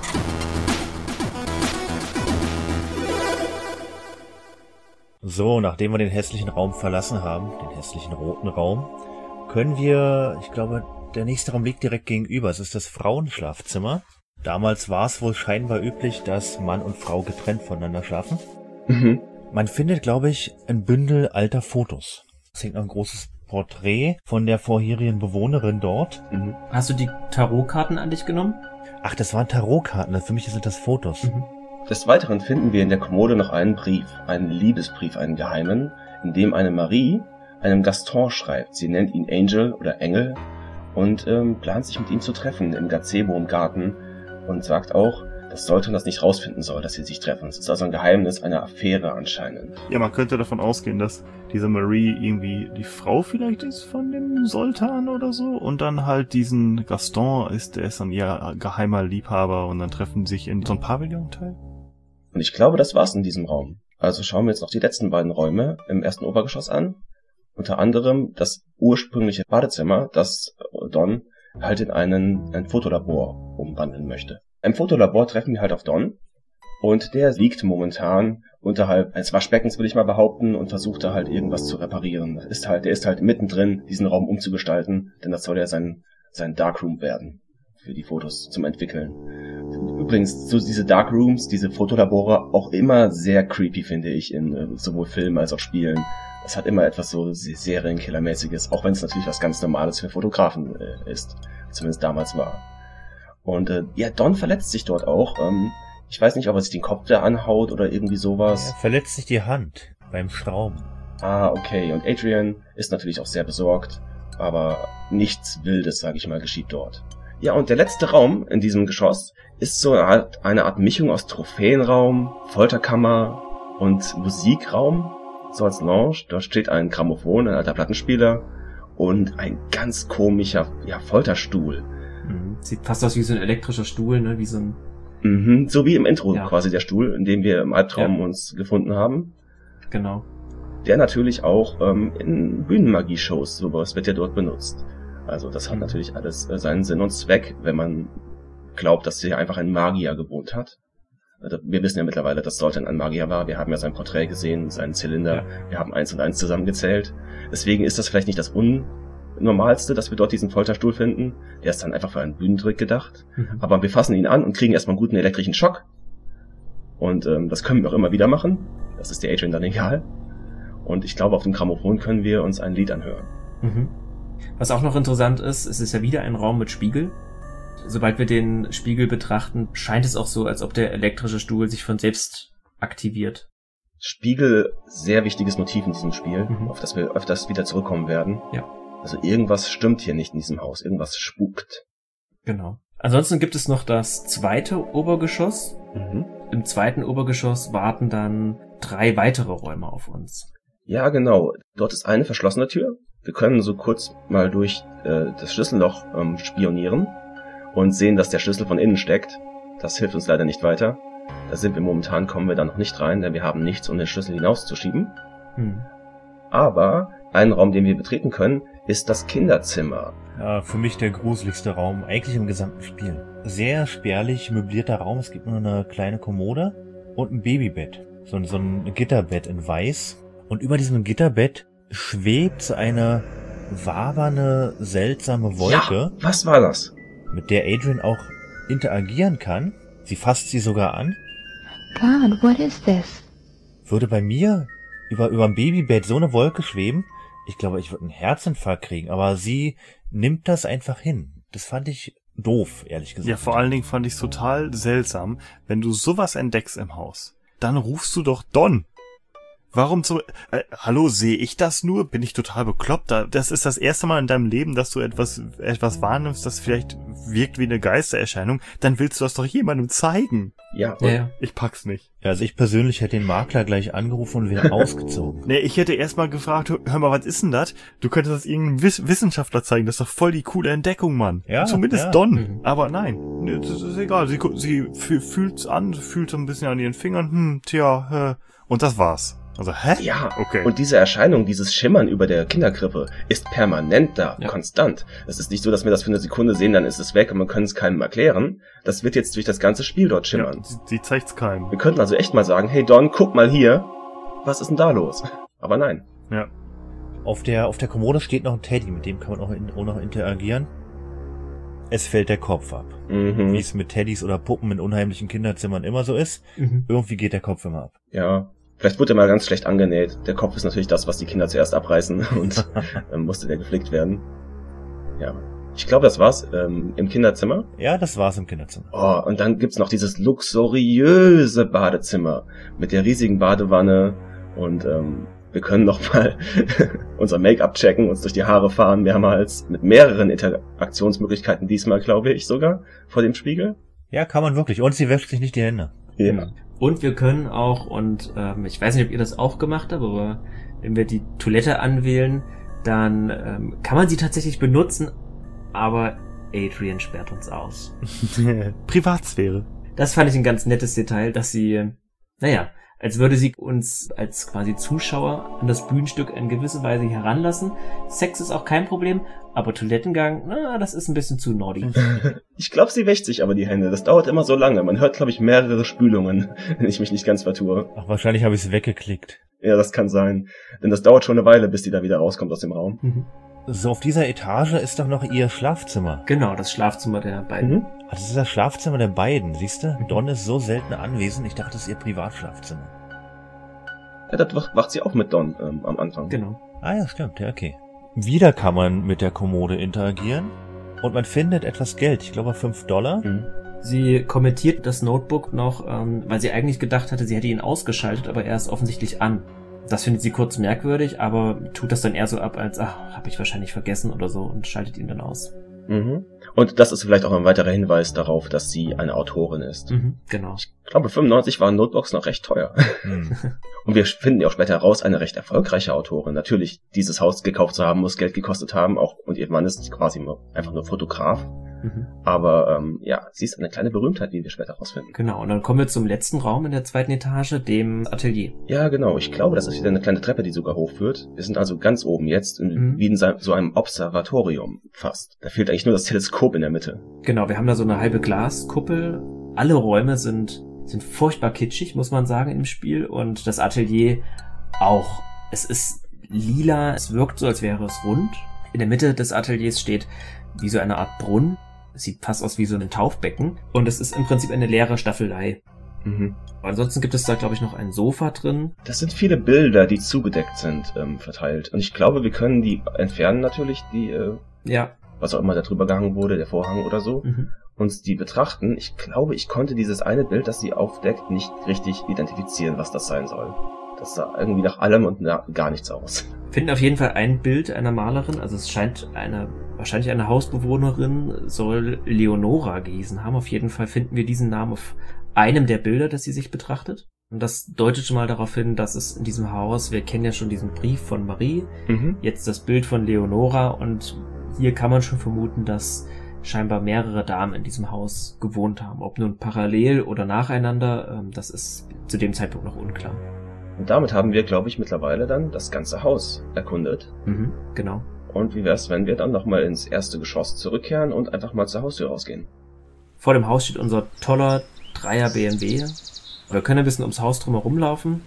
So, nachdem wir den hässlichen Raum verlassen haben, den hässlichen roten Raum, können wir, ich glaube, der nächste Raum liegt direkt gegenüber. Es ist das Frauenschlafzimmer. Damals war es wohl scheinbar üblich, dass Mann und Frau getrennt voneinander schlafen. Mhm. Man findet, glaube ich, ein Bündel alter Fotos. Es hängt noch ein großes Porträt von der vorherigen Bewohnerin dort. Mhm. Hast du die Tarotkarten an dich genommen? Ach, das waren Tarotkarten. Für mich sind das Fotos. Mhm. Des Weiteren finden wir in der Kommode noch einen Brief, einen Liebesbrief, einen geheimen, in dem eine Marie einem Gaston schreibt. Sie nennt ihn Angel oder Engel und plant sich mit ihm zu treffen im Gazebo im Garten und sagt auch, dass Sultan das nicht rausfinden soll, dass sie sich treffen. Es ist also ein Geheimnis, eine Affäre anscheinend. Ja, man könnte davon ausgehen, dass diese Marie irgendwie die Frau vielleicht ist von dem Sultan oder so und dann halt diesen Gaston der ist dann ihr geheimer Liebhaber und dann treffen sich in so einem Pavillon-Teil. Und ich glaube, das war's in diesem Raum. Also schauen wir jetzt noch die letzten beiden Räume im ersten Obergeschoss an. Unter anderem das ursprüngliche Badezimmer, das Don halt in ein Fotolabor umwandeln möchte. Im Fotolabor treffen wir halt auf Don und der liegt momentan unterhalb eines Waschbeckens, will ich mal behaupten, und versucht da halt irgendwas zu reparieren. Der ist halt mittendrin, diesen Raum umzugestalten, denn das soll ja sein Darkroom werden für die Fotos zum Entwickeln. Übrigens, so diese Darkrooms, diese Fotolabore, auch immer sehr creepy, finde ich, in sowohl Filmen als auch Spielen. Es hat immer etwas so Serienkillermäßiges, auch wenn es natürlich was ganz Normales für Fotografen ist. Zumindest damals war. Und Don verletzt sich dort auch. Ich weiß nicht, ob er sich den Kopf da anhaut oder irgendwie sowas. Er verletzt sich die Hand beim Schrauben. Ah, okay. Und Adrian ist natürlich auch sehr besorgt, aber nichts Wildes, sage ich mal, geschieht dort. Ja, und der letzte Raum in diesem Geschoss ist so eine Art Mischung aus Trophäenraum, Folterkammer und Musikraum, so als Lounge. Da steht ein Grammophon, ein alter Plattenspieler und ein ganz komischer Folterstuhl. Sieht fast aus wie so ein elektrischer Stuhl, ne? Wie so ein... so wie im Intro quasi der Stuhl, in dem wir im Albtraum uns gefunden haben. Genau. der natürlich auch in Bühnenmagie-Shows, sowas wird ja dort benutzt. Also das hat natürlich alles seinen Sinn und Zweck, wenn man glaubt, dass hier einfach ein Magier gewohnt hat. Wir wissen ja mittlerweile, dass Zoltan ein Magier war. Wir haben ja sein Porträt gesehen, seinen Zylinder. Ja. Wir haben 1 und 1 zusammengezählt. Deswegen ist das vielleicht nicht das Unnormalste, dass wir dort diesen Folterstuhl finden. Der ist dann einfach für einen Bühnentrick gedacht. Aber wir fassen ihn an und kriegen erstmal einen guten elektrischen Schock. Und das können wir auch immer wieder machen. Das ist der Adrian dann egal. Und ich glaube, auf dem Grammophon können wir uns ein Lied anhören. Was auch noch interessant ist, es ist ja wieder ein Raum mit Spiegel. Sobald wir den Spiegel betrachten, scheint es auch so, als ob der elektrische Stuhl sich von selbst aktiviert. Spiegel, sehr wichtiges Motiv in diesem Spiel, auf das wir öfters wieder zurückkommen werden. Ja. Also irgendwas stimmt hier nicht in diesem Haus, irgendwas spukt. Genau. Ansonsten gibt es noch das zweite Obergeschoss. Im zweiten Obergeschoss warten dann 3 weitere Räume auf uns. Ja, genau. Dort ist eine verschlossene Tür. Wir können so kurz mal durch das Schlüsselloch spionieren und sehen, dass der Schlüssel von innen steckt. Das hilft uns leider nicht weiter. Da sind wir momentan, kommen wir da noch nicht rein, denn wir haben nichts, um den Schlüssel hinauszuschieben. Aber einen Raum, den wir betreten können, ist das Kinderzimmer. Ja, für mich der gruseligste Raum, eigentlich im gesamten Spiel. Sehr spärlich möblierter Raum, es gibt nur eine kleine Kommode und ein Babybett. So ein Gitterbett in weiß. Und über diesem Gitterbett schwebt so eine wabernde, seltsame Wolke. Ja, was war das? Mit der Adrian auch interagieren kann. Sie fasst sie sogar an. God, what is this? Würde bei mir über ein Babybett so eine Wolke schweben, ich glaube, ich würde einen Herzinfarkt kriegen, aber sie nimmt das einfach hin. Das fand ich doof, ehrlich gesagt. Ja, vor allen Dingen fand ich es total seltsam, wenn du sowas entdeckst im Haus, dann rufst du doch Don. Warum so, hallo, sehe ich das nur? Bin ich total bekloppt? Das ist das erste Mal in deinem Leben, dass du etwas wahrnimmst, das vielleicht wirkt wie eine Geistererscheinung. Dann willst du das doch jemandem zeigen. Ja. Ich pack's nicht. Ja, also ich persönlich hätte den Makler gleich angerufen und wäre ausgezogen. Nee, ich hätte erstmal gefragt, hör mal, was ist denn das? Du könntest das irgendeinem Wissenschaftler zeigen. Das ist doch voll die coole Entdeckung, Mann. Ja, zumindest ja. Don. Aber nein, nee, das ist egal. Sie fühlt's an, fühlt so ein bisschen an ihren Fingern. Und das war's. Also, hä? Ja, okay. Und diese Erscheinung, dieses Schimmern über der Kinderkrippe ist permanent da, konstant. Es ist nicht so, dass wir das für eine Sekunde sehen, dann ist es weg und man kann es keinem erklären. Das wird jetzt durch das ganze Spiel dort schimmern. Ja, sie zeigt's keinem. Wir könnten also echt mal sagen, hey Don, guck mal hier, was ist denn da los? Aber nein. Ja. Auf der Kommode steht noch ein Teddy, mit dem kann man auch noch interagieren. Es fällt der Kopf ab. Wie es mit Teddys oder Puppen in unheimlichen Kinderzimmern immer so ist. Irgendwie geht der Kopf immer ab. Ja. Vielleicht wurde er mal ganz schlecht angenäht. Der Kopf ist natürlich das, was die Kinder zuerst abreißen und dann musste der geflickt werden. Ja. Ich glaube, das war's im Kinderzimmer. Ja, das war's im Kinderzimmer. Oh, und dann gibt's noch dieses luxuriöse Badezimmer mit der riesigen Badewanne und wir können noch mal unser Make-up checken, uns durch die Haare fahren mehrmals mit mehreren Interaktionsmöglichkeiten diesmal, glaube ich, sogar vor dem Spiegel. Ja, kann man wirklich. Und sie wäscht sich nicht die Hände. Ja. Und wir können auch, und ich weiß nicht, ob ihr das auch gemacht habt, aber wenn wir die Toilette anwählen, dann kann man sie tatsächlich benutzen, aber Adrian sperrt uns aus. Privatsphäre. Das fand ich ein ganz nettes Detail, dass sie, als würde sie uns als quasi Zuschauer an das Bühnenstück in gewisser Weise heranlassen. Sex ist auch kein Problem, aber Toilettengang, das ist ein bisschen zu naughty. Ich glaube, sie wäscht sich aber die Hände. Das dauert immer so lange. Man hört, glaube ich, mehrere Spülungen, wenn ich mich nicht ganz vertue. Ach, wahrscheinlich habe ich es weggeklickt. Ja, das kann sein. Denn das dauert schon eine Weile, bis die da wieder rauskommt aus dem Raum. So, auf dieser Etage ist doch noch ihr Schlafzimmer. Genau, das Schlafzimmer der beiden. Ach, das ist das Schlafzimmer der beiden, siehst du? Don ist so selten anwesend, ich dachte, das ist ihr Privatschlafzimmer. Ja, das wacht sie auch mit Don am Anfang. Genau. Ah ja, stimmt, ja, okay. Wieder kann man mit der Kommode interagieren und man findet etwas Geld, ich glaube $5. Sie kommentiert das Notebook noch, weil sie eigentlich gedacht hatte, sie hätte ihn ausgeschaltet, aber er ist offensichtlich an. Das findet sie kurz merkwürdig, aber tut das dann eher so ab als, habe ich wahrscheinlich vergessen oder so und schaltet ihn dann aus. Und das ist vielleicht auch ein weiterer Hinweis darauf, dass sie eine Autorin ist. Genau. Ich glaube, 95 waren Notebooks noch recht teuer. Und wir finden ja auch später heraus, eine recht erfolgreiche Autorin. Natürlich, dieses Haus gekauft zu haben, muss Geld gekostet haben, auch, und ihr Mann ist quasi einfach nur Fotograf. Aber sie ist eine kleine Berühmtheit, wie wir später rausfinden. Genau, und dann kommen wir zum letzten Raum in der 2. Etage, dem Atelier. Ja, genau. Ich glaube, das ist wieder eine kleine Treppe, die sogar hochführt. Wir sind also ganz oben jetzt, wie in so einem Observatorium fast. Da fehlt eigentlich nur das Teleskop in der Mitte. Genau, wir haben da so eine halbe Glaskuppel. Alle Räume sind furchtbar kitschig, muss man sagen, im Spiel. Und das Atelier auch. Es ist lila, es wirkt so, als wäre es rund. In der Mitte des Ateliers steht wie so eine Art Brunnen. Es sieht fast aus wie so ein Taufbecken. Und es ist im Prinzip eine leere Staffelei. Ansonsten gibt es da, glaube ich, noch ein Sofa drin. Das sind viele Bilder, die zugedeckt sind, verteilt. Und ich glaube, wir können die entfernen natürlich, die, was auch immer da drüber gehangen wurde, der Vorhang oder so. Uns die betrachten. Ich glaube, ich konnte dieses eine Bild, das sie aufdeckt, nicht richtig identifizieren, was das sein soll. Das sah irgendwie nach allem und gar nichts aus. Finden auf jeden Fall ein Bild einer Malerin, also es scheint wahrscheinlich eine Hausbewohnerin, soll Leonora gehießen haben. Auf jeden Fall finden wir diesen Namen auf einem der Bilder, das sie sich betrachtet. Und das deutet schon mal darauf hin, dass es in diesem Haus, wir kennen ja schon diesen Brief von Marie, jetzt das Bild von Leonora, und hier kann man schon vermuten, dass scheinbar mehrere Damen in diesem Haus gewohnt haben. Ob nun parallel oder nacheinander, das ist zu dem Zeitpunkt noch unklar. Und damit haben wir, glaube ich, mittlerweile dann das ganze Haus erkundet. Genau. Und wie wär's, wenn wir dann nochmal ins erste Geschoss zurückkehren und einfach mal zur Haustür rausgehen? Vor dem Haus steht unser toller 3er BMW. Wir können ein bisschen ums Haus drumherum laufen.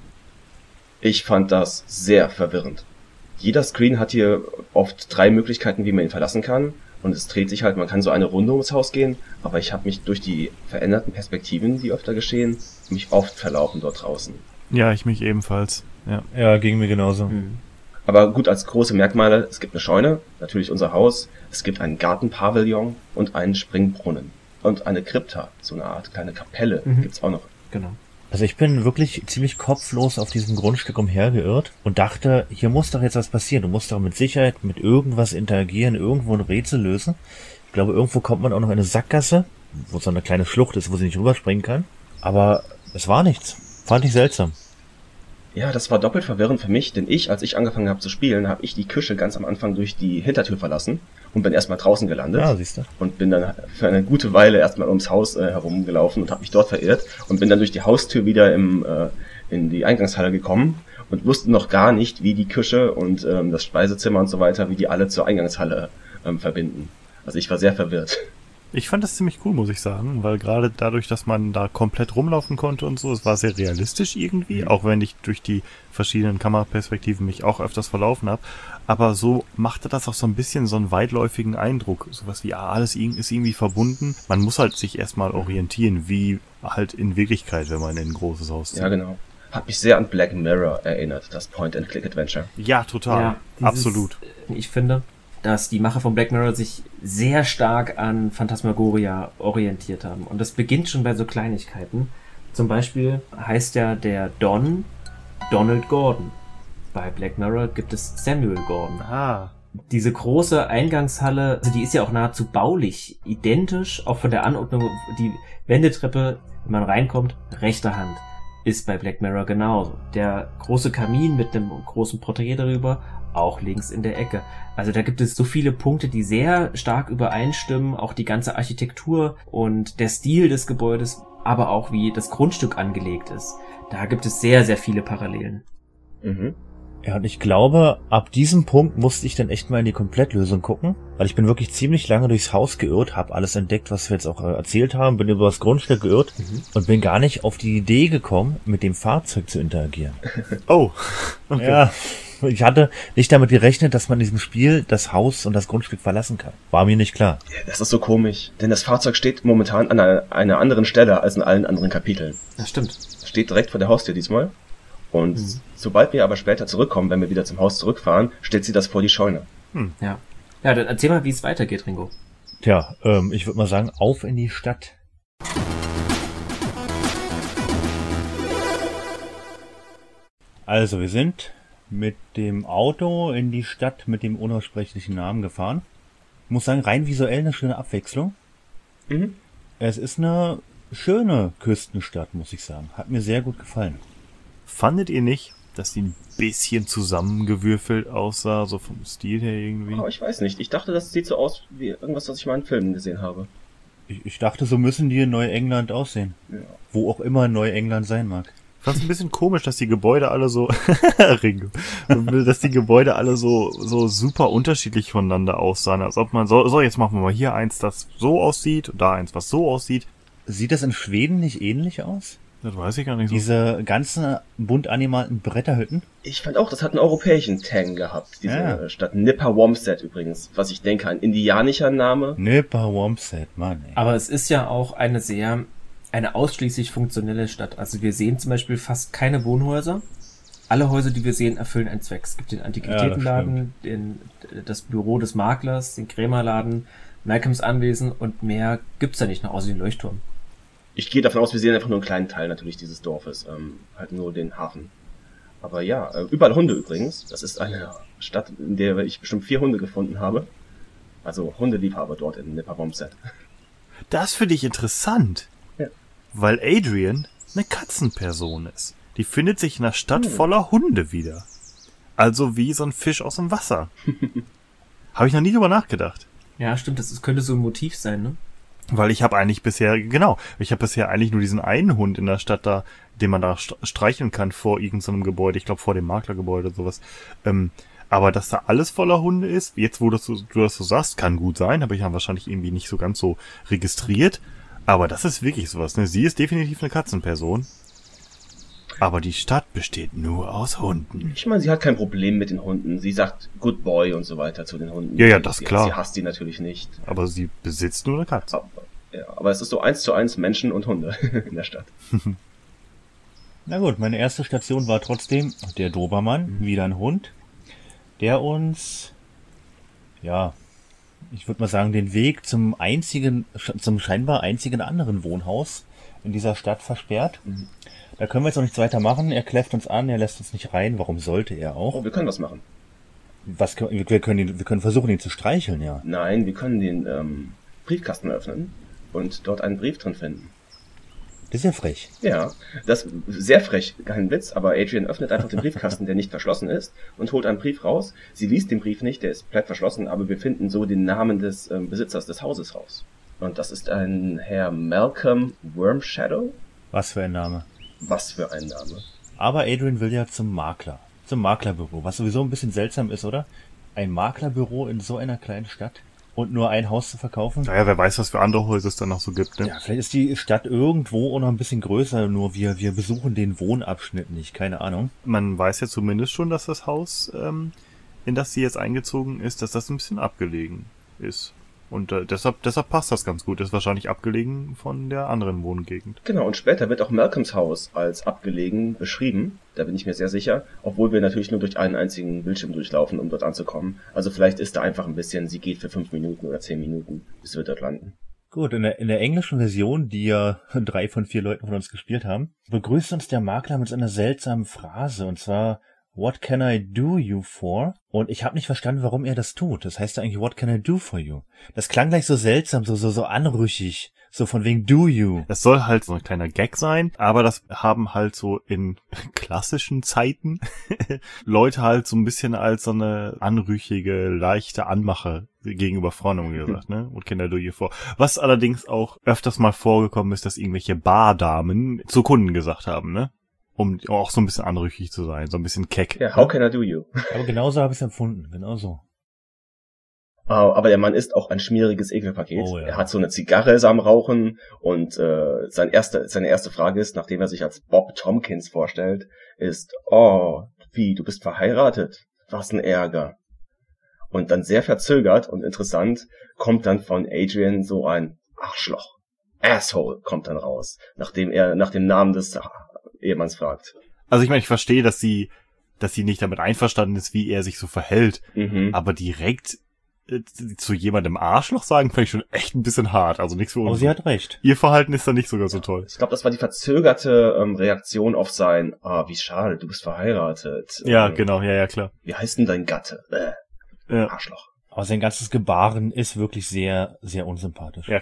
Ich fand das sehr verwirrend. Jeder Screen hat hier oft 3 Möglichkeiten, wie man ihn verlassen kann. Und es dreht sich halt, man kann so eine Runde ums Haus gehen. Aber ich habe mich durch die veränderten Perspektiven, die öfter geschehen, mich oft verlaufen dort draußen. Ja, ich mich ebenfalls. Ja, ging mir genauso. Aber gut, als große Merkmale, es gibt eine Scheune, natürlich unser Haus, es gibt einen Gartenpavillon und einen Springbrunnen. Und eine Krypta, so eine Art kleine Kapelle, gibt's auch noch. Genau. Also ich bin wirklich ziemlich kopflos auf diesem Grundstück umhergeirrt und dachte, hier muss doch jetzt was passieren. Du musst doch mit Sicherheit mit irgendwas interagieren, irgendwo ein Rätsel lösen. Ich glaube, irgendwo kommt man auch noch in eine Sackgasse, wo so eine kleine Schlucht ist, wo sie nicht rüberspringen kann. Aber es war nichts. Fand ich seltsam. Ja, das war doppelt verwirrend für mich, denn als ich angefangen habe zu spielen, habe ich die Küche ganz am Anfang durch die Hintertür verlassen und bin erstmal draußen gelandet. Ja, siehst du. Und bin dann für eine gute Weile erstmal ums Haus herumgelaufen und habe mich dort verirrt und bin dann durch die Haustür wieder in die Eingangshalle gekommen und wusste noch gar nicht, wie die Küche und das Speisezimmer und so weiter, wie die alle zur Eingangshalle verbinden. Also ich war sehr verwirrt. Ich fand das ziemlich cool, muss ich sagen, weil gerade dadurch, dass man da komplett rumlaufen konnte und so, es war sehr realistisch irgendwie, auch wenn ich durch die verschiedenen Kameraperspektiven mich auch öfters verlaufen habe. Aber so machte das auch so ein bisschen so einen weitläufigen Eindruck. Sowas wie, alles ist irgendwie verbunden. Man muss halt sich erstmal orientieren, wie halt in Wirklichkeit, wenn man in ein großes Haus zieht. Ja, genau. Hat mich sehr an Black Mirror erinnert, das Point-and-Click-Adventure. Ja, total. Ja, absolut. Ich finde, dass die Macher von Black Mirror sich sehr stark an Phantasmagoria orientiert haben. Und das beginnt schon bei so Kleinigkeiten. Zum Beispiel heißt ja der Don Donald Gordon. Bei Black Mirror gibt es Samuel Gordon. Diese große Eingangshalle, also die ist ja auch nahezu baulich identisch, auch von der Anordnung. Die Wendeltreppe, wenn man reinkommt, rechter Hand, ist bei Black Mirror genauso. Der große Kamin mit dem großen Porträt darüber, auch links in der Ecke. Also da gibt es so viele Punkte, die sehr stark übereinstimmen, auch die ganze Architektur und der Stil des Gebäudes, aber auch wie das Grundstück angelegt ist. Da gibt es sehr, sehr viele Parallelen. Ja, und ich glaube, ab diesem Punkt musste ich dann echt mal in die Komplettlösung gucken, weil ich bin wirklich ziemlich lange durchs Haus geirrt, habe alles entdeckt, was wir jetzt auch erzählt haben, bin über das Grundstück geirrt und bin gar nicht auf die Idee gekommen, mit dem Fahrzeug zu interagieren. Oh, okay. Ja, ich hatte nicht damit gerechnet, dass man in diesem Spiel das Haus und das Grundstück verlassen kann. War mir nicht klar. Das ist so komisch, denn das Fahrzeug steht momentan an einer anderen Stelle als in allen anderen Kapiteln. Das stimmt. Steht direkt vor der Haustür diesmal. Und sobald wir aber später zurückkommen, wenn wir wieder zum Haus zurückfahren, stellt sie das vor die Scheune. Ja, dann erzähl mal, wie es weitergeht, Ringo. Tja, ich würde mal sagen, auf in die Stadt. Also, wir sind mit dem Auto in die Stadt mit dem unaussprechlichen Namen gefahren. Ich muss sagen, rein visuell eine schöne Abwechslung. Es ist eine schöne Küstenstadt, muss ich sagen. Hat mir sehr gut gefallen. Fandet ihr nicht, dass die ein bisschen zusammengewürfelt aussah, so vom Stil her irgendwie. Oh, ich weiß nicht. Ich dachte, das sieht so aus wie irgendwas, was ich mal in Filmen gesehen habe. Ich dachte, so müssen die in Neuengland aussehen. Ja. Wo auch immer Neuengland sein mag. Ich fand's ein bisschen komisch, dass die Gebäude alle so, Ringo, dass die Gebäude alle so super unterschiedlich voneinander aussahen. Als ob man so, jetzt machen wir mal hier eins, das so aussieht, und da eins, was so aussieht. Sieht das in Schweden nicht ähnlich aus? Das weiß ich gar nicht so. Diese ganzen bunt animierten Bretterhütten? Ich fand auch, das hat einen europäischen Tang gehabt, diese Stadt. Nipperwomset übrigens, was ich denke, ein indianischer Name. Nipperwomset, Mann, ey. Aber es ist ja auch eine ausschließlich funktionelle Stadt. Also wir sehen zum Beispiel fast keine Wohnhäuser. Alle Häuser, die wir sehen, erfüllen einen Zweck. Es gibt den Antiquitätenladen, das Büro des Maklers, den Krämerladen, Malcolms Anwesen und mehr gibt's da nicht noch, außer den Leuchtturm. Ich gehe davon aus, wir sehen einfach nur einen kleinen Teil natürlich dieses Dorfes, halt nur den Hafen. Aber ja, überall Hunde übrigens. Das ist eine Stadt, in der ich bestimmt 4 Hunde gefunden habe. Also Hundeliebhaber dort in Nipperwomset. Das finde ich interessant. Ja. Weil Adrian eine Katzenperson ist. Die findet sich in einer Stadt voller Hunde wieder. Also wie so ein Fisch aus dem Wasser. Habe ich noch nie drüber nachgedacht. Ja, stimmt, das könnte so ein Motiv sein, ne? Weil ich habe bisher eigentlich nur diesen einen Hund in der Stadt da, den man da streicheln kann vor irgendeinem Gebäude. Ich glaube vor dem Maklergebäude oder sowas. Aber dass da alles voller Hunde ist, jetzt wo du das so sagst, kann gut sein, habe ich ja wahrscheinlich irgendwie nicht so ganz so registriert. Aber das ist wirklich sowas, ne? Sie ist definitiv eine Katzenperson. Aber die Stadt besteht nur aus Hunden. Ich meine, sie hat kein Problem mit den Hunden. Sie sagt Good Boy und so weiter zu den Hunden. Ja, das ist klar. Sie hasst die natürlich nicht. Aber sie besitzt nur eine Katze. Aber es ist so 1:1 Menschen und Hunde in der Stadt. Na gut, meine erste Station war trotzdem der Dobermann, wieder ein Hund, der uns, ja, ich würde mal sagen, den Weg zum scheinbar einzigen anderen Wohnhaus in dieser Stadt versperrt. Da können wir jetzt noch nichts weiter machen. Er kläfft uns an, er lässt uns nicht rein. Warum sollte er auch? Oh, wir können was machen. Wir können versuchen, ihn zu streicheln, ja. Nein, wir können den Briefkasten öffnen und dort einen Brief drin finden. Das ist ja frech. Ja, das ist sehr frech, kein Witz, aber Adrian öffnet einfach den Briefkasten, der nicht verschlossen ist, und holt einen Brief raus. Sie liest den Brief nicht, der ist bleibt verschlossen, aber wir finden so den Namen des Besitzers des Hauses raus. Und das ist ein Herr Malcolm Wormshadow. Was für ein Name. Was für ein Name. Aber Adrian will ja zum Maklerbüro, was sowieso ein bisschen seltsam ist, oder? Ein Maklerbüro in so einer kleinen Stadt und nur ein Haus zu verkaufen? Naja, wer weiß, was für andere Häuser es da noch so gibt, ne? Ja, vielleicht ist die Stadt irgendwo auch noch ein bisschen größer, nur wir besuchen den Wohnabschnitt nicht, keine Ahnung. Man weiß ja zumindest schon, dass das Haus, in das sie jetzt eingezogen ist, dass das ein bisschen abgelegen ist. Und deshalb passt das ganz gut. Ist wahrscheinlich abgelegen von der anderen Wohngegend. Genau, und später wird auch Malcolms Haus als abgelegen beschrieben. Da bin ich mir sehr sicher. Obwohl wir natürlich nur durch einen einzigen Bildschirm durchlaufen, um dort anzukommen. Also vielleicht ist da einfach ein bisschen, sie geht für 5 Minuten oder 10 Minuten, bis wir dort landen. Gut, in der englischen Version, die ja 3 von 4 Leuten von uns gespielt haben, begrüßt uns der Makler mit so einer seltsamen Phrase, und zwar: What can I do you for? Und ich habe nicht verstanden, warum er das tut. Das heißt ja eigentlich, what can I do for you? Das klang gleich so seltsam, so anrüchig. So von wegen do you. Das soll halt so ein kleiner Gag sein, aber das haben halt so in klassischen Zeiten Leute halt so ein bisschen als so eine anrüchige, leichte Anmache gegenüber Frauen gesagt, ne? What can I do you for? Was allerdings auch öfters mal vorgekommen ist, dass irgendwelche Bardamen zu Kunden gesagt haben, ne? Um auch so ein bisschen anrüchig zu sein, so ein bisschen keck. Ja, how can I do you? Aber genauso habe ich es empfunden, genauso. Aber der Mann ist auch ein schmieriges Ekelpaket. Oh, ja. Er hat so eine Zigarre am Rauchen und seine erste Frage ist, nachdem er sich als Bob Tompkins vorstellt, ist: Oh, wie, du bist verheiratet? Was ein Ärger. Und dann sehr verzögert und interessant kommt dann von Adrian so ein Arschloch. Asshole kommt dann raus, nachdem er nach dem Namen des Ehemanns fragt. Also ich meine, ich verstehe, dass sie nicht damit einverstanden ist, wie er sich so verhält, Aber direkt zu jemandem Arschloch sagen, fand ich schon echt ein bisschen hart. Also nichts für uns. Aber sie hat recht. Ihr Verhalten ist da nicht sogar so toll. Ich glaube, das war die verzögerte Reaktion auf sein: wie schade, du bist verheiratet. Ja, genau, ja, klar. Wie heißt denn dein Gatte? Ja. Arschloch. Aber sein ganzes Gebaren ist wirklich sehr, sehr unsympathisch. Ja, klar.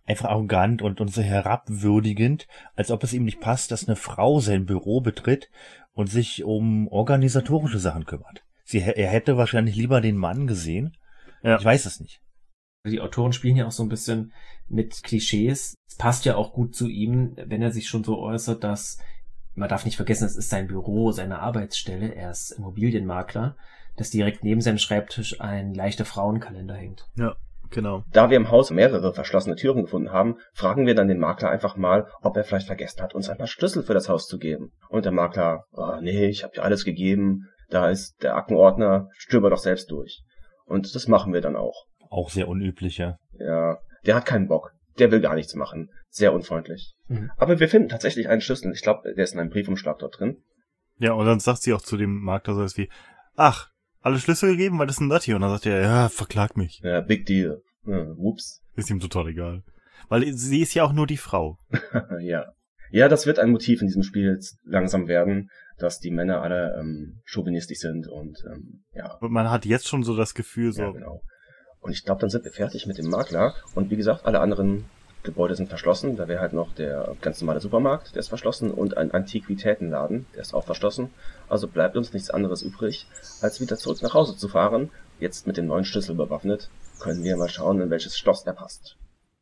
einfach arrogant und so herabwürdigend, als ob es ihm nicht passt, dass eine Frau sein Büro betritt und sich um organisatorische Sachen kümmert. Er hätte wahrscheinlich lieber den Mann gesehen. Ja. Ich weiß es nicht. Die Autoren spielen ja auch so ein bisschen mit Klischees. Es passt ja auch gut zu ihm, wenn er sich schon so äußert, dass, man darf nicht vergessen, es ist sein Büro, seine Arbeitsstelle, er ist Immobilienmakler, dass direkt neben seinem Schreibtisch ein leichter Frauenkalender hängt. Ja, genau. Da wir im Haus mehrere verschlossene Türen gefunden haben, fragen wir dann den Makler einfach mal, ob er vielleicht vergessen hat, uns ein paar Schlüssel für das Haus zu geben. Und der Makler, nee, ich habe dir alles gegeben, da ist der Aktenordner, stöber doch selbst durch. Und das machen wir dann auch. Auch sehr unüblich, ja. Ja, der hat keinen Bock. Der will gar nichts machen. Sehr unfreundlich. Mhm. Aber wir finden tatsächlich einen Schlüssel. Ich glaube, der ist in einem Briefumschlag dort drin. Ja, und dann sagt sie auch zu dem Makler so etwas wie, ach, alle Schlüssel gegeben, was ist denn das hier? Und dann sagt er, ja, verklagt mich. Ja, big deal. Ups. Ist ihm total egal. Weil sie ist ja auch nur die Frau. Ja. Ja, das wird ein Motiv in diesem Spiel jetzt langsam werden, dass die Männer alle chauvinistisch sind und ja. Und man hat jetzt schon so das Gefühl, so. Ja, genau. Und ich glaube, dann sind wir fertig mit dem Makler. Und wie gesagt, alle anderen Gebäude sind verschlossen. Da wäre halt noch der ganz normale Supermarkt, der ist verschlossen. Und ein Antiquitätenladen, der ist auch verschlossen. Also bleibt uns nichts anderes übrig, als wieder zurück nach Hause zu fahren. Jetzt mit dem neuen Schlüssel bewaffnet. Können wir mal schauen, in welches Schloss der passt.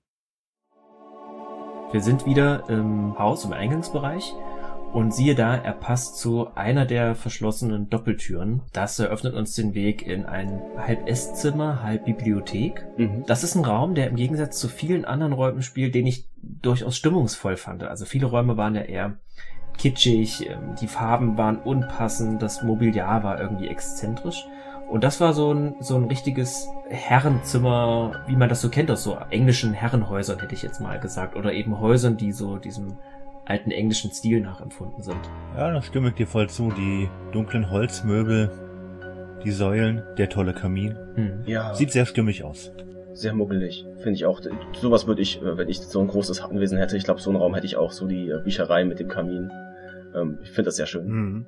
Wir sind wieder im Haus, im Eingangsbereich. Und siehe da, er passt zu einer der verschlossenen Doppeltüren. Das eröffnet uns den Weg in ein halb Esszimmer, halb Bibliothek. Mhm. Das ist ein Raum, der im Gegensatz zu vielen anderen Räumen den ich durchaus stimmungsvoll fand. Also viele Räume waren ja eher kitschig, die Farben waren unpassend, das Mobiliar war irgendwie exzentrisch. Und das war so ein richtiges Herrenzimmer, wie man das so kennt aus so englischen Herrenhäusern, hätte ich jetzt mal gesagt. Oder eben Häusern, die so diesem alten englischen Stil nachempfunden sind. Ja, da stimme ich dir voll zu. Die dunklen Holzmöbel, die Säulen, der tolle Kamin. Ja. Sieht sehr stimmig aus. Sehr muggelig, finde ich auch. Sowas würde ich, wenn ich so ein großes Anwesen hätte, ich glaube, so einen Raum hätte ich auch, so die Bücherei mit dem Kamin. Ich finde das sehr schön. Mhm.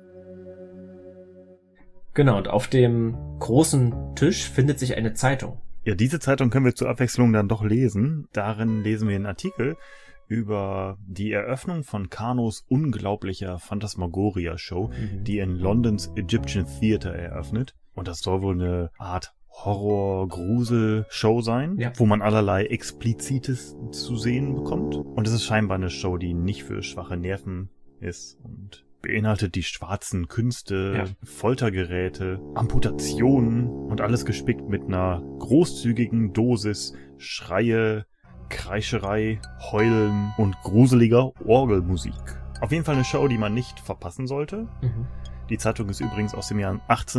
Genau, und auf dem großen Tisch findet sich eine Zeitung. Ja, diese Zeitung können wir zur Abwechslung dann doch lesen. Darin lesen wir einen Artikel über die Eröffnung von Kanos unglaublicher Phantasmagoria-Show, die in Londons Egyptian Theatre eröffnet. Und das soll wohl eine Art Horror-Grusel-Show sein, ja, wo man allerlei Explizites zu sehen bekommt. Und es ist scheinbar eine Show, die nicht für schwache Nerven ist und beinhaltet die schwarzen Künste, ja, Foltergeräte, Amputationen und alles gespickt mit einer großzügigen Dosis Schreie, Kreischerei, Heulen und gruseliger Orgelmusik. Auf jeden Fall eine Show, die man nicht verpassen sollte. Mhm. Die Zeitung ist übrigens aus dem Jahr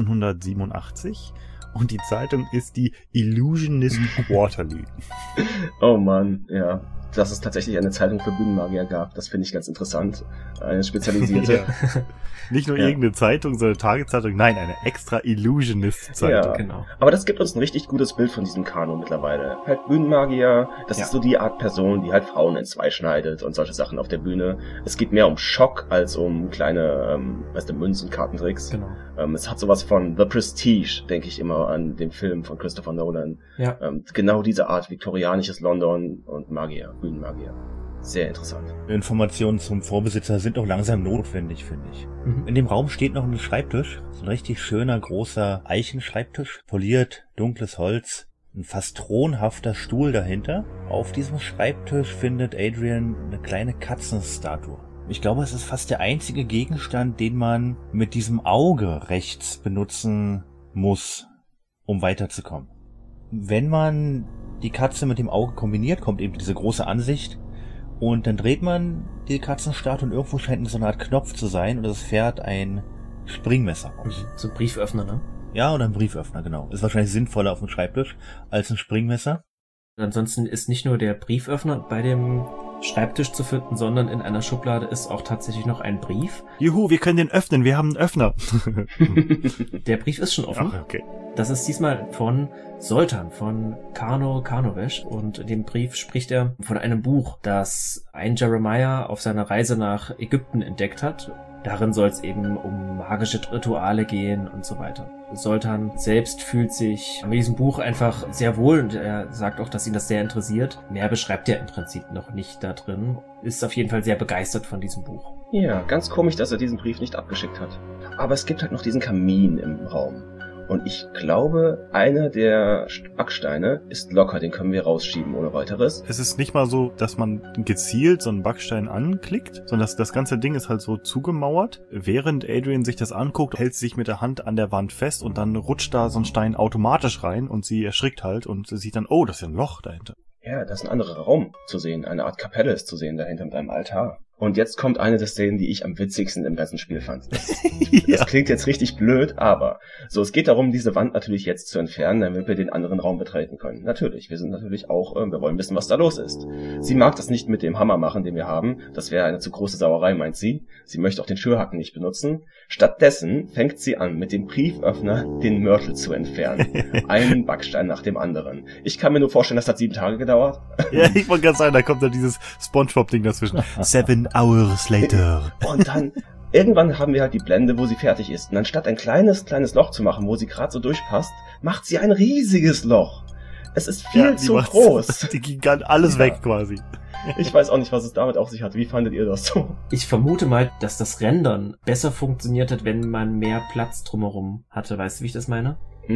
1887 und die Zeitung ist die Illusionist Quarterly. Oh Mann, ja. Dass es tatsächlich eine Zeitung für Bühnenmagier gab, das finde ich ganz interessant. Eine spezialisierte. Ja. Nicht nur irgendeine Zeitung, sondern eine Tageszeitung, nein, eine extra Illusionist-Zeitung. Ja, genau. Aber das gibt uns ein richtig gutes Bild von diesem Kano mittlerweile. Halt Bühnenmagier, das ist so die Art Person, die halt Frauen in zwei schneidet und solche Sachen auf der Bühne. Es geht mehr um Schock als um kleine, Münz- und Kartentricks. Genau. Es hat sowas von The Prestige, denke ich immer an den Film von Christopher Nolan. Ja. Genau diese Art, viktorianisches London und Magier, Bühnenmagier. Sehr interessant. Informationen zum Vorbesitzer sind auch langsam notwendig, finde ich. Mhm. In dem Raum steht noch ein Schreibtisch. So ein richtig schöner, großer Eichenschreibtisch. Poliert, dunkles Holz. Ein fast thronhafter Stuhl dahinter. Auf diesem Schreibtisch findet Adrian eine kleine Katzenstatue. Ich glaube, es ist fast der einzige Gegenstand, den man mit diesem Auge rechts benutzen muss, um weiterzukommen. Wenn man die Katze mit dem Auge kombiniert, kommt eben diese große Ansicht. Und dann dreht man die Katzenstatue und irgendwo scheint so eine Art Knopf zu sein und es fährt ein Springmesser aus. So ein Brieföffner, ne? Ja, oder ein Brieföffner, genau. Ist wahrscheinlich sinnvoller auf dem Schreibtisch als ein Springmesser. Ansonsten ist nicht nur der Brieföffner bei dem Schreibtisch zu finden, sondern in einer Schublade ist auch tatsächlich noch ein Brief. Juhu, wir können den öffnen, wir haben einen Öffner. Der Brief ist schon offen. Ach, okay. Das ist diesmal von Zoltan, von Kano Kanovesh, und in dem Brief spricht er von einem Buch, das ein Jeremiah auf seiner Reise nach Ägypten entdeckt hat Darin soll es eben um magische Rituale gehen und so weiter. Zoltan selbst fühlt sich mit diesem Buch einfach sehr wohl und er sagt auch, dass ihn das sehr interessiert. Mehr beschreibt er im Prinzip noch nicht da drin. Ist auf jeden Fall sehr begeistert von diesem Buch. Ja, ganz komisch, dass er diesen Brief nicht abgeschickt hat. Aber es gibt halt noch diesen Kamin im Raum. Und ich glaube, einer der Backsteine ist locker, den können wir rausschieben ohne weiteres. Es ist nicht mal so, dass man gezielt so einen Backstein anklickt, sondern das ganze Ding ist halt so zugemauert. Während Adrian sich das anguckt, hält sie sich mit der Hand an der Wand fest und dann rutscht da so ein Stein automatisch rein und sie erschrickt halt und sieht dann, oh, das ist ja ein Loch dahinter. Ja, da ist ein anderer Raum zu sehen, eine Art Kapelle ist zu sehen dahinter mit einem Altar. Und jetzt kommt eine der Szenen, die ich am witzigsten im ganzen Spiel fand. Das klingt jetzt richtig blöd, aber so, es geht darum, diese Wand natürlich jetzt zu entfernen, damit wir den anderen Raum betreten können. Natürlich, wir sind natürlich auch, wir wollen wissen, was da los ist. Sie mag das nicht mit dem Hammer machen, den wir haben. Das wäre eine zu große Sauerei, meint sie. Sie möchte auch den Schürhaken nicht benutzen. Stattdessen fängt sie an, mit dem Brieföffner den Mörtel zu entfernen. Einen Backstein nach dem anderen. Ich kann mir nur vorstellen, das hat 7 Tage gedauert. Ja, ich wollte gerade sagen, da kommt dann dieses SpongeBob-Ding dazwischen. 7 hours later. Und dann, irgendwann haben wir halt die Blende, wo sie fertig ist. Und anstatt ein kleines Loch zu machen, wo sie gerade so durchpasst, macht sie ein riesiges Loch. Es ist viel zu groß. Die ging alles weg quasi. Ich weiß auch nicht, was es damit auf sich hat. Wie fandet ihr das so? Ich vermute mal, dass das Rendern besser funktioniert hat, wenn man mehr Platz drumherum hatte. Weißt du, wie ich das meine?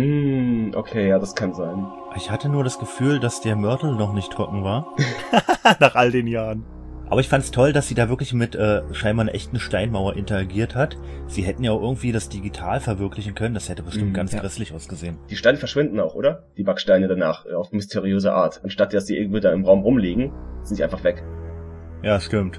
Okay, ja, das kann sein. Ich hatte nur das Gefühl, dass der Mörtel noch nicht trocken war. Nach all den Jahren. Aber ich fand's toll, dass sie da wirklich mit scheinbar einer echten Steinmauer interagiert hat. Sie hätten ja auch irgendwie das digital verwirklichen können. Das hätte bestimmt ganz grässlich ausgesehen. Die Steine verschwinden auch, oder? Die Backsteine danach, auf mysteriöse Art. Anstatt dass die irgendwie da im Raum rumliegen, sind die einfach weg. Ja, stimmt.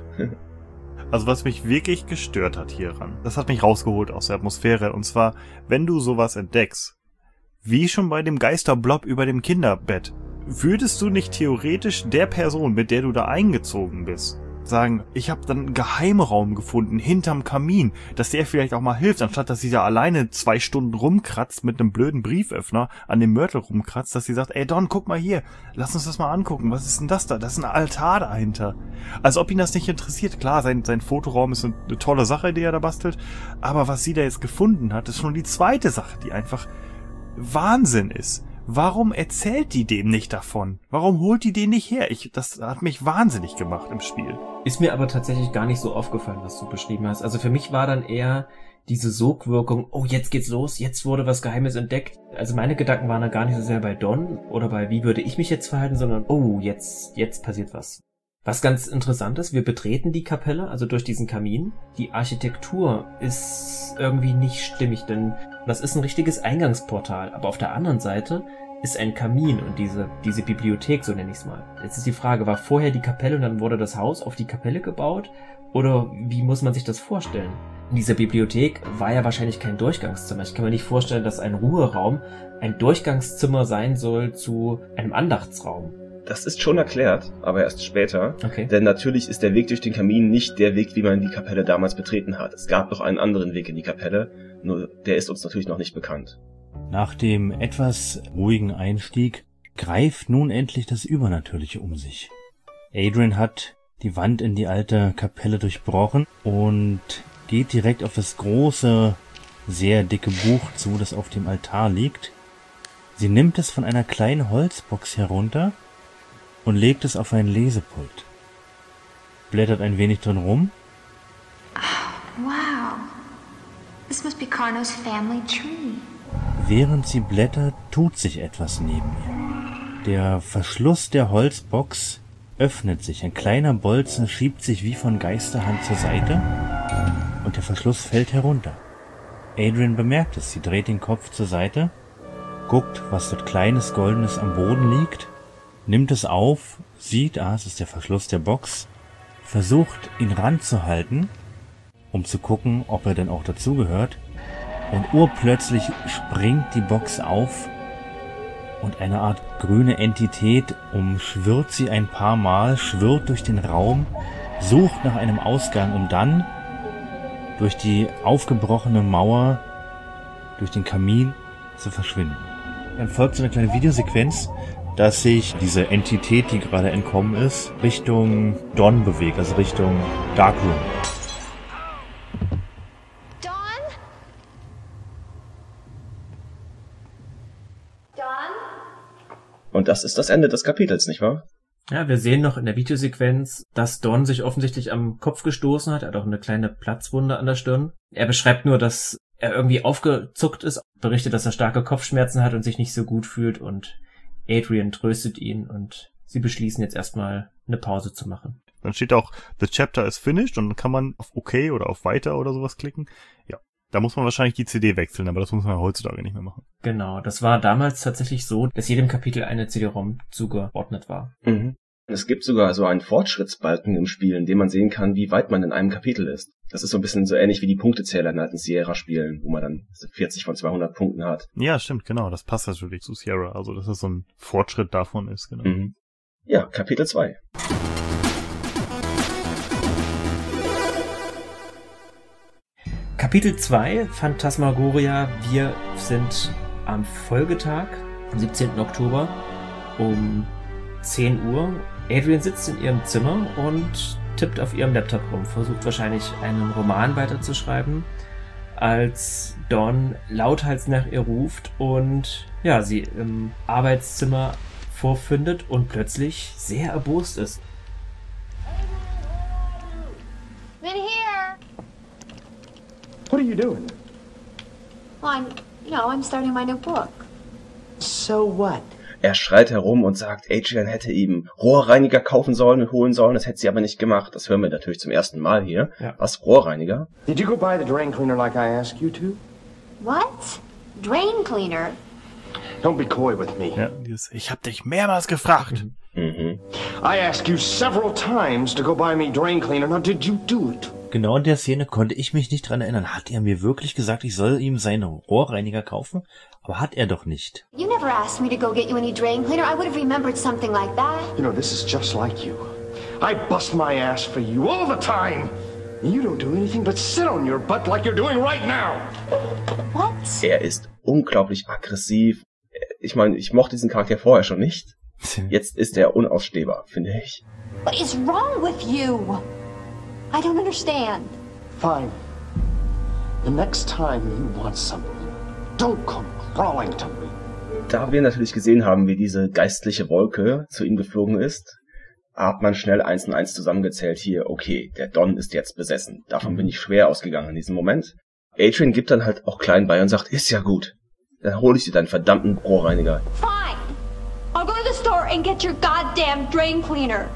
Also was mich wirklich gestört hat hieran, das hat mich rausgeholt aus der Atmosphäre. Und zwar, wenn du sowas entdeckst, wie schon bei dem Geisterblob über dem Kinderbett, würdest du nicht theoretisch der Person, mit der du da eingezogen bist, sagen, ich habe dann einen Geheimraum gefunden, hinterm Kamin, dass der vielleicht auch mal hilft, anstatt dass sie da alleine 2 Stunden rumkratzt mit einem blöden Brieföffner an dem Mörtel rumkratzt, dass sie sagt, ey Don, guck mal hier, lass uns das mal angucken, was ist denn das da? Das ist ein Altar dahinter. Als ob ihn das nicht interessiert. Klar, sein Fotoraum ist eine tolle Sache, die er da bastelt, aber was sie da jetzt gefunden hat, ist schon die zweite Sache, die einfach Wahnsinn ist. Warum erzählt die dem nicht davon? Warum holt die den nicht her? Das hat mich wahnsinnig gemacht im Spiel. Ist mir aber tatsächlich gar nicht so aufgefallen, was du beschrieben hast. Also für mich war dann eher diese Sogwirkung, oh, jetzt geht's los, jetzt wurde was Geheimes entdeckt. Also meine Gedanken waren dann gar nicht so sehr bei Don oder bei wie würde ich mich jetzt verhalten, sondern oh, jetzt passiert was. Was ganz interessant ist, wir betreten die Kapelle, also durch diesen Kamin. Die Architektur ist irgendwie nicht stimmig, denn das ist ein richtiges Eingangsportal. Aber auf der anderen Seite ist ein Kamin und diese Bibliothek, so nenne ich es mal. Jetzt ist die Frage, war vorher die Kapelle und dann wurde das Haus auf die Kapelle gebaut? Oder wie muss man sich das vorstellen? In dieser Bibliothek war ja wahrscheinlich kein Durchgangszimmer. Ich kann mir nicht vorstellen, dass ein Ruheraum ein Durchgangszimmer sein soll zu einem Andachtsraum. Das ist schon erklärt, aber erst später. Okay. Denn natürlich ist der Weg durch den Kamin nicht der Weg, wie man die Kapelle damals betreten hat. Es gab noch einen anderen Weg in die Kapelle, nur der ist uns natürlich noch nicht bekannt. Nach dem etwas ruhigen Einstieg greift nun endlich das Übernatürliche um sich. Adrian hat die Wand in die alte Kapelle durchbrochen und geht direkt auf das große, sehr dicke Buch zu, das auf dem Altar liegt. Sie nimmt es von einer kleinen Holzbox herunter und legt es auf ein Lesepult. Blättert ein wenig drin rum. Wow. This must be Carno's family tree. Während sie blättert, tut sich etwas neben ihr. Der Verschluss der Holzbox öffnet sich. Ein kleiner Bolzen schiebt sich wie von Geisterhand zur Seite und der Verschluss fällt herunter. Adrian bemerkt es. Sie dreht den Kopf zur Seite, guckt, was dort Kleines Goldenes am Boden liegt, nimmt es auf, sieht, es ist der Verschluss der Box, versucht ihn ranzuhalten, um zu gucken, ob er denn auch dazugehört, und urplötzlich springt die Box auf und eine Art grüne Entität umschwirrt sie ein paar Mal, schwirrt durch den Raum, sucht nach einem Ausgang, um dann durch die aufgebrochene Mauer, durch den Kamin zu verschwinden. Dann folgt so eine kleine Videosequenz, dass sich diese Entität, die gerade entkommen ist, Richtung Don bewegt, also Richtung Darkroom. Und das ist das Ende des Kapitels, nicht wahr? Ja, wir sehen noch in der Videosequenz, dass Don sich offensichtlich am Kopf gestoßen hat. Er hat auch eine kleine Platzwunde an der Stirn. Er beschreibt nur, dass er irgendwie aufgezuckt ist, berichtet, dass er starke Kopfschmerzen hat und sich nicht so gut fühlt, und Adrian tröstet ihn und sie beschließen jetzt erstmal eine Pause zu machen. Dann steht auch, the chapter is finished, und dann kann man auf OK oder auf Weiter oder sowas klicken. Ja, da muss man wahrscheinlich die CD wechseln, aber das muss man heutzutage nicht mehr machen. Genau, das war damals tatsächlich so, dass jedem Kapitel eine CD-ROM zugeordnet war. Mhm. Es gibt sogar so einen Fortschrittsbalken im Spiel, in dem man sehen kann, wie weit man in einem Kapitel ist. Das ist so ein bisschen so ähnlich wie die Punktezähler in alten Sierra-Spielen, wo man dann 40 von 200 Punkten hat. Ja, stimmt, genau. Das passt natürlich zu Sierra. Also, dass das so ein Fortschritt davon ist, genau. Mhm. Ja, Kapitel 2. Kapitel 2, Phantasmagoria. Wir sind am Folgetag, am 17. Oktober, um 10 Uhr. Adrian sitzt in ihrem Zimmer und tippt auf ihrem Laptop rum, versucht wahrscheinlich einen Roman weiterzuschreiben, als Don lauthals nach ihr ruft und ja, sie im Arbeitszimmer vorfindet und plötzlich sehr erbost ist. Been here. What are you doing? Well, I'm starting my new book. So what? Er schreit herum und sagt, Adrian hätte ihm Rohrreiniger kaufen sollen und holen sollen, das hätte sie aber nicht gemacht. Das hören wir natürlich zum ersten Mal hier. Ja. Was, Rohrreiniger? Did you go buy the drain cleaner like I asked you to? What? Drain cleaner? Don't be coy with me. Ja, ich hab dich mehrmals gefragt. Mhm. I asked you several times to go buy me drain cleaner. Now, did you do it? Genau in der Szene konnte ich mich nicht dran erinnern. Hat er mir wirklich gesagt, ich soll ihm seinen Rohrreiniger kaufen? Aber hat er doch nicht. You never asked me to go get you any drain cleaner. I would have remembered something like that. You know, this is just like you. I bust my ass for you all the time. You don't do anything but sit on your butt like you're doing right now. What? Er ist unglaublich aggressiv. Ich meine, ich mochte diesen Charakter vorher schon nicht. Jetzt ist er unausstehbar, finde ich. What is wrong with you? I don't understand. Fine. The next time you want something, don't come crawling to me. Da wir natürlich gesehen haben, wie diese geistliche Wolke zu ihm geflogen ist, hat man schnell 1 und 1 zusammengezählt hier. Okay, der Don ist jetzt besessen. Davon bin ich schwer ausgegangen in diesem Moment. Adrian gibt dann halt auch klein bei und sagt, ist ja gut. Dann hole ich dir deinen verdammten Rohrreiniger. Fine. I'll go to the store and get your goddamn drain cleaner.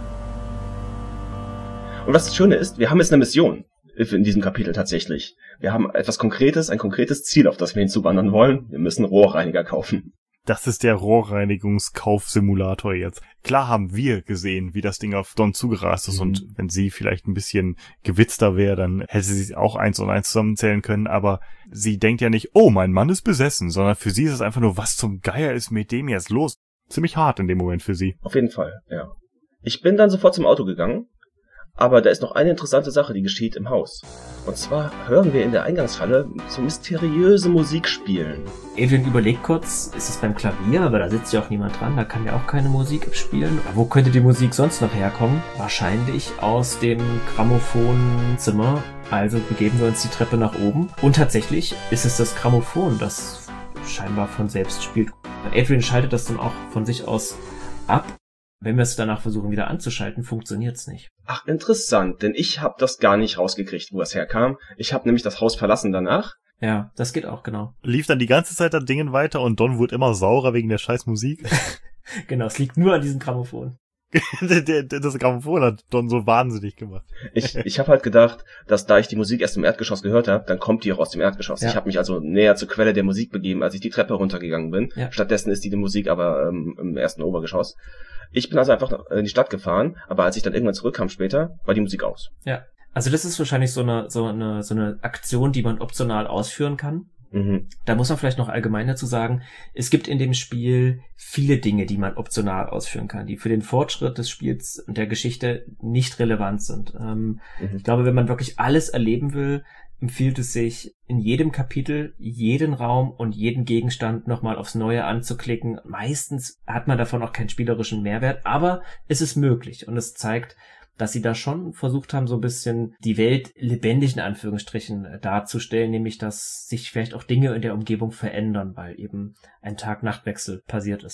Und was das Schöne ist, wir haben jetzt eine Mission in diesem Kapitel tatsächlich. Wir haben etwas Konkretes, ein konkretes Ziel, auf das wir hinzuwandern wollen. Wir müssen Rohrreiniger kaufen. Das ist der Rohrreinigungskaufsimulator jetzt. Klar haben wir gesehen, wie das Ding auf Don zugerast ist, und wenn sie vielleicht ein bisschen gewitzter wäre, dann hätte sie auch 1 und 1 zusammenzählen können, aber sie denkt ja nicht, oh, mein Mann ist besessen, sondern für sie ist es einfach nur, was zum Geier ist mit dem jetzt los? Ziemlich hart in dem Moment für sie. Auf jeden Fall, ja. Ich bin dann sofort zum Auto gegangen, aber da ist noch eine interessante Sache, die geschieht im Haus. Und zwar hören wir in der Eingangshalle so mysteriöse Musik spielen. Adrian überlegt kurz, ist es beim Klavier, aber da sitzt ja auch niemand dran, da kann ja auch keine Musik spielen. Aber wo könnte die Musik sonst noch herkommen? Wahrscheinlich aus dem Grammophonzimmer. Also begeben wir uns die Treppe nach oben. Und tatsächlich ist es das Grammophon, das scheinbar von selbst spielt. Adrian schaltet das dann auch von sich aus ab. Wenn wir es danach versuchen wieder anzuschalten, funktioniert's nicht. Ach, interessant, denn ich habe das gar nicht rausgekriegt, wo das herkam. Ich habe nämlich das Haus verlassen danach. Ja, das geht auch, genau. Lief dann die ganze Zeit das Dingen weiter und Don wurde immer saurer wegen der scheiß Musik. Genau, es liegt nur an diesem Grammophon. Das Grammophon hat Don so wahnsinnig gemacht. Ich habe halt gedacht, dass da ich die Musik erst im Erdgeschoss gehört habe, dann kommt die auch aus dem Erdgeschoss. Ja. Ich habe mich also näher zur Quelle der Musik begeben, als ich die Treppe runtergegangen bin. Ja. Stattdessen ist die Musik aber im ersten Obergeschoss. Ich bin also einfach in die Stadt gefahren, aber als ich dann irgendwann zurückkam später, war die Musik aus. Ja, also das ist wahrscheinlich so eine Aktion, die man optional ausführen kann. Mhm. Da muss man vielleicht noch allgemein dazu sagen, es gibt in dem Spiel viele Dinge, die man optional ausführen kann, die für den Fortschritt des Spiels und der Geschichte nicht relevant sind. Ich glaube, wenn man wirklich alles erleben will, empfiehlt es sich, in jedem Kapitel jeden Raum und jeden Gegenstand nochmal aufs Neue anzuklicken. Meistens hat man davon auch keinen spielerischen Mehrwert, aber es ist möglich und es zeigt, dass sie da schon versucht haben, so ein bisschen die Welt lebendig in Anführungsstrichen darzustellen, nämlich dass sich vielleicht auch Dinge in der Umgebung verändern, weil eben ein Tag-Nacht-Wechsel passiert ist.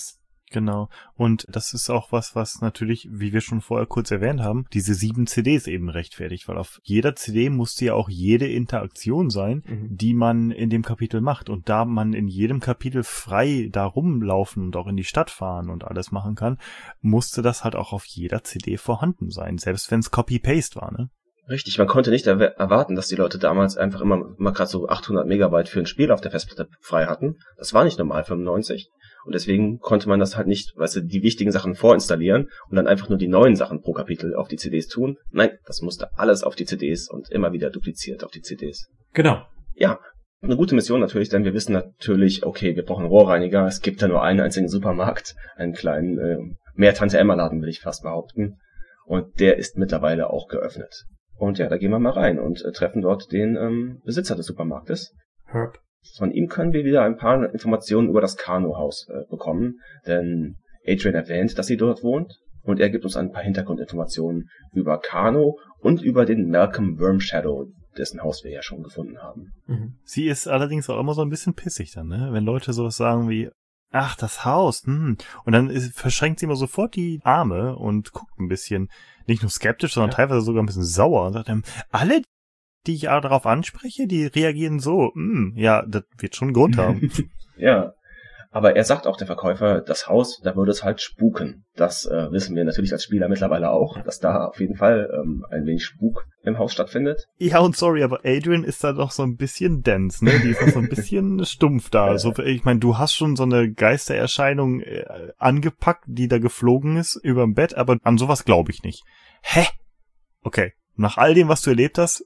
Genau. Und das ist auch was natürlich, wie wir schon vorher kurz erwähnt haben, diese 7 CDs eben rechtfertigt, weil auf jeder CD musste ja auch jede Interaktion sein, die man in dem Kapitel macht. Und da man in jedem Kapitel frei da rumlaufen und auch in die Stadt fahren und alles machen kann, musste das halt auch auf jeder CD vorhanden sein, selbst wenn es Copy-Paste war, ne? Richtig, man konnte nicht erwarten, dass die Leute damals einfach immer gerade so 800 Megabyte für ein Spiel auf der Festplatte frei hatten. Das war nicht normal 95. Und deswegen konnte man das halt nicht, die wichtigen Sachen vorinstallieren und dann einfach nur die neuen Sachen pro Kapitel auf die CDs tun. Nein, das musste alles auf die CDs und immer wieder dupliziert auf die CDs. Genau. Ja, eine gute Mission natürlich, denn wir wissen natürlich, okay, wir brauchen einen Rohrreiniger. Es gibt da nur einen einzigen Supermarkt, einen kleinen Mehr-Tante-Emma-Laden, will ich fast behaupten. Und der ist mittlerweile auch geöffnet. Und ja, da gehen wir mal rein und treffen dort den Besitzer des Supermarktes. Herb. Von ihm können wir wieder ein paar Informationen über das Kano-Haus bekommen, denn Adrian erwähnt, dass sie dort wohnt, und er gibt uns ein paar Hintergrundinformationen über Kano und über den Malcolm Wormshadow, dessen Haus wir ja schon gefunden haben. Sie ist allerdings auch immer so ein bisschen pissig dann, ne? Wenn Leute sowas sagen wie, ach, das Haus, Und dann verschränkt sie immer sofort die Arme und guckt ein bisschen, nicht nur skeptisch, sondern teilweise sogar ein bisschen sauer und sagt dann, alle, die ich darauf anspreche, die reagieren so, ja, das wird schon einen Grund haben. Ja, aber er sagt auch, der Verkäufer, das Haus, da würde es halt spuken. Das wissen wir natürlich als Spieler mittlerweile auch, dass da auf jeden Fall ein wenig Spuk im Haus stattfindet. Ja, und sorry, aber Adrian ist da doch so ein bisschen dense, ne? Die ist noch so ein bisschen stumpf da. Also, ich meine, du hast schon so eine Geistererscheinung angepackt, die da geflogen ist überm Bett, aber an sowas glaube ich nicht. Hä? Okay, nach all dem, was du erlebt hast,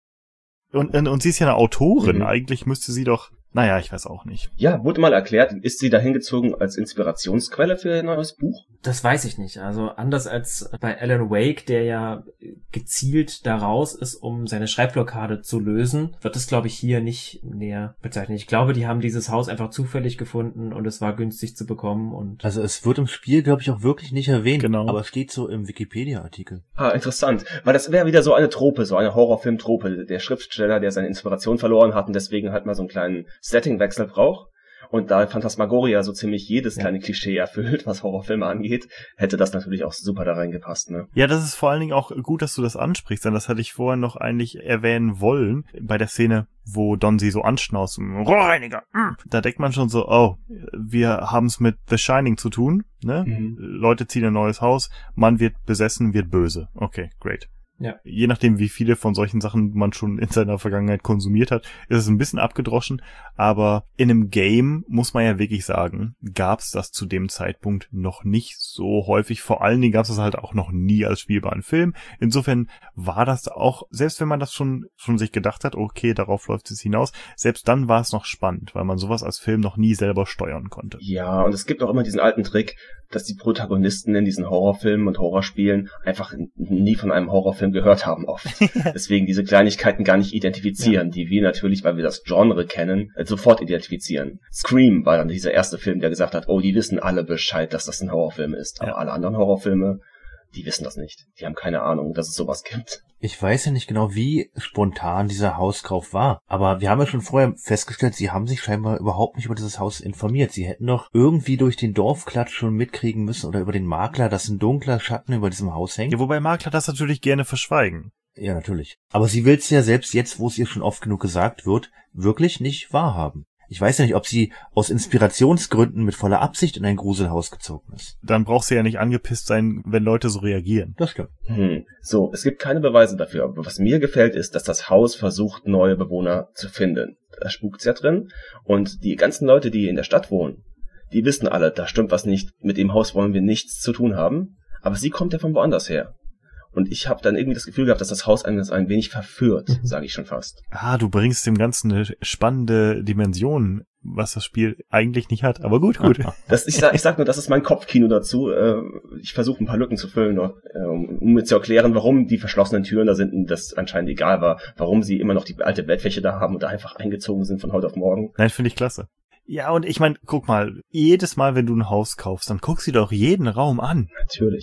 und sie ist ja eine Autorin, eigentlich müsste sie doch, naja, ich weiß auch nicht. Ja, wurde mal erklärt, ist sie da hingezogen als Inspirationsquelle für ihr neues Buch? Das weiß ich nicht. Also anders als bei Alan Wake, der ja gezielt da raus ist, um seine Schreibblockade zu lösen, wird es, glaube ich, hier nicht näher bezeichnet. Ich glaube, die haben dieses Haus einfach zufällig gefunden und es war günstig zu bekommen. Und also es wird im Spiel, glaube ich, auch wirklich nicht erwähnt, genau. Aber steht so im Wikipedia-Artikel. Ah, interessant. Weil das wäre wieder so eine Trope, so eine Horrorfilm-Trope. Der Schriftsteller, der seine Inspiration verloren hat und deswegen halt mal so einen kleinen Settingwechsel braucht. Und da Phantasmagoria so ziemlich jedes kleine Klischee erfüllt, was Horrorfilme angeht, hätte das natürlich auch super da reingepasst, ne? Ja, das ist vor allen Dingen auch gut, dass du das ansprichst, denn das hatte ich vorher noch eigentlich erwähnen wollen, bei der Szene, wo Don sie so anschnauzt, Rohrreiniger. Da denkt man schon so, oh, wir haben es mit The Shining zu tun, ne? Leute ziehen ein neues Haus, man wird besessen, wird böse. Okay, great. Ja. Je nachdem, wie viele von solchen Sachen man schon in seiner Vergangenheit konsumiert hat, ist es ein bisschen abgedroschen, aber in einem Game, muss man ja wirklich sagen, gab es das zu dem Zeitpunkt noch nicht so häufig. Vor allen Dingen gab es das halt auch noch nie als spielbaren Film. Insofern war das auch, selbst wenn man das schon sich gedacht hat, okay, darauf läuft es hinaus, selbst dann war es noch spannend, weil man sowas als Film noch nie selber steuern konnte. Ja, und es gibt auch immer diesen alten Trick, dass die Protagonisten in diesen Horrorfilmen und Horrorspielen einfach nie von einem Horrorfilm gehört haben oft. Deswegen diese Kleinigkeiten gar nicht identifizieren, die wir natürlich, weil wir das Genre kennen, sofort identifizieren. Scream war dann dieser erste Film, der gesagt hat, oh, die wissen alle Bescheid, dass das ein Horrorfilm ist. Aber alle anderen Horrorfilme, die wissen das nicht. Die haben keine Ahnung, dass es sowas gibt. Ich weiß ja nicht genau, wie spontan dieser Hauskauf war. Aber wir haben ja schon vorher festgestellt, sie haben sich scheinbar überhaupt nicht über dieses Haus informiert. Sie hätten doch irgendwie durch den Dorfklatsch schon mitkriegen müssen oder über den Makler, dass ein dunkler Schatten über diesem Haus hängt. Ja, wobei Makler das natürlich gerne verschweigen. Ja, natürlich. Aber sie will es ja selbst jetzt, wo es ihr schon oft genug gesagt wird, wirklich nicht wahrhaben. Ich weiß ja nicht, ob sie aus Inspirationsgründen mit voller Absicht in ein Gruselhaus gezogen ist. Dann brauchst du ja nicht angepisst sein, wenn Leute so reagieren. Das stimmt. So, es gibt keine Beweise dafür, aber was mir gefällt, ist, dass das Haus versucht, neue Bewohner zu finden. Da spukt's ja drin. Und die ganzen Leute, die in der Stadt wohnen, die wissen alle, da stimmt was nicht, mit dem Haus wollen wir nichts zu tun haben. Aber sie kommt ja von woanders her. Und ich habe dann irgendwie das Gefühl gehabt, dass das Haus einen ein wenig verführt, sage ich schon fast. Ah, du bringst dem Ganzen eine spannende Dimension, was das Spiel eigentlich nicht hat. Aber gut. Ich sag nur, das ist mein Kopfkino dazu. Ich versuche ein paar Lücken zu füllen, um mir zu erklären, warum die verschlossenen Türen da sind und das anscheinend egal war, warum sie immer noch die alte Bettfläche da haben und da einfach eingezogen sind von heute auf morgen. Nein, finde ich klasse. Ja, und ich meine, guck mal, jedes Mal, wenn du ein Haus kaufst, dann guckst du dir doch jeden Raum an. Natürlich.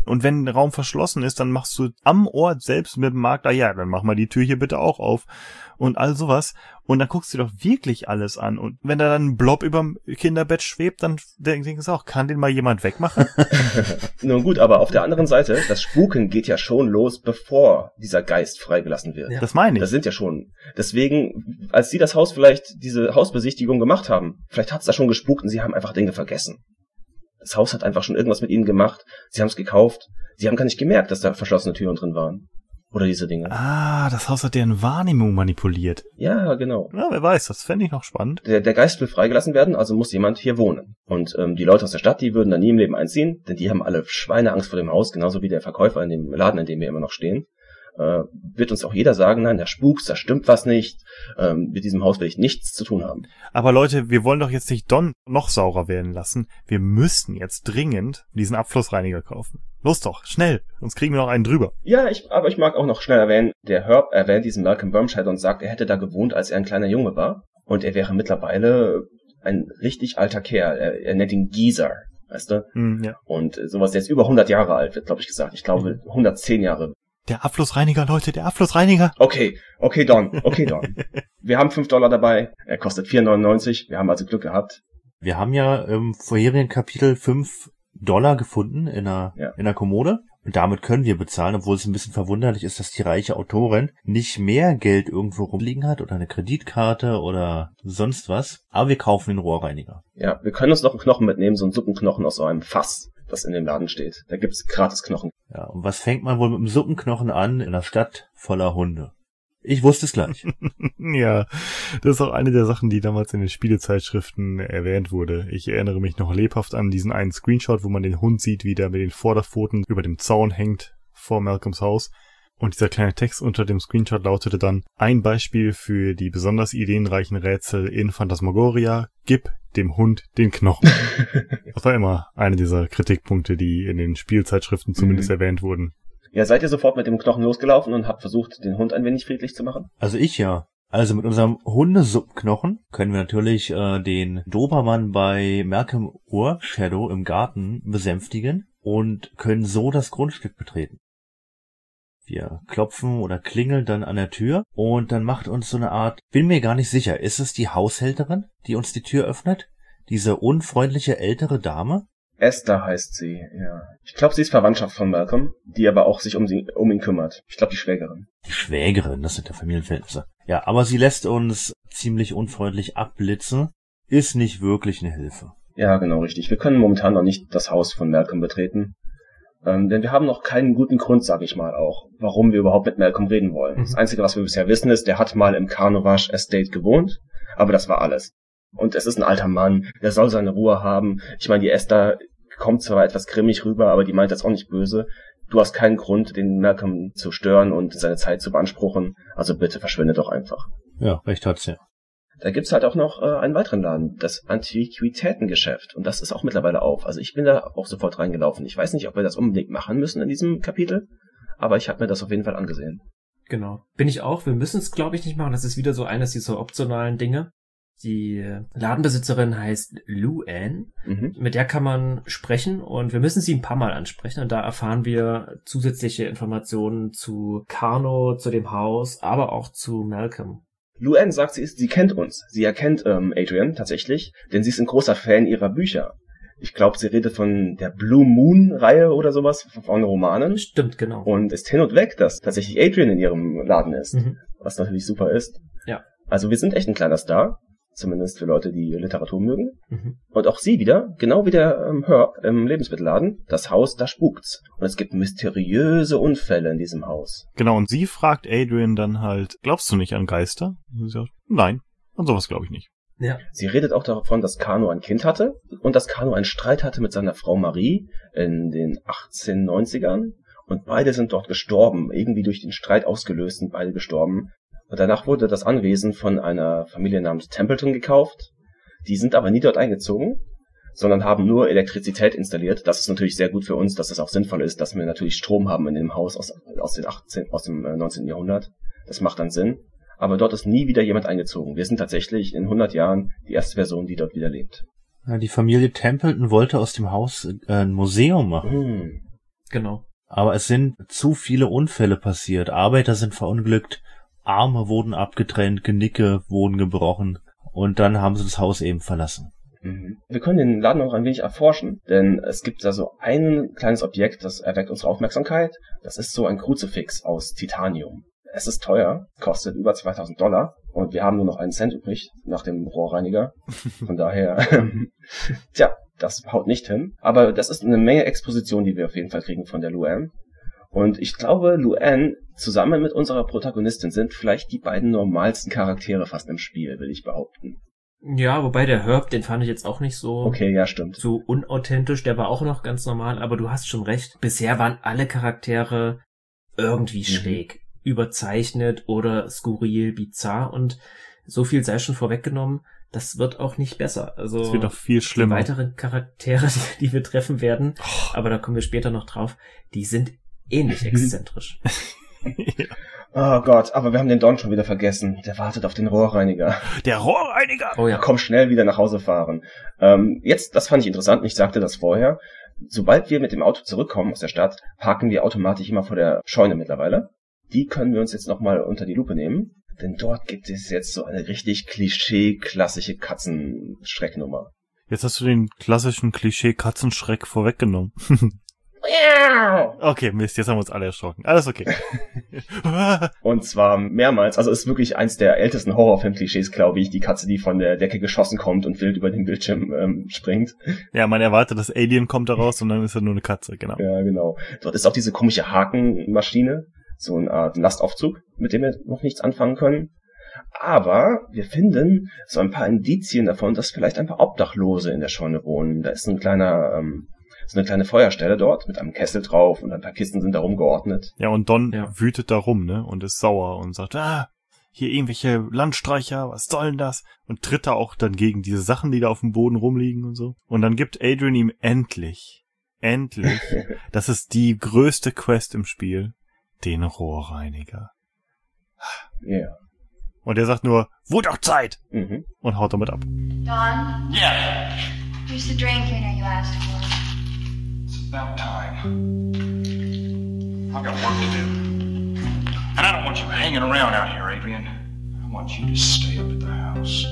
Und wenn ein Raum verschlossen ist, dann machst du am Ort selbst mit dem Makler, ja, dann mach mal die Tür hier bitte auch auf und all sowas. Und dann guckst du doch wirklich alles an. Und wenn da dann ein Blob überm Kinderbett schwebt, dann denkst du auch, kann den mal jemand wegmachen? Nun gut, aber auf der anderen Seite, das Spuken geht ja schon los, bevor dieser Geist freigelassen wird. Ja. Das meine ich. Das sind ja schon. Deswegen, als sie das Haus vielleicht, diese Hausbesichtigung gemacht haben, vielleicht hat's da schon gespukt und sie haben einfach Dinge vergessen. Das Haus hat einfach schon irgendwas mit ihnen gemacht. Sie haben es gekauft. Sie haben gar nicht gemerkt, dass da verschlossene Türen drin waren. Oder diese Dinge. Ah, das Haus hat deren Wahrnehmung manipuliert. Ja, genau. Ja, wer weiß, das fände ich noch spannend. Der Geist will freigelassen werden, also muss jemand hier wohnen. Und die Leute aus der Stadt, die würden da nie im Leben einziehen, denn die haben alle Schweineangst vor dem Haus, genauso wie der Verkäufer in dem Laden, in dem wir immer noch stehen. Wird uns auch jeder sagen, nein, da spukt's, da stimmt was nicht, mit diesem Haus will ich nichts zu tun haben. Aber Leute, wir wollen doch jetzt nicht Don noch saurer werden lassen. Wir müssen jetzt dringend diesen Abflussreiniger kaufen. Los doch, schnell, sonst kriegen wir noch einen drüber. Ja, aber ich mag auch noch schnell erwähnen, der Herb erwähnt diesen Malcolm Bermshadow und sagt, er hätte da gewohnt, als er ein kleiner Junge war. Und er wäre mittlerweile ein richtig alter Kerl. Er nennt ihn Geezer, weißt du? Ja. Und sowas, der ist über 100 Jahre alt, wird, glaube ich, gesagt. Ich glaube, 110 Jahre. Der Abflussreiniger, Leute, der Abflussreiniger. Okay, Don. Wir haben $5 dabei. Er kostet $4,99. Wir haben also Glück gehabt. Wir haben ja im vorherigen Kapitel $5 gefunden in einer Kommode. Und damit können wir bezahlen, obwohl es ein bisschen verwunderlich ist, dass die reiche Autorin nicht mehr Geld irgendwo rumliegen hat oder eine Kreditkarte oder sonst was. Aber wir kaufen den Rohrreiniger. Ja, wir können uns noch einen Knochen mitnehmen, so einen Suppenknochen aus so einem Fass, das in dem Laden steht. Da gibt's gratis Knochen. Ja, und was fängt man wohl mit einem Suppenknochen an in einer Stadt voller Hunde? Ich wusste es gleich. Ja, das ist auch eine der Sachen, die damals in den Spielezeitschriften erwähnt wurde. Ich erinnere mich noch lebhaft an diesen einen Screenshot, wo man den Hund sieht, wie der mit den Vorderpfoten über dem Zaun hängt vor Malcolms Haus. Und dieser kleine Text unter dem Screenshot lautete dann: Ein Beispiel für die besonders ideenreichen Rätsel in Phantasmagoria: Gib dem Hund den Knochen. Das war immer einer dieser Kritikpunkte, die in den Spielzeitschriften zumindest erwähnt wurden. Ja, seid ihr sofort mit dem Knochen losgelaufen und habt versucht, den Hund ein wenig friedlich zu machen? Also ich ja. Also mit unserem Hundesuppenknochen können wir natürlich den Dobermann bei Malcolm Shadow im Garten besänftigen und können so das Grundstück betreten. Wir klopfen oder klingeln dann an der Tür und dann macht uns so eine Art, bin mir gar nicht sicher, ist es die Haushälterin, die uns die Tür öffnet? Diese unfreundliche ältere Dame? Esther heißt sie, ja. Ich glaube, sie ist Verwandtschaft von Malcolm, die aber auch sich um ihn kümmert. Ich glaube, die Schwägerin. Die Schwägerin, das sind ja Familienverhältnisse. Ja, aber sie lässt uns ziemlich unfreundlich abblitzen, ist nicht wirklich eine Hilfe. Ja, genau, richtig. Wir können momentan noch nicht das Haus von Malcolm betreten. Denn wir haben noch keinen guten Grund, sage ich mal auch, warum wir überhaupt mit Malcolm reden wollen. Das Einzige, was wir bisher wissen, ist, der hat mal im Carnovash Estate gewohnt, aber das war alles. Und es ist ein alter Mann, der soll seine Ruhe haben. Ich meine, die Esther kommt zwar etwas grimmig rüber, aber die meint das auch nicht böse. Du hast keinen Grund, den Malcolm zu stören und seine Zeit zu beanspruchen. Also bitte verschwinde doch einfach. Ja, recht hat's ja. Da gibt's halt auch noch einen weiteren Laden, das Antiquitätengeschäft. Und das ist auch mittlerweile auf. Also ich bin da auch sofort reingelaufen. Ich weiß nicht, ob wir das unbedingt machen müssen in diesem Kapitel, aber ich habe mir das auf jeden Fall angesehen. Genau. Bin ich auch. Wir müssen es, glaube ich, nicht machen. Das ist wieder so eines dieser optionalen Dinge. Die Ladenbesitzerin heißt Luann. Mit der kann man sprechen und wir müssen sie ein paar Mal ansprechen. Und da erfahren wir zusätzliche Informationen zu Carno, zu dem Haus, aber auch zu Malcolm. Luann sagt, sie kennt uns. Sie erkennt Adrian tatsächlich, denn sie ist ein großer Fan ihrer Bücher. Ich glaube, sie redet von der Blue Moon-Reihe oder sowas, von Romanen. Stimmt, genau. Und ist hin und weg, dass tatsächlich Adrian in ihrem Laden ist, was natürlich super ist. Ja. Also wir sind echt ein kleiner Star, zumindest für Leute, die Literatur mögen. Und auch sie wieder, genau wie der Herb im Lebensmittelladen, das Haus, da spukt's. Und es gibt mysteriöse Unfälle in diesem Haus. Genau, und sie fragt Adrian dann halt, glaubst du nicht an Geister? Und sie sagt, nein, an sowas glaube ich nicht. Ja. Sie redet auch davon, dass Carno ein Kind hatte und dass Carno einen Streit hatte mit seiner Frau Marie in den 1890ern. Und beide sind dort gestorben, irgendwie durch den Streit ausgelöst sind beide gestorben. Und danach wurde das Anwesen von einer Familie namens Templeton gekauft. Die sind aber nie dort eingezogen, sondern haben nur Elektrizität installiert. Das ist natürlich sehr gut für uns, dass das auch sinnvoll ist, dass wir natürlich Strom haben in dem Haus aus dem 19. Jahrhundert. Das macht dann Sinn. Aber dort ist nie wieder jemand eingezogen. Wir sind tatsächlich in 100 Jahren die erste Person, die dort wieder lebt. Ja, die Familie Templeton wollte aus dem Haus ein Museum machen. Genau. Aber es sind zu viele Unfälle passiert. Arbeiter sind verunglückt, Arme wurden abgetrennt, Genicke wurden gebrochen und dann haben sie das Haus eben verlassen. Wir können den Laden auch ein wenig erforschen, denn es gibt da so ein kleines Objekt, das erweckt unsere Aufmerksamkeit. Das ist so ein Kruzifix aus Titanium. Es ist teuer, kostet über $2.000 und wir haben nur noch 1 Cent übrig nach dem Rohrreiniger. Von daher, das haut nicht hin. Aber das ist eine Menge Exposition, die wir auf jeden Fall kriegen von der Luann. Und ich glaube, Luann zusammen mit unserer Protagonistin sind vielleicht die beiden normalsten Charaktere fast im Spiel, will ich behaupten. Ja, wobei der Herb, den fand ich jetzt auch nicht so... Okay, ja, stimmt. So unauthentisch, der war auch noch ganz normal, aber du hast schon recht. Bisher waren alle Charaktere irgendwie schräg, überzeichnet oder skurril, bizarr und so viel sei schon vorweggenommen, das wird auch nicht besser. Also es wird auch viel schlimmer. Die weiteren Charaktere, die wir treffen werden, aber da kommen wir später noch drauf, die sind ähnlich exzentrisch. Ja. Oh Gott, aber wir haben den Don schon wieder vergessen. Der wartet auf den Rohrreiniger. Der Rohrreiniger! Oh ja. Komm, schnell wieder nach Hause fahren. Jetzt, das fand ich interessant, ich sagte das vorher. Sobald wir mit dem Auto zurückkommen aus der Stadt, parken wir automatisch immer vor der Scheune mittlerweile. Die können wir uns jetzt nochmal unter die Lupe nehmen. Denn dort gibt es jetzt so eine richtig klischee-klassische Katzenschrecknummer. Jetzt hast du den klassischen Klischee-Katzenschreck vorweggenommen. Okay, Mist, jetzt haben wir uns alle erschrocken. Alles okay. Und zwar mehrmals, also ist wirklich eins der ältesten Horrorfilm-Klischees, glaube ich, die Katze, die von der Decke geschossen kommt und wild über den Bildschirm springt. Ja, man erwartet, das Alien kommt da raus und dann ist er nur eine Katze, genau. Ja, genau. Dort ist auch diese komische Hakenmaschine, so eine Art Lastaufzug, mit dem wir noch nichts anfangen können. Aber wir finden so ein paar Indizien davon, dass vielleicht ein paar Obdachlose in der Scheune wohnen. Da ist so eine kleine Feuerstelle dort mit einem Kessel drauf und ein paar Kisten sind da rumgeordnet. Ja, und Don wütet da rum, ne, und ist sauer und sagt, hier irgendwelche Landstreicher, was soll denn das? Und tritt da auch dann gegen diese Sachen, die da auf dem Boden rumliegen und so. Und dann gibt Adrian ihm endlich, das ist die größte Quest im Spiel, den Rohrreiniger. Ja. Yeah. Und er sagt nur, wurde doch Zeit! Und haut damit ab. Don? Yeah. Here's the drain cleaner you asked for. It's about time. I've got work to do. And I don't want you hanging around out here, Adrian. I want you to stay up at the house.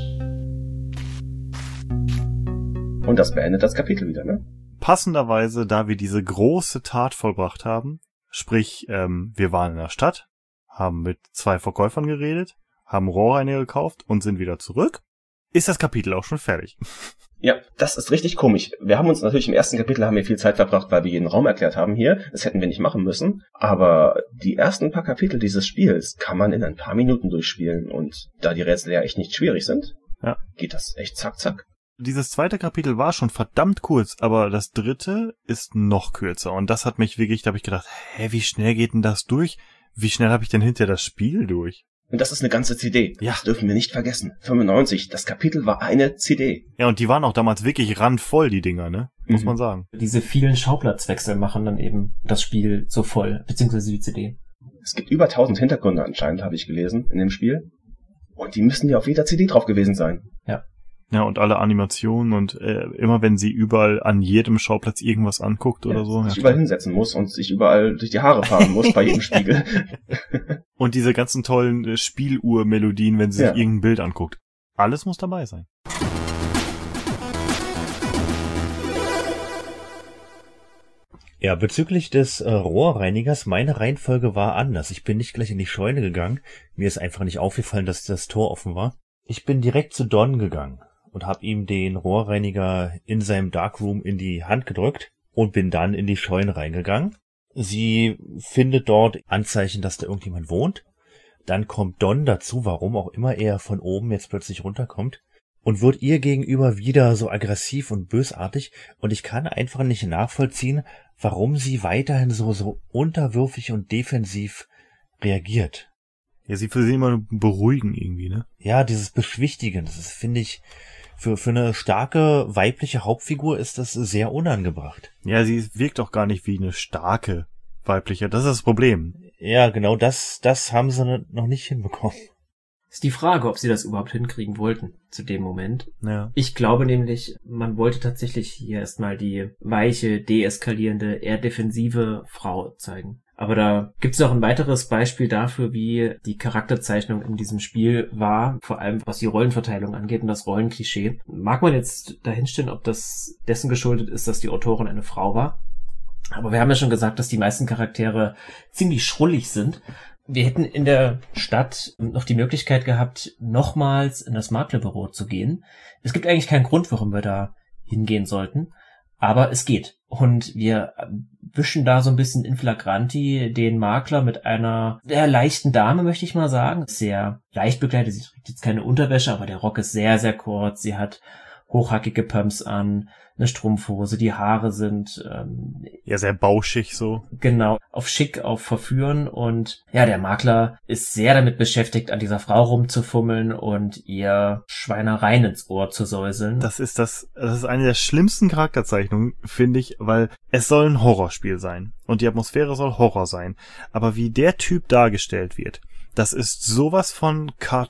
Und das beendet das Kapitel wieder, ne? Passenderweise, da wir diese große Tat vollbracht haben, sprich, wir waren in der Stadt, haben mit 2 Verkäufern geredet, haben Rohrreiniger gekauft und sind wieder zurück, ist das Kapitel auch schon fertig. Ja, das ist richtig komisch. Wir haben uns natürlich im ersten Kapitel haben wir viel Zeit verbracht, weil wir jeden Raum erklärt haben hier. Das hätten wir nicht machen müssen. Aber die ersten paar Kapitel dieses Spiels kann man in ein paar Minuten durchspielen. Und da die Rätsel ja echt nicht schwierig sind, geht das echt zack, zack. Dieses zweite Kapitel war schon verdammt kurz, aber das dritte ist noch kürzer. Und das hat mich wirklich, da habe ich gedacht, wie schnell geht denn das durch? Wie schnell habe ich denn hinterher das Spiel durch? Und das ist eine ganze CD. Ja. Das dürfen wir nicht vergessen. 95, das Kapitel war eine CD. Ja, und die waren auch damals wirklich randvoll, die Dinger, ne? Muss man sagen. Diese vielen Schauplatzwechsel machen dann eben das Spiel so voll, beziehungsweise die CD. Es gibt über 1000 Hintergründe anscheinend, habe ich gelesen, in dem Spiel. Und die müssen ja auf jeder CD drauf gewesen sein. Ja. Ja, und alle Animationen und immer wenn sie überall an jedem Schauplatz irgendwas anguckt oder so. Sich überall hinsetzen muss und sich überall durch die Haare fahren muss bei jedem Spiegel. Und diese ganzen tollen Spieluhr-Melodien, wenn sie sich irgendein Bild anguckt. Alles muss dabei sein. Ja, bezüglich des Rohrreinigers, meine Reihenfolge war anders. Ich bin nicht gleich in die Scheune gegangen. Mir ist einfach nicht aufgefallen, dass das Tor offen war. Ich bin direkt zu Don gegangen und habe ihm den Rohrreiniger in seinem Darkroom in die Hand gedrückt und bin dann in die Scheune reingegangen. Sie findet dort Anzeichen, dass da irgendjemand wohnt. Dann kommt Don dazu, warum auch immer er von oben jetzt plötzlich runterkommt und wird ihr gegenüber wieder so aggressiv und bösartig und ich kann einfach nicht nachvollziehen, warum sie weiterhin so unterwürfig und defensiv reagiert. Ja, sie will sie immer beruhigen irgendwie, ne? Ja, dieses Beschwichtigen, das ist, finde ich, für eine starke weibliche Hauptfigur ist das sehr unangebracht. Ja, sie wirkt auch gar nicht wie eine starke weibliche, das ist das Problem. Ja, genau das haben sie noch nicht hinbekommen. Ist die Frage, ob sie das überhaupt hinkriegen wollten zu dem Moment. Ja. Ich glaube nämlich, man wollte tatsächlich hier erstmal die weiche, deeskalierende, eher defensive Frau zeigen. Aber da gibt es noch ein weiteres Beispiel dafür, wie die Charakterzeichnung in diesem Spiel war, vor allem was die Rollenverteilung angeht und das Rollenklischee. Mag man jetzt dahinstellen, ob das dessen geschuldet ist, dass die Autorin eine Frau war? Aber wir haben ja schon gesagt, dass die meisten Charaktere ziemlich schrullig sind. Wir hätten in der Stadt noch die Möglichkeit gehabt, nochmals in das Maklerbüro zu gehen. Es gibt eigentlich keinen Grund, warum wir da hingehen sollten, aber es geht. Und wir wischen da so ein bisschen in flagranti den Makler mit einer sehr leichten Dame, möchte ich mal sagen. Sehr leicht bekleidet, sie trägt jetzt keine Unterwäsche, aber der Rock ist sehr, sehr kurz. Sie hat hochhackige Pumps an, eine Strumpfhose, die Haare sind ja sehr bauschig so. Genau, auf schick, auf verführen und ja, der Makler ist sehr damit beschäftigt, an dieser Frau rumzufummeln und ihr Schweinereien ins Ohr zu säuseln. Das ist eine der schlimmsten Charakterzeichnungen, finde ich, weil es soll ein Horrorspiel sein und die Atmosphäre soll Horror sein, aber wie der Typ dargestellt wird, das ist sowas von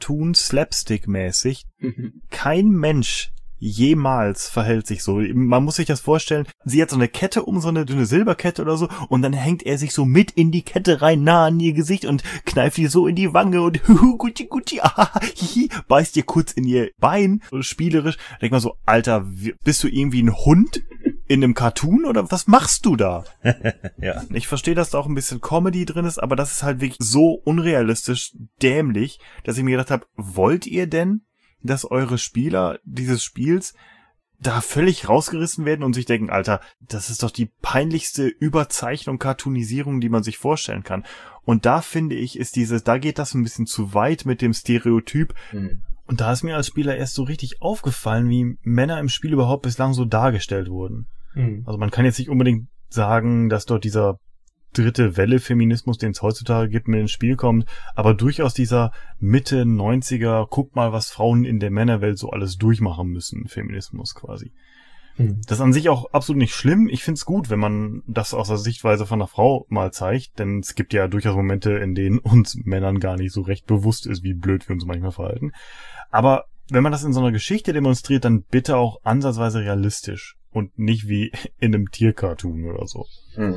Cartoon-Slapstick-mäßig. Kein Mensch jemals verhält sich so. Man muss sich das vorstellen, sie hat so eine Kette um, so eine dünne Silberkette oder so, und dann hängt er sich so mit in die Kette rein, nah an ihr Gesicht und kneift ihr so in die Wange und gucci, gucci, hihi, beißt ihr kurz in ihr Bein, so spielerisch. Denk mal so, Alter, bist du irgendwie ein Hund in einem Cartoon oder was machst du da? Ja. Ich verstehe, dass da auch ein bisschen Comedy drin ist, aber das ist halt wirklich so unrealistisch dämlich, dass ich mir gedacht habe, wollt ihr denn, dass eure Spieler dieses Spiels da völlig rausgerissen werden und sich denken, Alter, das ist doch die peinlichste Überzeichnung, Cartoonisierung, die man sich vorstellen kann. Und da finde ich, da geht das ein bisschen zu weit mit dem Stereotyp. Und da ist mir als Spieler erst so richtig aufgefallen, wie Männer im Spiel überhaupt bislang so dargestellt wurden. Also man kann jetzt nicht unbedingt sagen, dass dort dieser dritte Welle Feminismus, den es heutzutage gibt, mit ins Spiel kommt, aber durchaus dieser Mitte 90er, guck mal, was Frauen in der Männerwelt so alles durchmachen müssen, Feminismus quasi. Das ist an sich auch absolut nicht schlimm. Ich find's gut, wenn man das aus der Sichtweise von einer Frau mal zeigt, denn es gibt ja durchaus Momente, in denen uns Männern gar nicht so recht bewusst ist, wie blöd wir uns manchmal verhalten. Aber wenn man das in so einer Geschichte demonstriert, dann bitte auch ansatzweise realistisch und nicht wie in einem Tiercartoon oder so.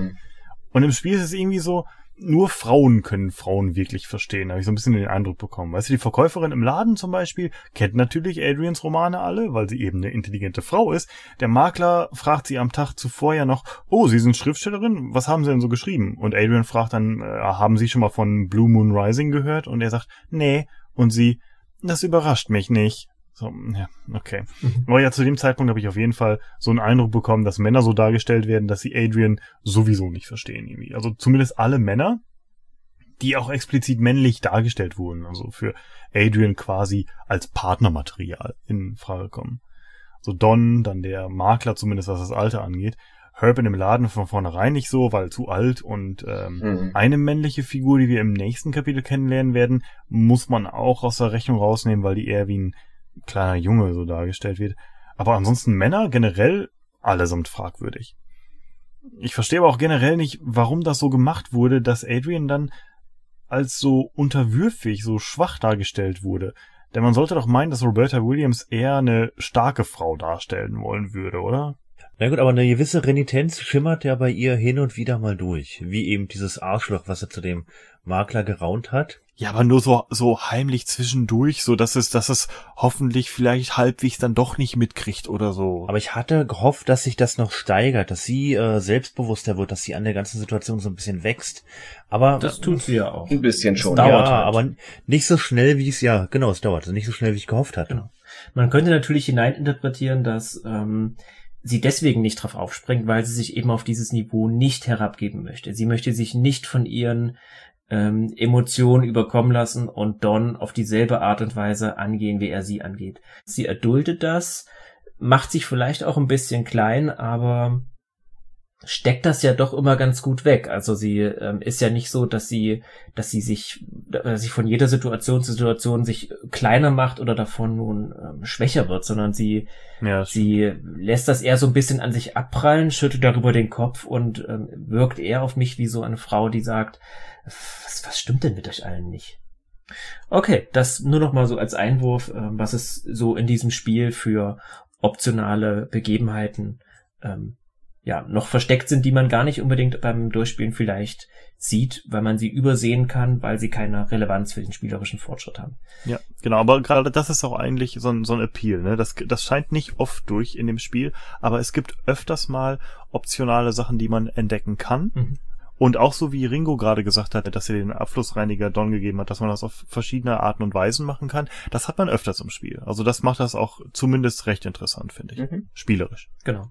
Und im Spiel ist es irgendwie so, nur Frauen können Frauen wirklich verstehen, habe ich so ein bisschen den Eindruck bekommen. Weißt du, die Verkäuferin im Laden zum Beispiel kennt natürlich Adrians Romane alle, weil sie eben eine intelligente Frau ist. Der Makler fragt sie am Tag zuvor ja noch, oh, Sie sind Schriftstellerin? Was haben Sie denn so geschrieben? Und Adrian fragt dann, haben Sie schon mal von Blue Moon Rising gehört? Und er sagt, nee. Und sie, das überrascht mich nicht. So, ja, okay. Aber ja, zu dem Zeitpunkt habe ich auf jeden Fall so einen Eindruck bekommen, dass Männer so dargestellt werden, dass sie Adrian sowieso nicht verstehen irgendwie. Also zumindest alle Männer, die auch explizit männlich dargestellt wurden, also für Adrian quasi als Partnermaterial in Frage kommen. So Don, dann der Makler zumindest, was das Alter angeht. Herb in dem Laden von vornherein nicht so, weil zu alt, und eine männliche Figur, die wir im nächsten Kapitel kennenlernen werden, muss man auch aus der Rechnung rausnehmen, weil die eher wie ein kleiner Junge so dargestellt wird. Aber ansonsten Männer generell allesamt fragwürdig. Ich verstehe aber auch generell nicht, warum das so gemacht wurde, dass Adrian dann als so unterwürfig, so schwach dargestellt wurde. Denn man sollte doch meinen, dass Roberta Williams eher eine starke Frau darstellen wollen würde, oder? Na gut, aber eine gewisse Renitenz schimmert ja bei ihr hin und wieder mal durch. Wie eben dieses Arschloch, was er zu dem Makler geraunt hat. Ja, aber nur so heimlich zwischendurch, so dass es hoffentlich vielleicht halbwegs dann doch nicht mitkriegt oder so. Aber ich hatte gehofft, dass sich das noch steigert, dass sie selbstbewusster wird, dass sie an der ganzen Situation so ein bisschen wächst. Aber das tut sie ja auch. Ein bisschen schon. Es dauert ja, halt. aber nicht so schnell, wie es es dauert. Also nicht so schnell, wie ich gehofft hatte. Genau. Man könnte natürlich hineininterpretieren, dass sie deswegen nicht drauf aufspringt, weil sie sich eben auf dieses Niveau nicht herabgeben möchte. Sie möchte sich nicht von ihren Emotionen überkommen lassen und Don auf dieselbe Art und Weise angehen, wie er sie angeht. Sie erduldet das, macht sich vielleicht auch ein bisschen klein, aber steckt das ja doch immer ganz gut weg. Also sie ist ja nicht so, dass sie sich von jeder Situation zu Situation sich kleiner macht oder davon nun schwächer wird, sondern sie lässt das eher so ein bisschen an sich abprallen, schüttelt darüber den Kopf und wirkt eher auf mich wie so eine Frau, die sagt, was stimmt denn mit euch allen nicht? Okay, das nur noch mal so als Einwurf, was es so in diesem Spiel für optionale Begebenheiten noch versteckt sind, die man gar nicht unbedingt beim Durchspielen vielleicht sieht, weil man sie übersehen kann, weil sie keine Relevanz für den spielerischen Fortschritt haben. Ja, genau, aber gerade das ist auch eigentlich so ein Appeal, ne? Das scheint nicht oft durch in dem Spiel, aber es gibt öfters mal optionale Sachen, die man entdecken kann. Mhm. Und auch so wie Ringo gerade gesagt hat, dass er den Abflussreiniger Don gegeben hat, dass man das auf verschiedene Arten und Weisen machen kann, das hat man öfters im Spiel. Also das macht das auch zumindest recht interessant, finde ich. Mhm. Spielerisch. Genau.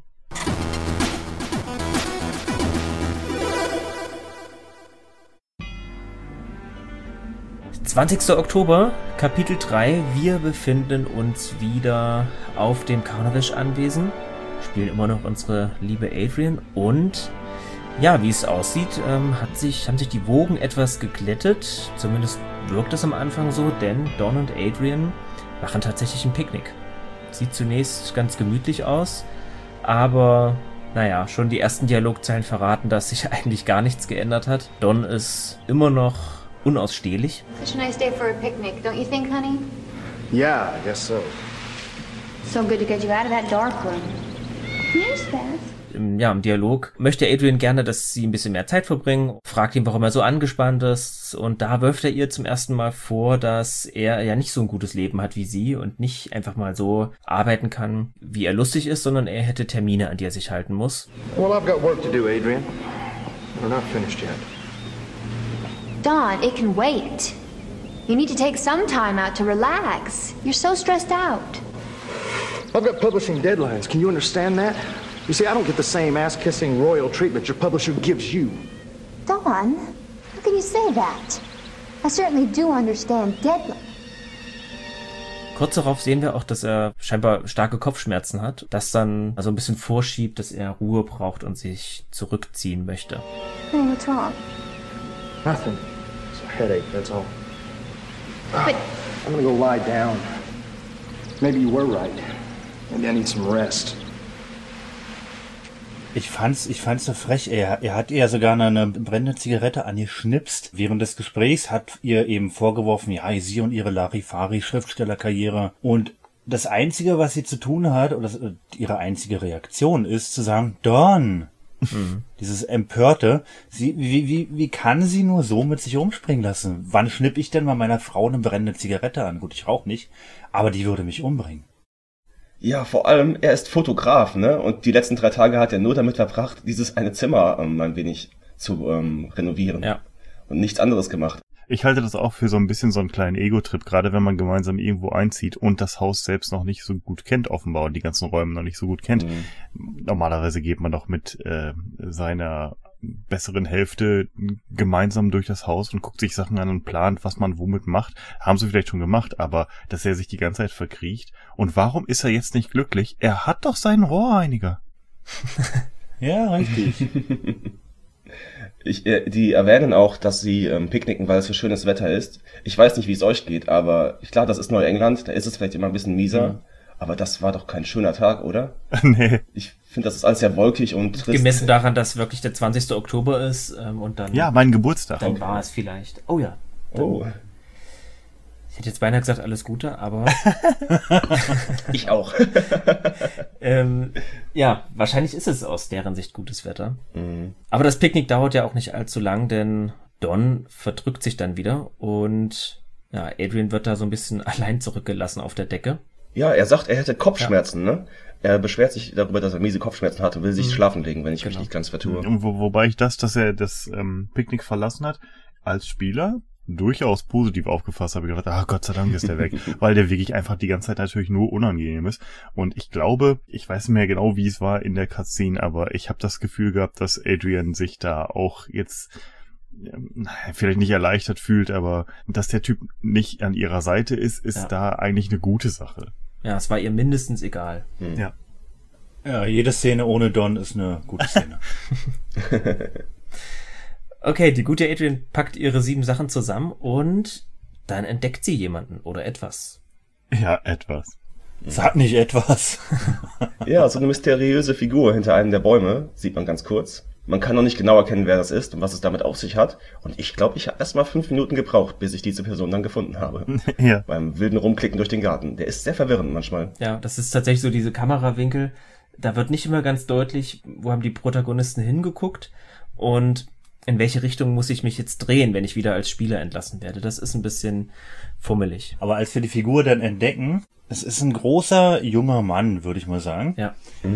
(20. Oktober, Kapitel 3. Wir befinden uns wieder auf dem Carnavish-Anwesen, spielen immer noch unsere liebe Adrian und ja, wie es aussieht, haben sich die Wogen etwas geglättet, zumindest wirkt es am Anfang so, denn Don und Adrian machen tatsächlich ein Picknick. Sieht zunächst ganz gemütlich aus, aber naja, schon die ersten Dialogzeilen verraten, dass sich eigentlich gar nichts geändert hat. Don ist immer noch unausstehlich. Such a nice day for a picnic, don't you think, honey? Yeah, I guess so. So good to get you out of that dark room. Here's Beth. Im Dialog möchte Adrian gerne, dass sie ein bisschen mehr Zeit verbringen, fragt ihn, warum er so angespannt ist und da wirft er ihr zum ersten Mal vor, dass er ja nicht so ein gutes Leben hat wie sie und nicht einfach mal so arbeiten kann, wie er lustig ist, sondern er hätte Termine, an die er sich halten muss. Well, I've got work to do, Adrian. We're not finished yet. Don, it can wait. You need to take some time out to relax. You're so stressed out. I've got publishing deadlines. Can you understand that? You see, I don't get the same ass-kissing royal treatment your publisher gives you. Don, how can you say that? I certainly do understand deadlines. Kurz darauf sehen wir auch, dass er scheinbar starke Kopfschmerzen hat, das dann also ein bisschen vorschiebt, dass er Ruhe braucht und sich zurückziehen möchte. Hey, what's wrong? Nothing. It's a headache, that's all. But I'm gonna go lie down. Maybe you were right. Maybe I need some rest. Ich fand's so frech. Er hat ihr sogar eine brennende Zigarette angeschnipst. Während des Gesprächs hat ihr eben vorgeworfen, ja, sie und ihre Larifari-Schriftstellerkarriere. Und das Einzige, was sie zu tun hat, oder ihre einzige Reaktion ist, zu sagen, Don. Dieses Empörte. Wie kann sie nur so mit sich rumspringen lassen? Wann schnipp ich denn mal meiner Frau eine brennende Zigarette an? Gut, ich rauche nicht, aber die würde mich umbringen. Ja, vor allem, er ist Fotograf, ne? Und die letzten 3 Tage hat er nur damit verbracht, dieses eine Zimmer ein wenig zu renovieren. Ja. Und nichts anderes gemacht. Ich halte das auch für so ein bisschen so einen kleinen Ego-Trip, gerade wenn man gemeinsam irgendwo einzieht und das Haus selbst noch nicht so gut kennt, offenbar, und die ganzen Räume noch nicht so gut kennt. Mhm. Normalerweise geht man doch mit seiner besseren Hälfte gemeinsam durch das Haus und guckt sich Sachen an und plant, was man womit macht. Haben sie vielleicht schon gemacht, aber dass er sich die ganze Zeit verkriecht. Und warum ist er jetzt nicht glücklich? Er hat doch seinen Rohrreiniger. Ja, richtig. Die erwähnen auch, dass sie picknicken, weil es so schönes Wetter ist. Ich weiß nicht, wie es euch geht, aber klar, das ist Neuengland, da ist es vielleicht immer ein bisschen mieser. Mhm. Aber das war doch kein schöner Tag, oder? Nee. Ich finde, das ist alles sehr wolkig und trist. Gemessen daran, dass wirklich der 20. Oktober ist und dann... Ja, mein Geburtstag. Dann war es vielleicht... Oh ja. Oh. Ich hätte jetzt beinahe gesagt, alles Gute, aber... Ich auch. Ja, wahrscheinlich ist es aus deren Sicht gutes Wetter. Mhm. Aber das Picknick dauert ja auch nicht allzu lang, denn Don verdrückt sich dann wieder und ja, Adrian wird da so ein bisschen allein zurückgelassen auf der Decke. Ja, er sagt, er hätte Kopfschmerzen, ne? Er beschwert sich darüber, dass er miese Kopfschmerzen hat und will sich schlafen legen, wenn ich mich nicht ganz vertue. Wobei ich dass er das Picknick verlassen hat, als Spieler durchaus positiv aufgefasst habe. Ich gedacht, Gott sei Dank ist der weg, weil der wirklich einfach die ganze Zeit natürlich nur unangenehm ist. Und ich glaube, ich weiß nicht mehr genau, wie es war in der Cutscene, aber ich habe das Gefühl gehabt, dass Adrian sich da auch jetzt vielleicht nicht erleichtert fühlt, aber dass der Typ nicht an ihrer Seite ist da eigentlich eine gute Sache. Ja, es war ihr mindestens egal. Ja. Ja, jede Szene ohne Don ist eine gute Szene. Okay, die gute Adrian packt ihre 7 Sachen zusammen und dann entdeckt sie jemanden oder etwas. Ja, etwas. Sag nicht etwas. Ja, so eine mysteriöse Figur hinter einem der Bäume, sieht man ganz kurz. Man kann noch nicht genau erkennen, wer das ist und was es damit auf sich hat. Und ich glaube, ich habe erst mal 5 Minuten gebraucht, bis ich diese Person dann gefunden habe. Ja. Beim wilden Rumklicken durch den Garten. Der ist sehr verwirrend manchmal. Ja, das ist tatsächlich so diese Kamerawinkel. Da wird nicht immer ganz deutlich, wo haben die Protagonisten hingeguckt und in welche Richtung muss ich mich jetzt drehen, wenn ich wieder als Spieler entlassen werde. Das ist ein bisschen fummelig. Aber als wir die Figur dann entdecken, es ist ein großer, junger Mann, würde ich mal sagen. Ja.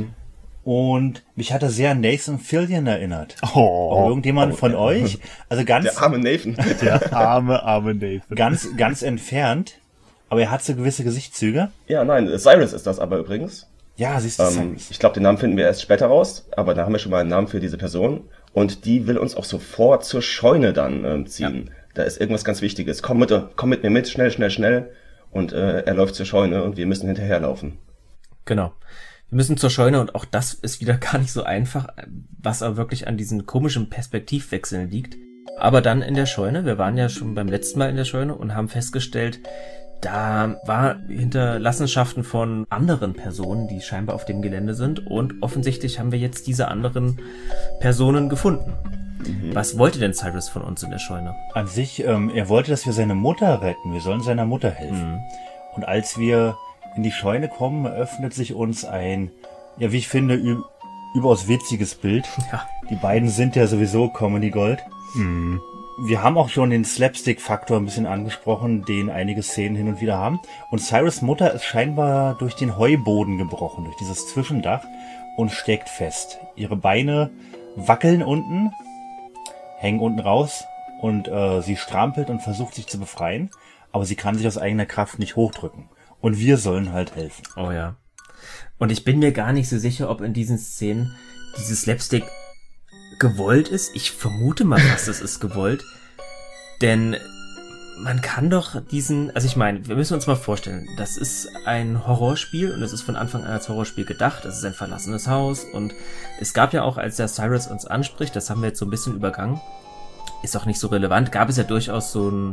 Und mich hat er sehr an Nathan Fillion erinnert. Oh, Irgendjemand von euch? Also ganz... Der arme Nathan. der arme Nathan. Ganz entfernt. Aber er hat so gewisse Gesichtszüge. Ja, nein, Cyrus ist das aber übrigens. Ja, siehst du, Ich glaube, den Namen finden wir erst später raus, aber da haben wir schon mal einen Namen für diese Person. Und die will uns auch sofort zur Scheune dann ziehen. Ja. Da ist irgendwas ganz Wichtiges. Komm mit mir mit, schnell. Und er läuft zur Scheune und wir müssen hinterherlaufen. Genau. Wir müssen zur Scheune und auch das ist wieder gar nicht so einfach, was aber wirklich an diesen komischen Perspektivwechseln liegt. Aber dann in der Scheune, wir waren ja schon beim letzten Mal in der Scheune und haben festgestellt, da war Hinterlassenschaften von anderen Personen, die scheinbar auf dem Gelände sind und offensichtlich haben wir jetzt diese anderen Personen gefunden. Was wollte denn Cyrus von uns in der Scheune? An sich, er wollte, dass wir seine Mutter retten. Wir sollen seiner Mutter helfen. Und als wir in die Scheune kommen, öffnet sich uns ein, ja, wie ich finde, überaus witziges Bild. Ja. Die beiden sind ja sowieso Comedy Gold. Wir haben auch schon den Slapstick-Faktor ein bisschen angesprochen, den einige Szenen hin und wieder haben. Und Cyrus' Mutter ist scheinbar durch den Heuboden gebrochen, durch dieses Zwischendach und steckt fest. Ihre Beine wackeln unten, hängen unten raus und sie strampelt und versucht sich zu befreien, aber sie kann sich aus eigener Kraft nicht hochdrücken. Und wir sollen halt helfen. Oh ja. Und ich bin mir gar nicht so sicher, ob in diesen Szenen dieses Slapstick gewollt ist. Ich vermute mal, dass es ist gewollt. Denn man kann doch also ich meine, wir müssen uns mal vorstellen, das ist ein Horrorspiel und es ist von Anfang an als Horrorspiel gedacht. Es ist ein verlassenes Haus und es gab ja auch, als der Cyrus uns anspricht, das haben wir jetzt so ein bisschen übergangen, ist auch nicht so relevant, gab es ja durchaus so ein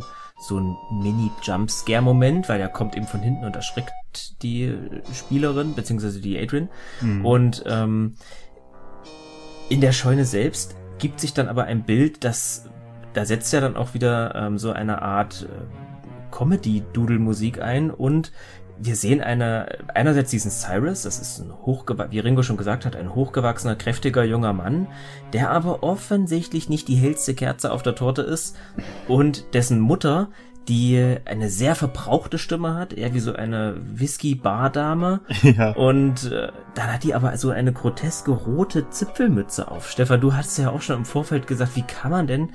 Mini-Jumpscare-Moment, weil er kommt eben von hinten und erschreckt die Spielerin, beziehungsweise die Adrian. Und in der Scheune selbst gibt sich dann aber ein Bild, da setzt ja dann auch wieder so eine Art Comedy-Doodle-Musik ein und wir sehen einerseits diesen Cyrus, das ist wie Ringo schon gesagt hat, ein hochgewachsener, kräftiger junger Mann, der aber offensichtlich nicht die hellste Kerze auf der Torte ist und dessen Mutter, die eine sehr verbrauchte Stimme hat, eher wie so eine Whisky-Bardame. Ja. Und dann hat die aber so eine groteske rote Zipfelmütze auf. Stefan, du hast ja auch schon im Vorfeld gesagt, wie kann man denn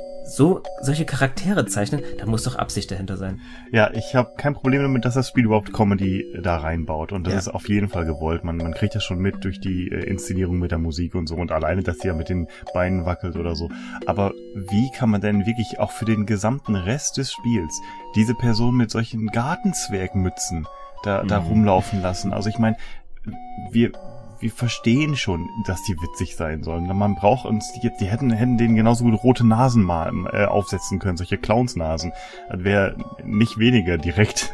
solche Charaktere zeichnen? Da muss doch Absicht dahinter sein. Ja, ich habe kein Problem damit, dass das Spiel überhaupt Comedy da reinbaut. Und das ist auf jeden Fall gewollt. Man kriegt das schon mit durch die Inszenierung mit der Musik und so. Und alleine, dass sie ja mit den Beinen wackelt oder so. Aber wie kann man denn wirklich auch für den gesamten Rest des Spiels diese Person mit solchen Gartenzwergmützen da rumlaufen lassen? Also ich meine, wir verstehen schon, dass die witzig sein sollen. Man braucht uns die hätten denen genauso gut rote Nasen mal aufsetzen können, solche Clownsnasen. Das wäre nicht weniger direkt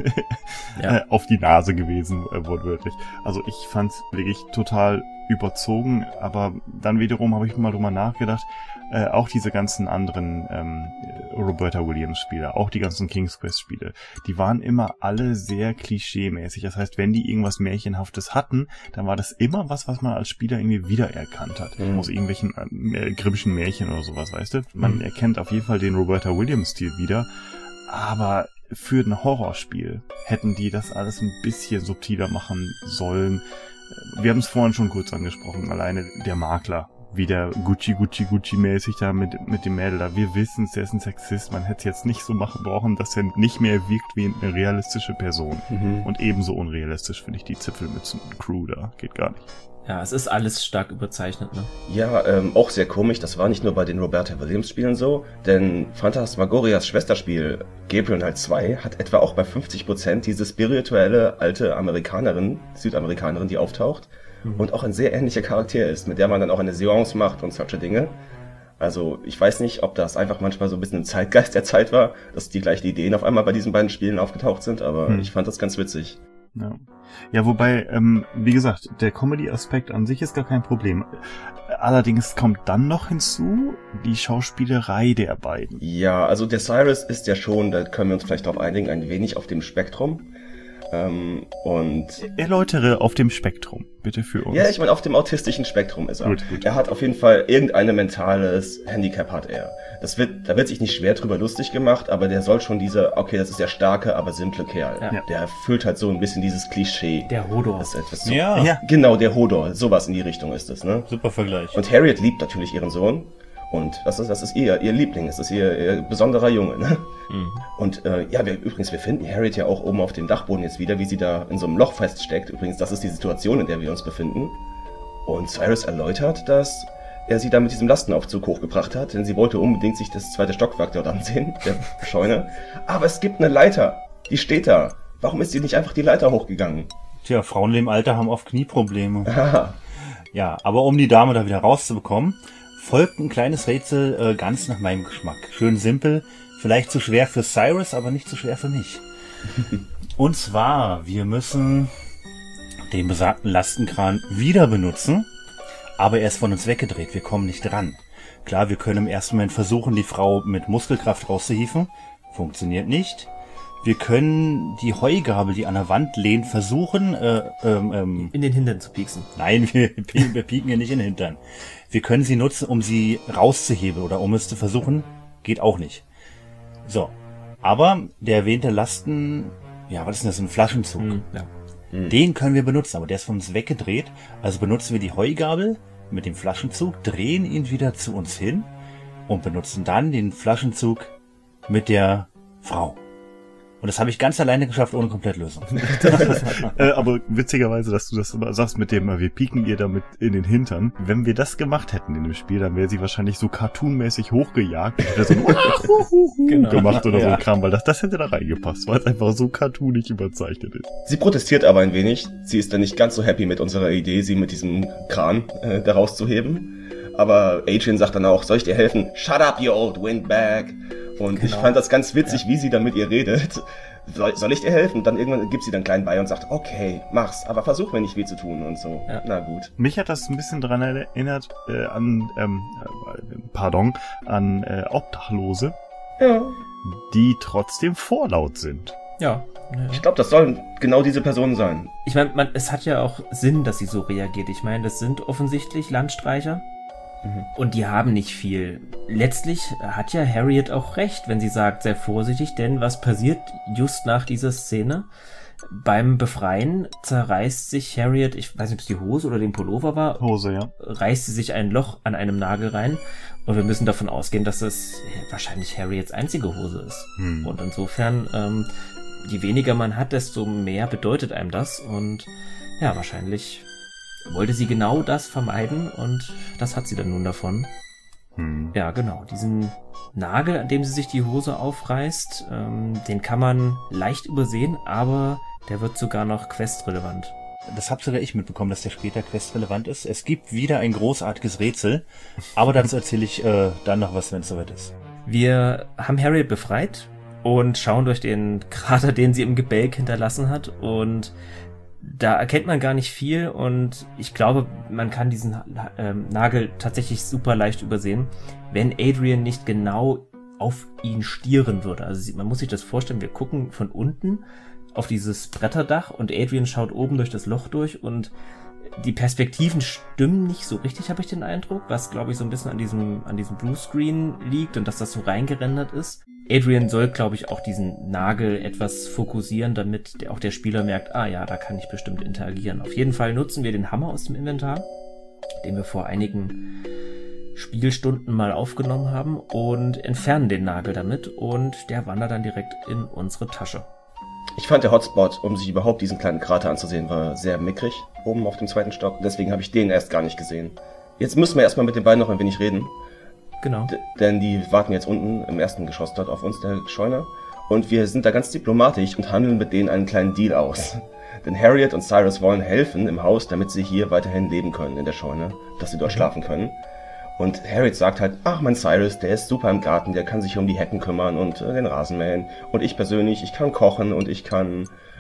auf die Nase gewesen, wortwörtlich. Also ich fand's wirklich total überzogen, aber dann wiederum habe ich mal drüber nachgedacht, auch diese ganzen anderen Roberta Williams Spiele, auch die ganzen King's Quest Spiele, die waren immer alle sehr klischeemäßig. Das heißt, wenn die irgendwas Märchenhaftes hatten, dann war das immer was man als Spieler irgendwie wiedererkannt hat. Aus irgendwelchen grimmischen Märchen oder sowas, weißt du? Man erkennt auf jeden Fall den Roberta Williams Stil wieder, aber für ein Horrorspiel hätten die das alles ein bisschen subtiler machen sollen. Wir haben es vorhin schon kurz angesprochen, alleine der Makler, wie der Gucci-mäßig da mit dem Mädel da. Wir wissen, der ist ein Sexist, man hätte es jetzt nicht so machen brauchen, dass er nicht mehr wirkt wie eine realistische Person. Und ebenso unrealistisch finde ich die Zipfelmützen-Crew da, geht gar nicht. Ja, es ist alles stark überzeichnet, ne? Ja, auch sehr komisch, das war nicht nur bei den Roberta Williams Spielen so, denn Phantasmagorias Schwesterspiel Gabriel Knight 2 hat etwa auch bei 50% diese spirituelle alte Südamerikanerin, die auftaucht und auch ein sehr ähnlicher Charakter ist, mit der man dann auch eine Seance macht und solche Dinge. Also ich weiß nicht, ob das einfach manchmal so ein bisschen im Zeitgeist der Zeit war, dass die gleichen Ideen auf einmal bei diesen beiden Spielen aufgetaucht sind, aber ich fand das ganz witzig. Ja, wobei, wie gesagt, der Comedy-Aspekt an sich ist gar kein Problem. Allerdings kommt dann noch hinzu die Schauspielerei der beiden. Ja, also der Cyrus ist ja schon, da können wir uns vielleicht darauf einigen, ein wenig auf dem Spektrum. Und erläutere auf dem Spektrum, bitte für uns. Ja, ich meine, auf dem autistischen Spektrum ist er. Gut. Er hat auf jeden Fall irgendein mentales Handicap hat er. Da wird sich nicht schwer drüber lustig gemacht, aber der soll schon okay, das ist der starke, aber simple Kerl. Ja. Der erfüllt halt so ein bisschen dieses Klischee. Der Hodor. Das ist etwas so, Ja. Genau, der Hodor. Sowas in die Richtung ist es, ne? Super Vergleich. Und Harriet liebt natürlich ihren Sohn. Und das ist ihr Liebling, das ist ihr besonderer Junge, ne? Mhm. Und wir finden Harriet ja auch oben auf dem Dachboden jetzt wieder, wie sie da in so einem Loch feststeckt. Übrigens, das ist die Situation, in der wir uns befinden. Und Cyrus erläutert, dass er sie da mit diesem Lastenaufzug hochgebracht hat, denn sie wollte unbedingt sich das zweite Stockwerk dort ansehen, der Scheune. Aber es gibt eine Leiter, die steht da. Warum ist sie nicht einfach die Leiter hochgegangen? Tja, Frauen im Alter haben oft Knieprobleme. Aha. Ja, aber um die Dame da wieder rauszubekommen, folgt ein kleines Rätsel ganz nach meinem Geschmack. Schön simpel, vielleicht zu schwer für Cyrus, aber nicht zu schwer für mich. Und zwar, wir müssen den besagten Lastenkran wieder benutzen, aber er ist von uns weggedreht, wir kommen nicht dran. Klar, wir können im ersten Moment versuchen, die Frau mit Muskelkraft rauszuhieven. Funktioniert nicht. Wir können die Heugabel, die an der Wand lehnt, versuchen... in den Hintern zu pieksen. Nein, wir pieken ja nicht in den Hintern. Wir können sie nutzen, um sie rauszuhebeln oder um es zu versuchen. Geht auch nicht. So. Aber der erwähnte Lasten... Ja, was ist denn das? Ein Flaschenzug. Den können wir benutzen, aber der ist von uns weggedreht. Also benutzen wir die Heugabel mit dem Flaschenzug, drehen ihn wieder zu uns hin und benutzen dann den Flaschenzug mit der Frau. Und das habe ich ganz alleine geschafft, ohne Komplettlösung. Aber witzigerweise, dass du das immer sagst mit dem, wir pieken ihr damit in den Hintern. Wenn wir das gemacht hätten in dem Spiel, dann wäre sie wahrscheinlich so cartoonmäßig hochgejagt und hätte so gemacht oder so ein Kram, weil das hätte da reingepasst, weil es einfach so cartoonig überzeichnet ist. Sie protestiert aber ein wenig. Sie ist dann nicht ganz so happy mit unserer Idee, sie mit diesem Kran da rauszuheben. Aber Adrian sagt dann auch, soll ich dir helfen? Shut up, you old windbag. Und ich fand das ganz witzig, wie sie dann mit ihr redet. Soll ich dir helfen? Und dann irgendwann gibt sie dann klein bei und sagt, okay, mach's, aber versuch mir nicht weh zu tun und so. Ja. Na gut. Mich hat das ein bisschen daran erinnert an Obdachlose, die trotzdem vorlaut sind. Ja. Ich glaube, das sollen genau diese Personen sein. Ich meine, es hat ja auch Sinn, dass sie so reagiert. Ich meine, das sind offensichtlich Landstreicher. Und die haben nicht viel. Letztlich hat ja Harriet auch recht, wenn sie sagt, sei vorsichtig, denn was passiert just nach dieser Szene? Beim Befreien zerreißt sich Harriet, ich weiß nicht, ob es die Hose oder den Pullover war. Hose, ja. Reißt sie sich ein Loch an einem Nagel rein. Und wir müssen davon ausgehen, dass es wahrscheinlich Harriets einzige Hose ist. Und insofern, je weniger man hat, desto mehr bedeutet einem das. Und ja, wahrscheinlich wollte sie genau das vermeiden und das hat sie dann nun davon. Ja, genau. Diesen Nagel, an dem sie sich die Hose aufreißt, den kann man leicht übersehen, aber der wird sogar noch questrelevant. Das habe sogar ich mitbekommen, dass der später questrelevant ist. Es gibt wieder ein großartiges Rätsel, aber dazu erzähle ich dann noch was, wenn es soweit ist. Wir haben Harriet befreit und schauen durch den Krater, den sie im Gebälk hinterlassen hat, und da erkennt man gar nicht viel, und ich glaube, man kann diesen Nagel tatsächlich super leicht übersehen, wenn Adrian nicht genau auf ihn stieren würde. Also man muss sich das vorstellen, wir gucken von unten auf dieses Bretterdach und Adrian schaut oben durch das Loch durch und die Perspektiven stimmen nicht so richtig, habe ich den Eindruck, was glaube ich so ein bisschen an diesem Bluescreen liegt und dass das so reingerendert ist. Adrian soll, glaube ich, auch diesen Nagel etwas fokussieren, damit auch der Spieler merkt, ja, da kann ich bestimmt interagieren. Auf jeden Fall nutzen wir den Hammer aus dem Inventar, den wir vor einigen Spielstunden mal aufgenommen haben, und entfernen den Nagel damit, und der wandert dann direkt in unsere Tasche. Ich fand der Hotspot, um sich überhaupt diesen kleinen Krater anzusehen, war sehr mickrig oben auf dem zweiten Stock. Deswegen habe ich den erst gar nicht gesehen. Jetzt müssen wir erstmal mit den beiden noch ein wenig reden. Genau. Denn die warten jetzt unten im ersten Geschoss dort auf uns, der Scheune. Und wir sind da ganz diplomatisch und handeln mit denen einen kleinen Deal aus. Denn Harriet und Cyrus wollen helfen im Haus, damit sie hier weiterhin leben können in der Scheune, dass sie dort schlafen können. Und Harriet sagt halt, ach, mein Cyrus, der ist super im Garten, der kann sich um die Hecken kümmern und den Rasen mähen. Und ich persönlich, ich kann kochen und ich kann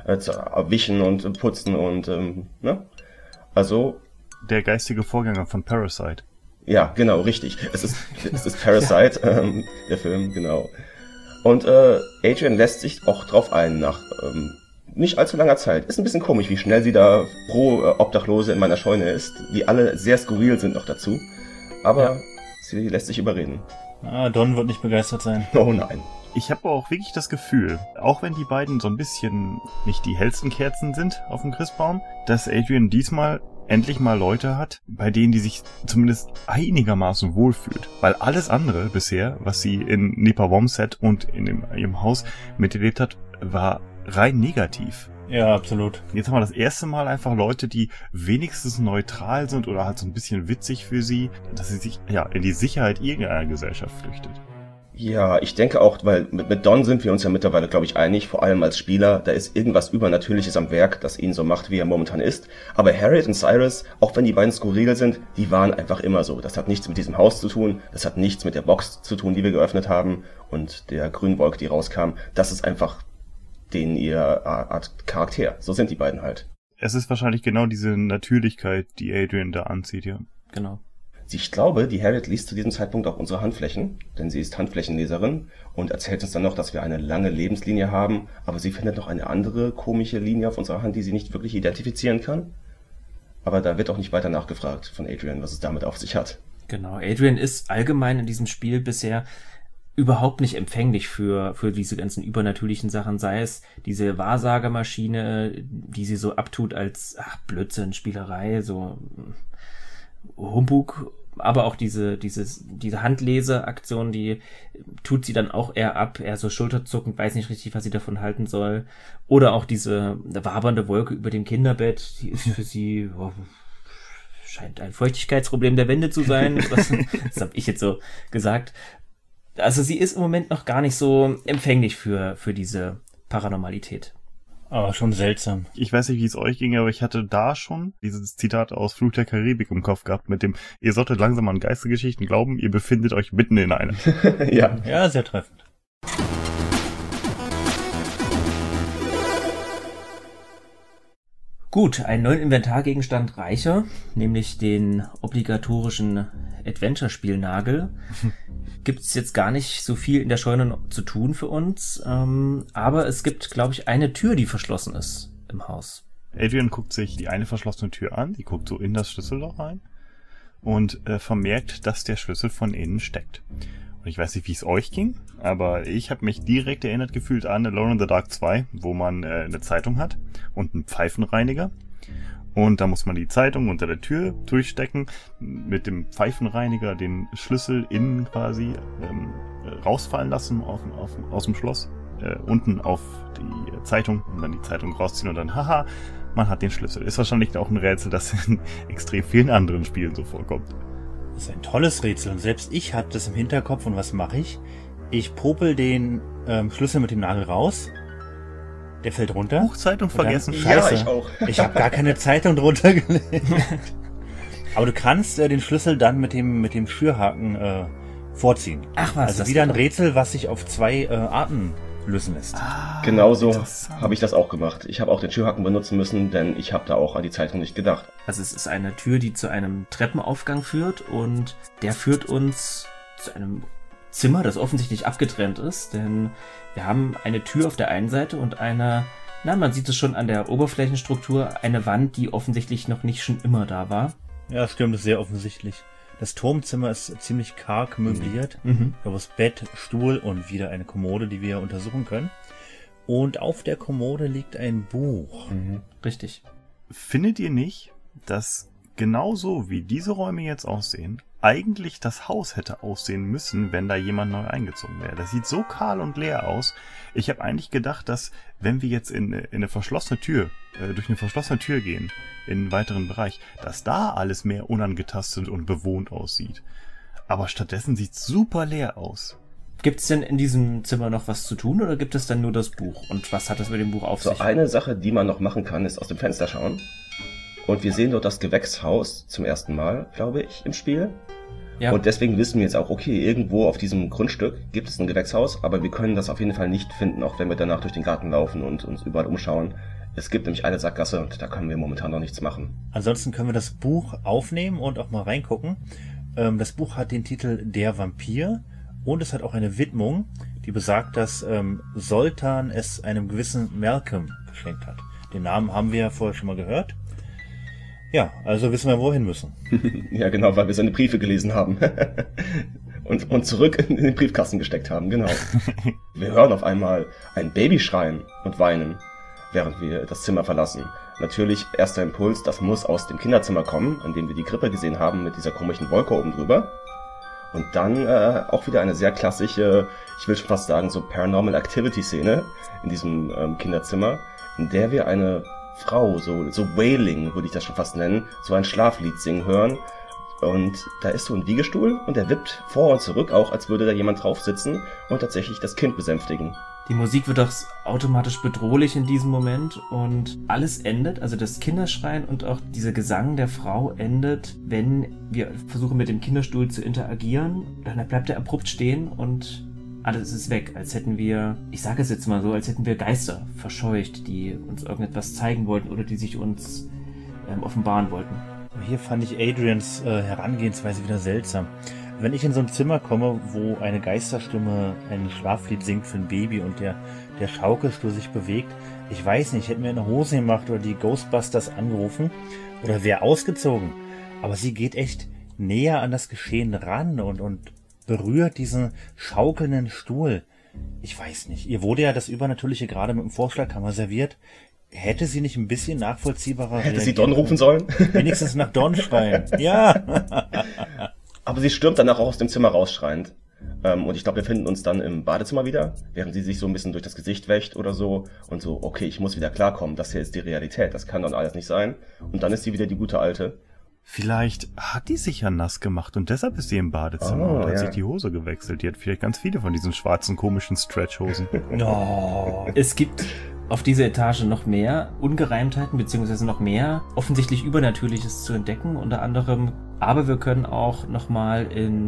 zu wischen und putzen und, ne? Also. Der geistige Vorgänger von Parasite. Ja, genau, richtig. Es ist Parasite, der Film, genau. Und Adrian lässt sich auch drauf ein nach nicht allzu langer Zeit. Ist ein bisschen komisch, wie schnell sie da pro Obdachlose in meiner Scheune ist, die alle sehr skurril sind noch dazu. Aber sie lässt sich überreden. Don wird nicht begeistert sein. Oh nein. Ich habe auch wirklich das Gefühl, auch wenn die beiden so ein bisschen nicht die hellsten Kerzen sind auf dem Christbaum, dass Adrian diesmal endlich mal Leute hat, bei denen die sich zumindest einigermaßen wohlfühlt. Weil alles andere bisher, was sie in Nepal-Womset und in ihrem Haus miterlebt hat, war rein negativ. Ja, absolut. Jetzt haben wir das erste Mal einfach Leute, die wenigstens neutral sind oder halt so ein bisschen witzig für sie, dass sie sich in die Sicherheit irgendeiner Gesellschaft flüchtet. Ja, ich denke auch, weil mit Don sind wir uns ja mittlerweile, glaube ich, einig, vor allem als Spieler, da ist irgendwas Übernatürliches am Werk, das ihn so macht, wie er momentan ist. Aber Harriet und Cyrus, auch wenn die beiden skurril sind, die waren einfach immer so. Das hat nichts mit diesem Haus zu tun, das hat nichts mit der Box zu tun, die wir geöffnet haben und der Grünwolke, die rauskam. Das ist einfach ihr Art Charakter. So sind die beiden halt. Es ist wahrscheinlich genau diese Natürlichkeit, die Adrian da anzieht, ja. Genau. Ich glaube, die Harriet liest zu diesem Zeitpunkt auch unsere Handflächen, denn sie ist Handflächenleserin und erzählt uns dann noch, dass wir eine lange Lebenslinie haben, aber sie findet noch eine andere komische Linie auf unserer Hand, die sie nicht wirklich identifizieren kann. Aber da wird auch nicht weiter nachgefragt von Adrian, was es damit auf sich hat. Genau, Adrian ist allgemein in diesem Spiel bisher überhaupt nicht empfänglich für diese ganzen übernatürlichen Sachen, sei es diese Wahrsagemaschine, die sie so abtut als Blödsinn, Spielerei, so Humbug, aber auch diese Handleseaktion, die tut sie dann auch eher ab, eher so schulterzuckend, weiß nicht richtig, was sie davon halten soll. Oder auch diese wabernde Wolke über dem Kinderbett, die ist für sie, scheint ein Feuchtigkeitsproblem der Wände zu sein. Das habe ich jetzt so gesagt. Also sie ist im Moment noch gar nicht so empfänglich für diese Paranormalität. Aber schon seltsam. Ich weiß nicht, wie es euch ging, aber ich hatte da schon dieses Zitat aus Fluch der Karibik im Kopf gehabt mit dem: Ihr solltet langsam an Geistergeschichten glauben, ihr befindet euch mitten in einer. Ja, sehr treffend. Gut, einen neuen Inventargegenstand reicher, nämlich den obligatorischen Adventure-Spielnagel. Gibt's jetzt gar nicht so viel in der Scheune zu tun für uns, aber es gibt, glaube ich, eine Tür, die verschlossen ist im Haus. Adrian guckt sich die eine verschlossene Tür an, die guckt so in das Schlüsselloch rein und vermerkt, dass der Schlüssel von innen steckt. Und ich weiß nicht, wie es euch ging, aber ich habe mich direkt erinnert gefühlt an Alone in the Dark 2, wo man eine Zeitung hat und einen Pfeifenreiniger. Und da muss man die Zeitung unter der Tür durchstecken, mit dem Pfeifenreiniger den Schlüssel innen quasi rausfallen lassen aus dem Schloss, unten auf die Zeitung und dann die Zeitung rausziehen und dann, haha, man hat den Schlüssel. Ist wahrscheinlich auch ein Rätsel, das in extrem vielen anderen Spielen so vorkommt. Das ist ein tolles Rätsel und selbst ich hatte das im Hinterkopf und was mache ich? Ich popel den Schlüssel mit dem Nagel raus. Der fällt runter. Zeitung vergessen. Scheiße. Ja, ich auch. Ich habe gar keine Zeitung drunter gelegt. Aber du kannst den Schlüssel dann mit dem Schürhaken vorziehen. Ach was. Also wieder ein Rätsel, was sich auf zwei Arten lösen lässt. Genauso habe ich das auch gemacht. Ich habe auch den Schürhaken benutzen müssen, denn ich habe da auch an die Zeitung nicht gedacht. Also es ist eine Tür, die zu einem Treppenaufgang führt und der führt uns zu einem Zimmer, das offensichtlich abgetrennt ist, denn wir haben eine Tür auf der einen Seite und man sieht es schon an der Oberflächenstruktur, eine Wand, die offensichtlich noch nicht schon immer da war. Ja, stimmt, das ist sehr offensichtlich. Das Turmzimmer ist ziemlich karg möbliert. Da ist Bett, Stuhl und wieder eine Kommode, die wir untersuchen können. Und auf der Kommode liegt ein Buch. Richtig. Findet ihr nicht, dass genauso wie diese Räume jetzt aussehen, eigentlich das Haus hätte aussehen müssen, wenn da jemand neu eingezogen wäre? Das sieht so kahl und leer aus. Ich habe eigentlich gedacht, dass wenn wir jetzt in eine verschlossene Tür, durch eine verschlossene Tür gehen, in einen weiteren Bereich, dass da alles mehr unangetastet und bewohnt aussieht. Aber stattdessen sieht es super leer aus. Gibt es denn in diesem Zimmer noch was zu tun oder gibt es dann nur das Buch? Und was hat das mit dem Buch auf sich? So, eine Sache, die man noch machen kann, ist aus dem Fenster schauen. Und wir sehen dort das Gewächshaus zum ersten Mal, glaube ich, im Spiel. Ja. Und deswegen wissen wir jetzt auch, okay, irgendwo auf diesem Grundstück gibt es ein Gewächshaus, aber wir können das auf jeden Fall nicht finden, auch wenn wir danach durch den Garten laufen und uns überall umschauen. Es gibt nämlich eine Sackgasse und da können wir momentan noch nichts machen. Ansonsten können wir das Buch aufnehmen und auch mal reingucken. Das Buch hat den Titel Der Vampir und es hat auch eine Widmung, die besagt, dass Zoltan es einem gewissen Malcolm geschenkt hat. Den Namen haben wir ja vorher schon mal gehört. Ja, also wissen wir, wohin müssen. Ja, genau, weil wir seine Briefe gelesen haben. und zurück in den Briefkasten gesteckt haben, genau. Wir hören auf einmal ein Baby schreien und weinen, während wir das Zimmer verlassen. Natürlich, erster Impuls, das muss aus dem Kinderzimmer kommen, an dem wir die Krippe gesehen haben mit dieser komischen Wolke oben drüber. Und dann auch wieder eine sehr klassische, ich will schon fast sagen, so Paranormal Activity-Szene in diesem Kinderzimmer, in der wir eine Frau, so Wailing würde ich das schon fast nennen, so ein Schlaflied singen hören. Und da ist so ein Liegestuhl und der wippt vor und zurück, auch als würde da jemand drauf sitzen und tatsächlich das Kind besänftigen. Die Musik wird auch automatisch bedrohlich in diesem Moment und alles endet, also das Kinderschreien und auch dieser Gesang der Frau endet, wenn wir versuchen mit dem Kinderstuhl zu interagieren. Dann bleibt er abrupt stehen und alles ist weg, als hätten wir, ich sage es jetzt mal so, als hätten wir Geister verscheucht, die uns irgendetwas zeigen wollten oder die sich uns offenbaren wollten. Hier fand ich Adrians Herangehensweise wieder seltsam. Wenn ich in so ein Zimmer komme, wo eine Geisterstimme ein Schlaflied singt für ein Baby und der Schaukelstuhl sich bewegt, ich weiß nicht, ich hätte mir eine Hose gemacht oder die Ghostbusters angerufen oder wäre ausgezogen. Aber sie geht echt näher an das Geschehen ran und berührt diesen schaukelnden Stuhl. Ich weiß nicht, ihr wurde ja das Übernatürliche gerade mit dem Vorschlaghammer serviert. Hätte sie nicht ein bisschen nachvollziehbarer Hätte sie Don rufen sollen? Wenigstens nach Don schreien. Ja. Aber sie stürmt danach auch aus dem Zimmer rausschreiend. Und ich glaube, wir finden uns dann im Badezimmer wieder, während sie sich so ein bisschen durch das Gesicht wäscht oder so. Und so, okay, ich muss wieder klarkommen, das hier ist die Realität, das kann dann alles nicht sein. Und dann ist sie wieder die gute Alte. Vielleicht hat die sich ja nass gemacht und deshalb ist sie im Badezimmer und hat sich die Hose gewechselt. Die hat vielleicht ganz viele von diesen schwarzen, komischen Stretchhosen. No. Es gibt auf dieser Etage noch mehr Ungereimtheiten, beziehungsweise noch mehr offensichtlich Übernatürliches zu entdecken, unter anderem. Aber wir können auch nochmal in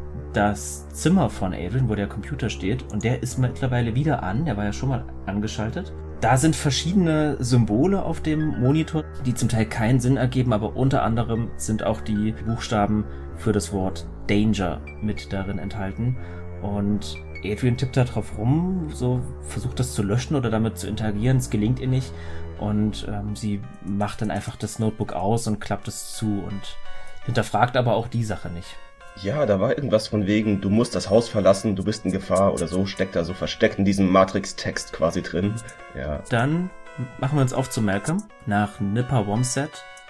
das Zimmer von Adrian, wo der Computer steht, und der ist mittlerweile wieder an, der war ja schon mal angeschaltet. Da sind verschiedene Symbole auf dem Monitor, die zum Teil keinen Sinn ergeben, aber unter anderem sind auch die Buchstaben für das Wort Danger mit darin enthalten. Und Adrian tippt da drauf rum, so versucht das zu löschen oder damit zu interagieren, es gelingt ihr nicht. Und sie macht dann einfach das Notebook aus und klappt es zu und hinterfragt aber auch die Sache nicht. Ja, da war irgendwas von wegen, du musst das Haus verlassen, du bist in Gefahr oder so, steckt da so versteckt in diesem Matrix-Text quasi drin. Ja. Dann machen wir uns auf zu Malcolm, nach Nipper Womset,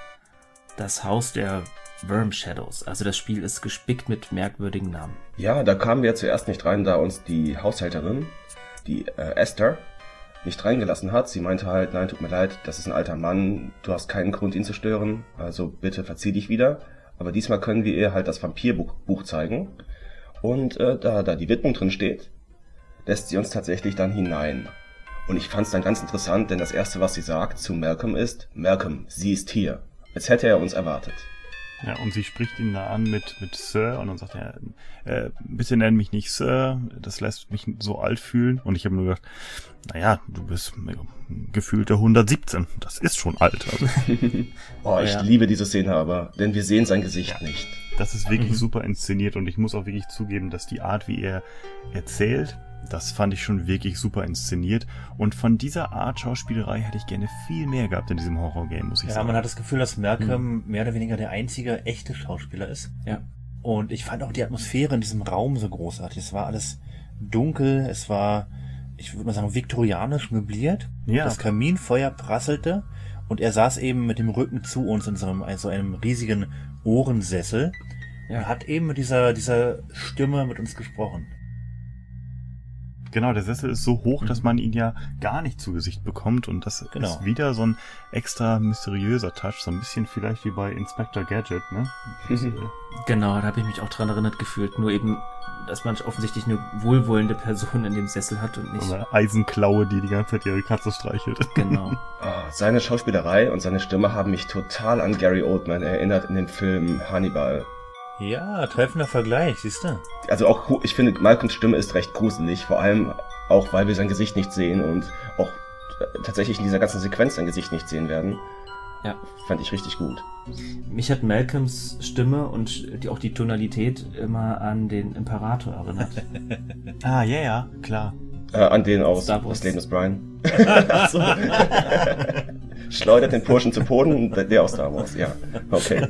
das Haus der Worm Shadows. Also das Spiel ist gespickt mit merkwürdigen Namen. Ja, da kamen wir zuerst nicht rein, da uns die Haushälterin, die Esther, nicht reingelassen hat. Sie meinte halt, nein, tut mir leid, das ist ein alter Mann, du hast keinen Grund, ihn zu stören, also bitte verzieh dich wieder. Aber diesmal können wir ihr halt das Vampirbuch zeigen. Und da die Widmung drin steht, lässt sie uns tatsächlich dann hinein. Und ich fand es dann ganz interessant, denn das Erste, was sie sagt zu Malcolm ist, Malcolm, sie ist hier. Als hätte er uns erwartet. Ja, und sie spricht ihn da an mit Sir und dann sagt er, bitte nenn mich nicht Sir, das lässt mich so alt fühlen. Und ich habe nur gedacht, naja, du bist gefühlte 117, das ist schon alt. Also. Ich liebe diese Szene aber, denn wir sehen sein Gesicht nicht. Das ist wirklich super inszeniert und ich muss auch wirklich zugeben, dass die Art, wie er erzählt, das fand ich schon wirklich super inszeniert. Und von dieser Art Schauspielerei hätte ich gerne viel mehr gehabt in diesem Horror-Game, muss ich sagen. Ja, man hat das Gefühl, dass Malcolm mehr oder weniger der einzige echte Schauspieler ist. Ja. Und ich fand auch die Atmosphäre in diesem Raum so großartig. Es war alles dunkel, es war, ich würde mal sagen, viktorianisch möbliert. Ja. Das Kaminfeuer prasselte und er saß eben mit dem Rücken zu uns in so einem riesigen Ohrensessel. Ja. Er hat eben mit dieser Stimme mit uns gesprochen. Genau, der Sessel ist so hoch, dass man ihn ja gar nicht zu Gesicht bekommt und das ist wieder so ein extra mysteriöser Touch, so ein bisschen vielleicht wie bei Inspector Gadget, ne? Genau, da habe ich mich auch dran erinnert gefühlt, nur eben, dass man offensichtlich eine wohlwollende Person in dem Sessel hat und nicht... So eine Eisenklaue, die ganze Zeit ihre Katze streichelt. Genau. Seine Schauspielerei und seine Stimme haben mich total an Gary Oldman erinnert in dem Film Hannibal. Ja, treffender Vergleich, siehst du? Also auch, ich finde, Malcolms Stimme ist recht gruselig, vor allem auch, weil wir sein Gesicht nicht sehen und auch tatsächlich in dieser ganzen Sequenz sein Gesicht nicht sehen werden. Ja. Fand ich richtig gut. Mich hat Malcolms Stimme und auch die Tonalität immer an den Imperator erinnert. Ja, klar. An den aus Star Wars. Das Leben des Brian. So. Schleudert den Burschen zu Boden, der aus Star Wars, ja. Okay.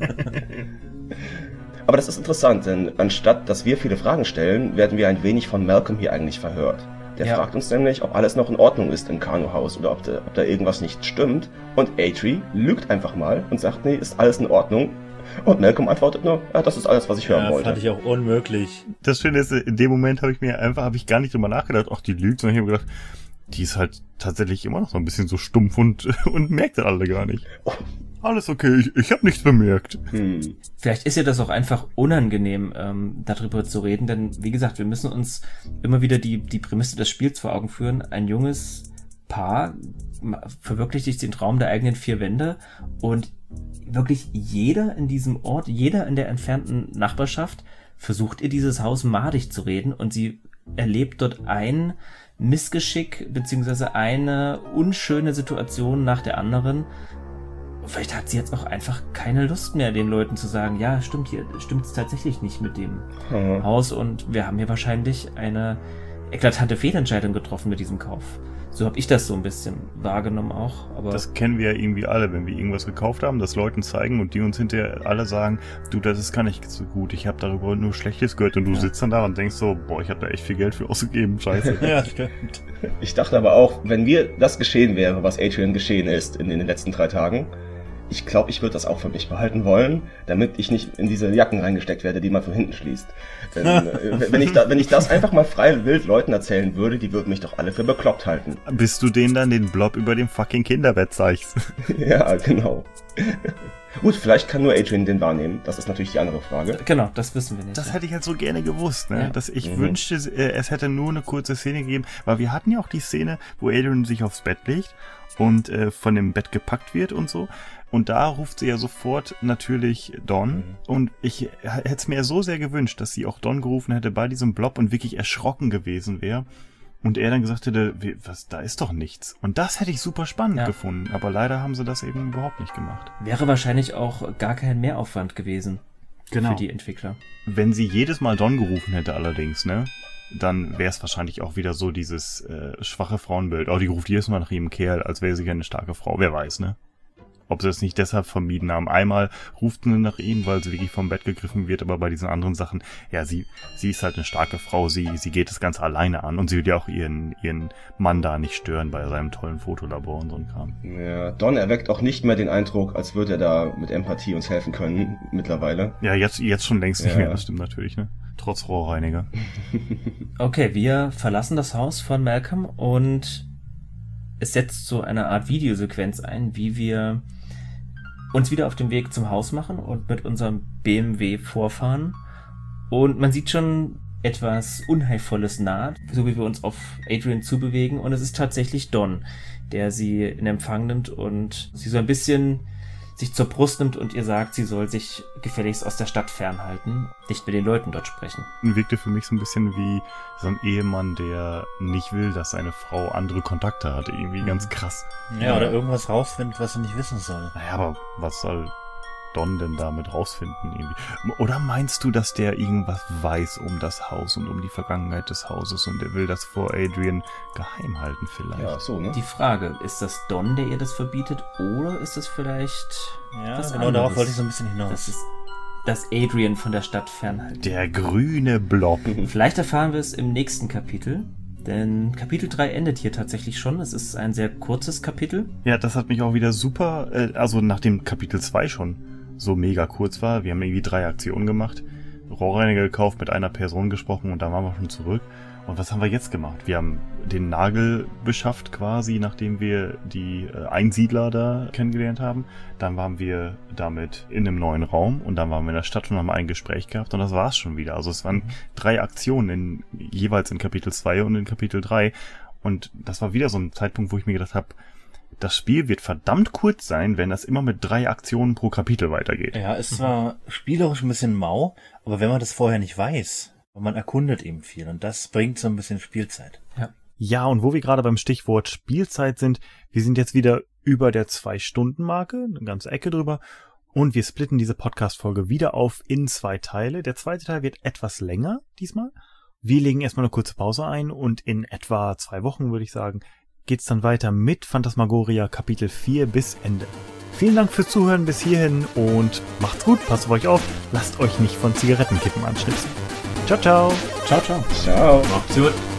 Aber das ist interessant, denn anstatt, dass wir viele Fragen stellen, werden wir ein wenig von Malcolm hier eigentlich verhört. Der fragt uns nämlich, ob alles noch in Ordnung ist im Kanu-Haus oder ob da irgendwas nicht stimmt. Und Atri lügt einfach mal und sagt, nee, ist alles in Ordnung. Und Malcolm antwortet nur, ja, das ist alles, was ich hören wollte. Fand ich auch unmöglich. Das Schöne ist, in dem Moment habe ich gar nicht drüber nachgedacht, ach, die lügt, sondern ich habe gedacht, die ist halt tatsächlich immer noch so ein bisschen so stumpf und merkt das alle gar nicht. Oh. Alles okay, ich habe nichts bemerkt. Vielleicht ist ja das auch einfach unangenehm, darüber zu reden, denn wie gesagt, wir müssen uns immer wieder die Prämisse des Spiels vor Augen führen. Ein junges Paar verwirklicht sich den Traum der eigenen 4 Wände und wirklich jeder in diesem Ort, jeder in der entfernten Nachbarschaft versucht ihr dieses Haus madig zu reden und sie erlebt dort ein Missgeschick beziehungsweise eine unschöne Situation nach der anderen. Vielleicht hat sie jetzt auch einfach keine Lust mehr, den Leuten zu sagen, ja, stimmt, hier stimmt's tatsächlich nicht mit dem Haus und wir haben hier wahrscheinlich eine eklatante Fehlentscheidung getroffen mit diesem Kauf. So habe ich das so ein bisschen wahrgenommen auch. Aber das kennen wir ja irgendwie alle, wenn wir irgendwas gekauft haben, das Leuten zeigen und die uns hinterher alle sagen, du, das ist gar nicht so gut, ich habe darüber nur Schlechtes gehört und du sitzt dann da und denkst so, boah, ich habe da echt viel Geld für ausgegeben, scheiße. Ja, stimmt. Ich dachte aber auch, wenn mir das geschehen wäre, was Adrian geschehen ist in den letzten 3 Tagen, ich glaube, ich würde das auch für mich behalten wollen, damit ich nicht in diese Jacken reingesteckt werde, die man von hinten schließt. Denn wenn ich das einfach mal frei wild Leuten erzählen würde, die würden mich doch alle für bekloppt halten. Bis du denen dann den Blob über dem fucking Kinderbett zeigst. Ja, genau. Gut, vielleicht kann nur Adrian den wahrnehmen. Das ist natürlich die andere Frage. Genau, das wissen wir nicht. Das hätte ich halt so gerne gewusst, ne? Ja. Dass ich wünschte, es hätte nur eine kurze Szene gegeben, weil wir hatten ja auch die Szene, wo Adrian sich aufs Bett legt und von dem Bett gepackt wird und so. Und da ruft sie ja sofort natürlich Don. Und ich hätte es mir so sehr gewünscht, dass sie auch Don gerufen hätte bei diesem Blob und wirklich erschrocken gewesen wäre. Und er dann gesagt hätte, was, da ist doch nichts. Und das hätte ich super spannend gefunden. Aber leider haben sie das eben überhaupt nicht gemacht. Wäre wahrscheinlich auch gar kein Mehraufwand gewesen für die Entwickler. Wenn sie jedes Mal Don gerufen hätte allerdings, ne? Dann wäre es wahrscheinlich auch wieder so dieses schwache Frauenbild. Oh, die ruft jedes Mal nach ihrem Kerl, als wäre sie eine starke Frau. Wer weiß, ne? Ob sie es nicht deshalb vermieden haben. Einmal ruft sie nach ihm, weil sie wirklich vom Bett gegriffen wird, aber bei diesen anderen Sachen, ja, sie ist halt eine starke Frau, sie geht das Ganze alleine an und sie will ja auch ihren Mann da nicht stören bei seinem tollen Fotolabor und so ein Kram. Ja, Don erweckt auch nicht mehr den Eindruck, als würde er da mit Empathie uns helfen können, mittlerweile. Ja, jetzt schon längst nicht mehr, das stimmt natürlich, ne? Trotz Rohrreiniger. Okay, wir verlassen das Haus von Malcolm und es setzt so eine Art Videosequenz ein, wie wir uns wieder auf den Weg zum Haus machen und mit unserem BMW vorfahren. Und man sieht schon etwas Unheilvolles naht, so wie wir uns auf Adrian zubewegen. Und es ist tatsächlich Don, der sie in Empfang nimmt und sie so ein bisschen sich zur Brust nimmt und ihr sagt, sie soll sich gefälligst aus der Stadt fernhalten, nicht mit den Leuten dort sprechen. Wirkte für mich so ein bisschen wie so ein Ehemann, der nicht will, dass seine Frau andere Kontakte hat. Irgendwie ganz krass. Ja, oder irgendwas rausfindet, was er nicht wissen soll. Naja, aber was soll Don denn damit rausfinden irgendwie? Oder meinst du, dass der irgendwas weiß um das Haus und um die Vergangenheit des Hauses und der will das vor Adrian geheim halten vielleicht? Ja, so, ne? Die Frage, ist das Don, der ihr das verbietet, oder ist das vielleicht was genau, anderes? darauf wollte ich so ein bisschen hinaus. Das ist das Adrian von der Stadt fernhalten. Der grüne Blob. Vielleicht erfahren wir es im nächsten Kapitel, denn Kapitel 3 endet hier tatsächlich schon. Es ist ein sehr kurzes Kapitel. Ja, das hat mich auch wieder super, also nachdem Kapitel 2 schon so mega kurz war. Wir haben irgendwie 3 Aktionen gemacht, Rohrreiniger gekauft, mit einer Person gesprochen und dann waren wir schon zurück. Und was haben wir jetzt gemacht? Wir haben den Nagel beschafft quasi, nachdem wir die Einsiedler da kennengelernt haben. Dann waren wir damit in einem neuen Raum und dann waren wir in der Stadt und haben ein Gespräch gehabt und das war's schon wieder. Also es waren 3 Aktionen jeweils in Kapitel 2 und in Kapitel 3 und das war wieder so ein Zeitpunkt, wo ich mir gedacht habe, das Spiel wird verdammt kurz sein, wenn das immer mit 3 Aktionen pro Kapitel weitergeht. Ja, ist zwar spielerisch ein bisschen mau, aber wenn man das vorher nicht weiß, man erkundet eben viel und das bringt so ein bisschen Spielzeit. Ja, und wo wir gerade beim Stichwort Spielzeit sind, wir sind jetzt wieder über der 2-Stunden-Marke, eine ganze Ecke drüber, und wir splitten diese Podcast-Folge wieder auf in 2 Teile. Der zweite Teil wird etwas länger diesmal. Wir legen erstmal eine kurze Pause ein und in etwa 2 Wochen, würde ich sagen, geht's dann weiter mit Phantasmagoria Kapitel 4 bis Ende. Vielen Dank fürs Zuhören bis hierhin und macht's gut, passt auf euch auf, lasst euch nicht von Zigarettenkippen anschnipsen. Ciao, ciao. Ciao, ciao. Ciao. Macht's gut.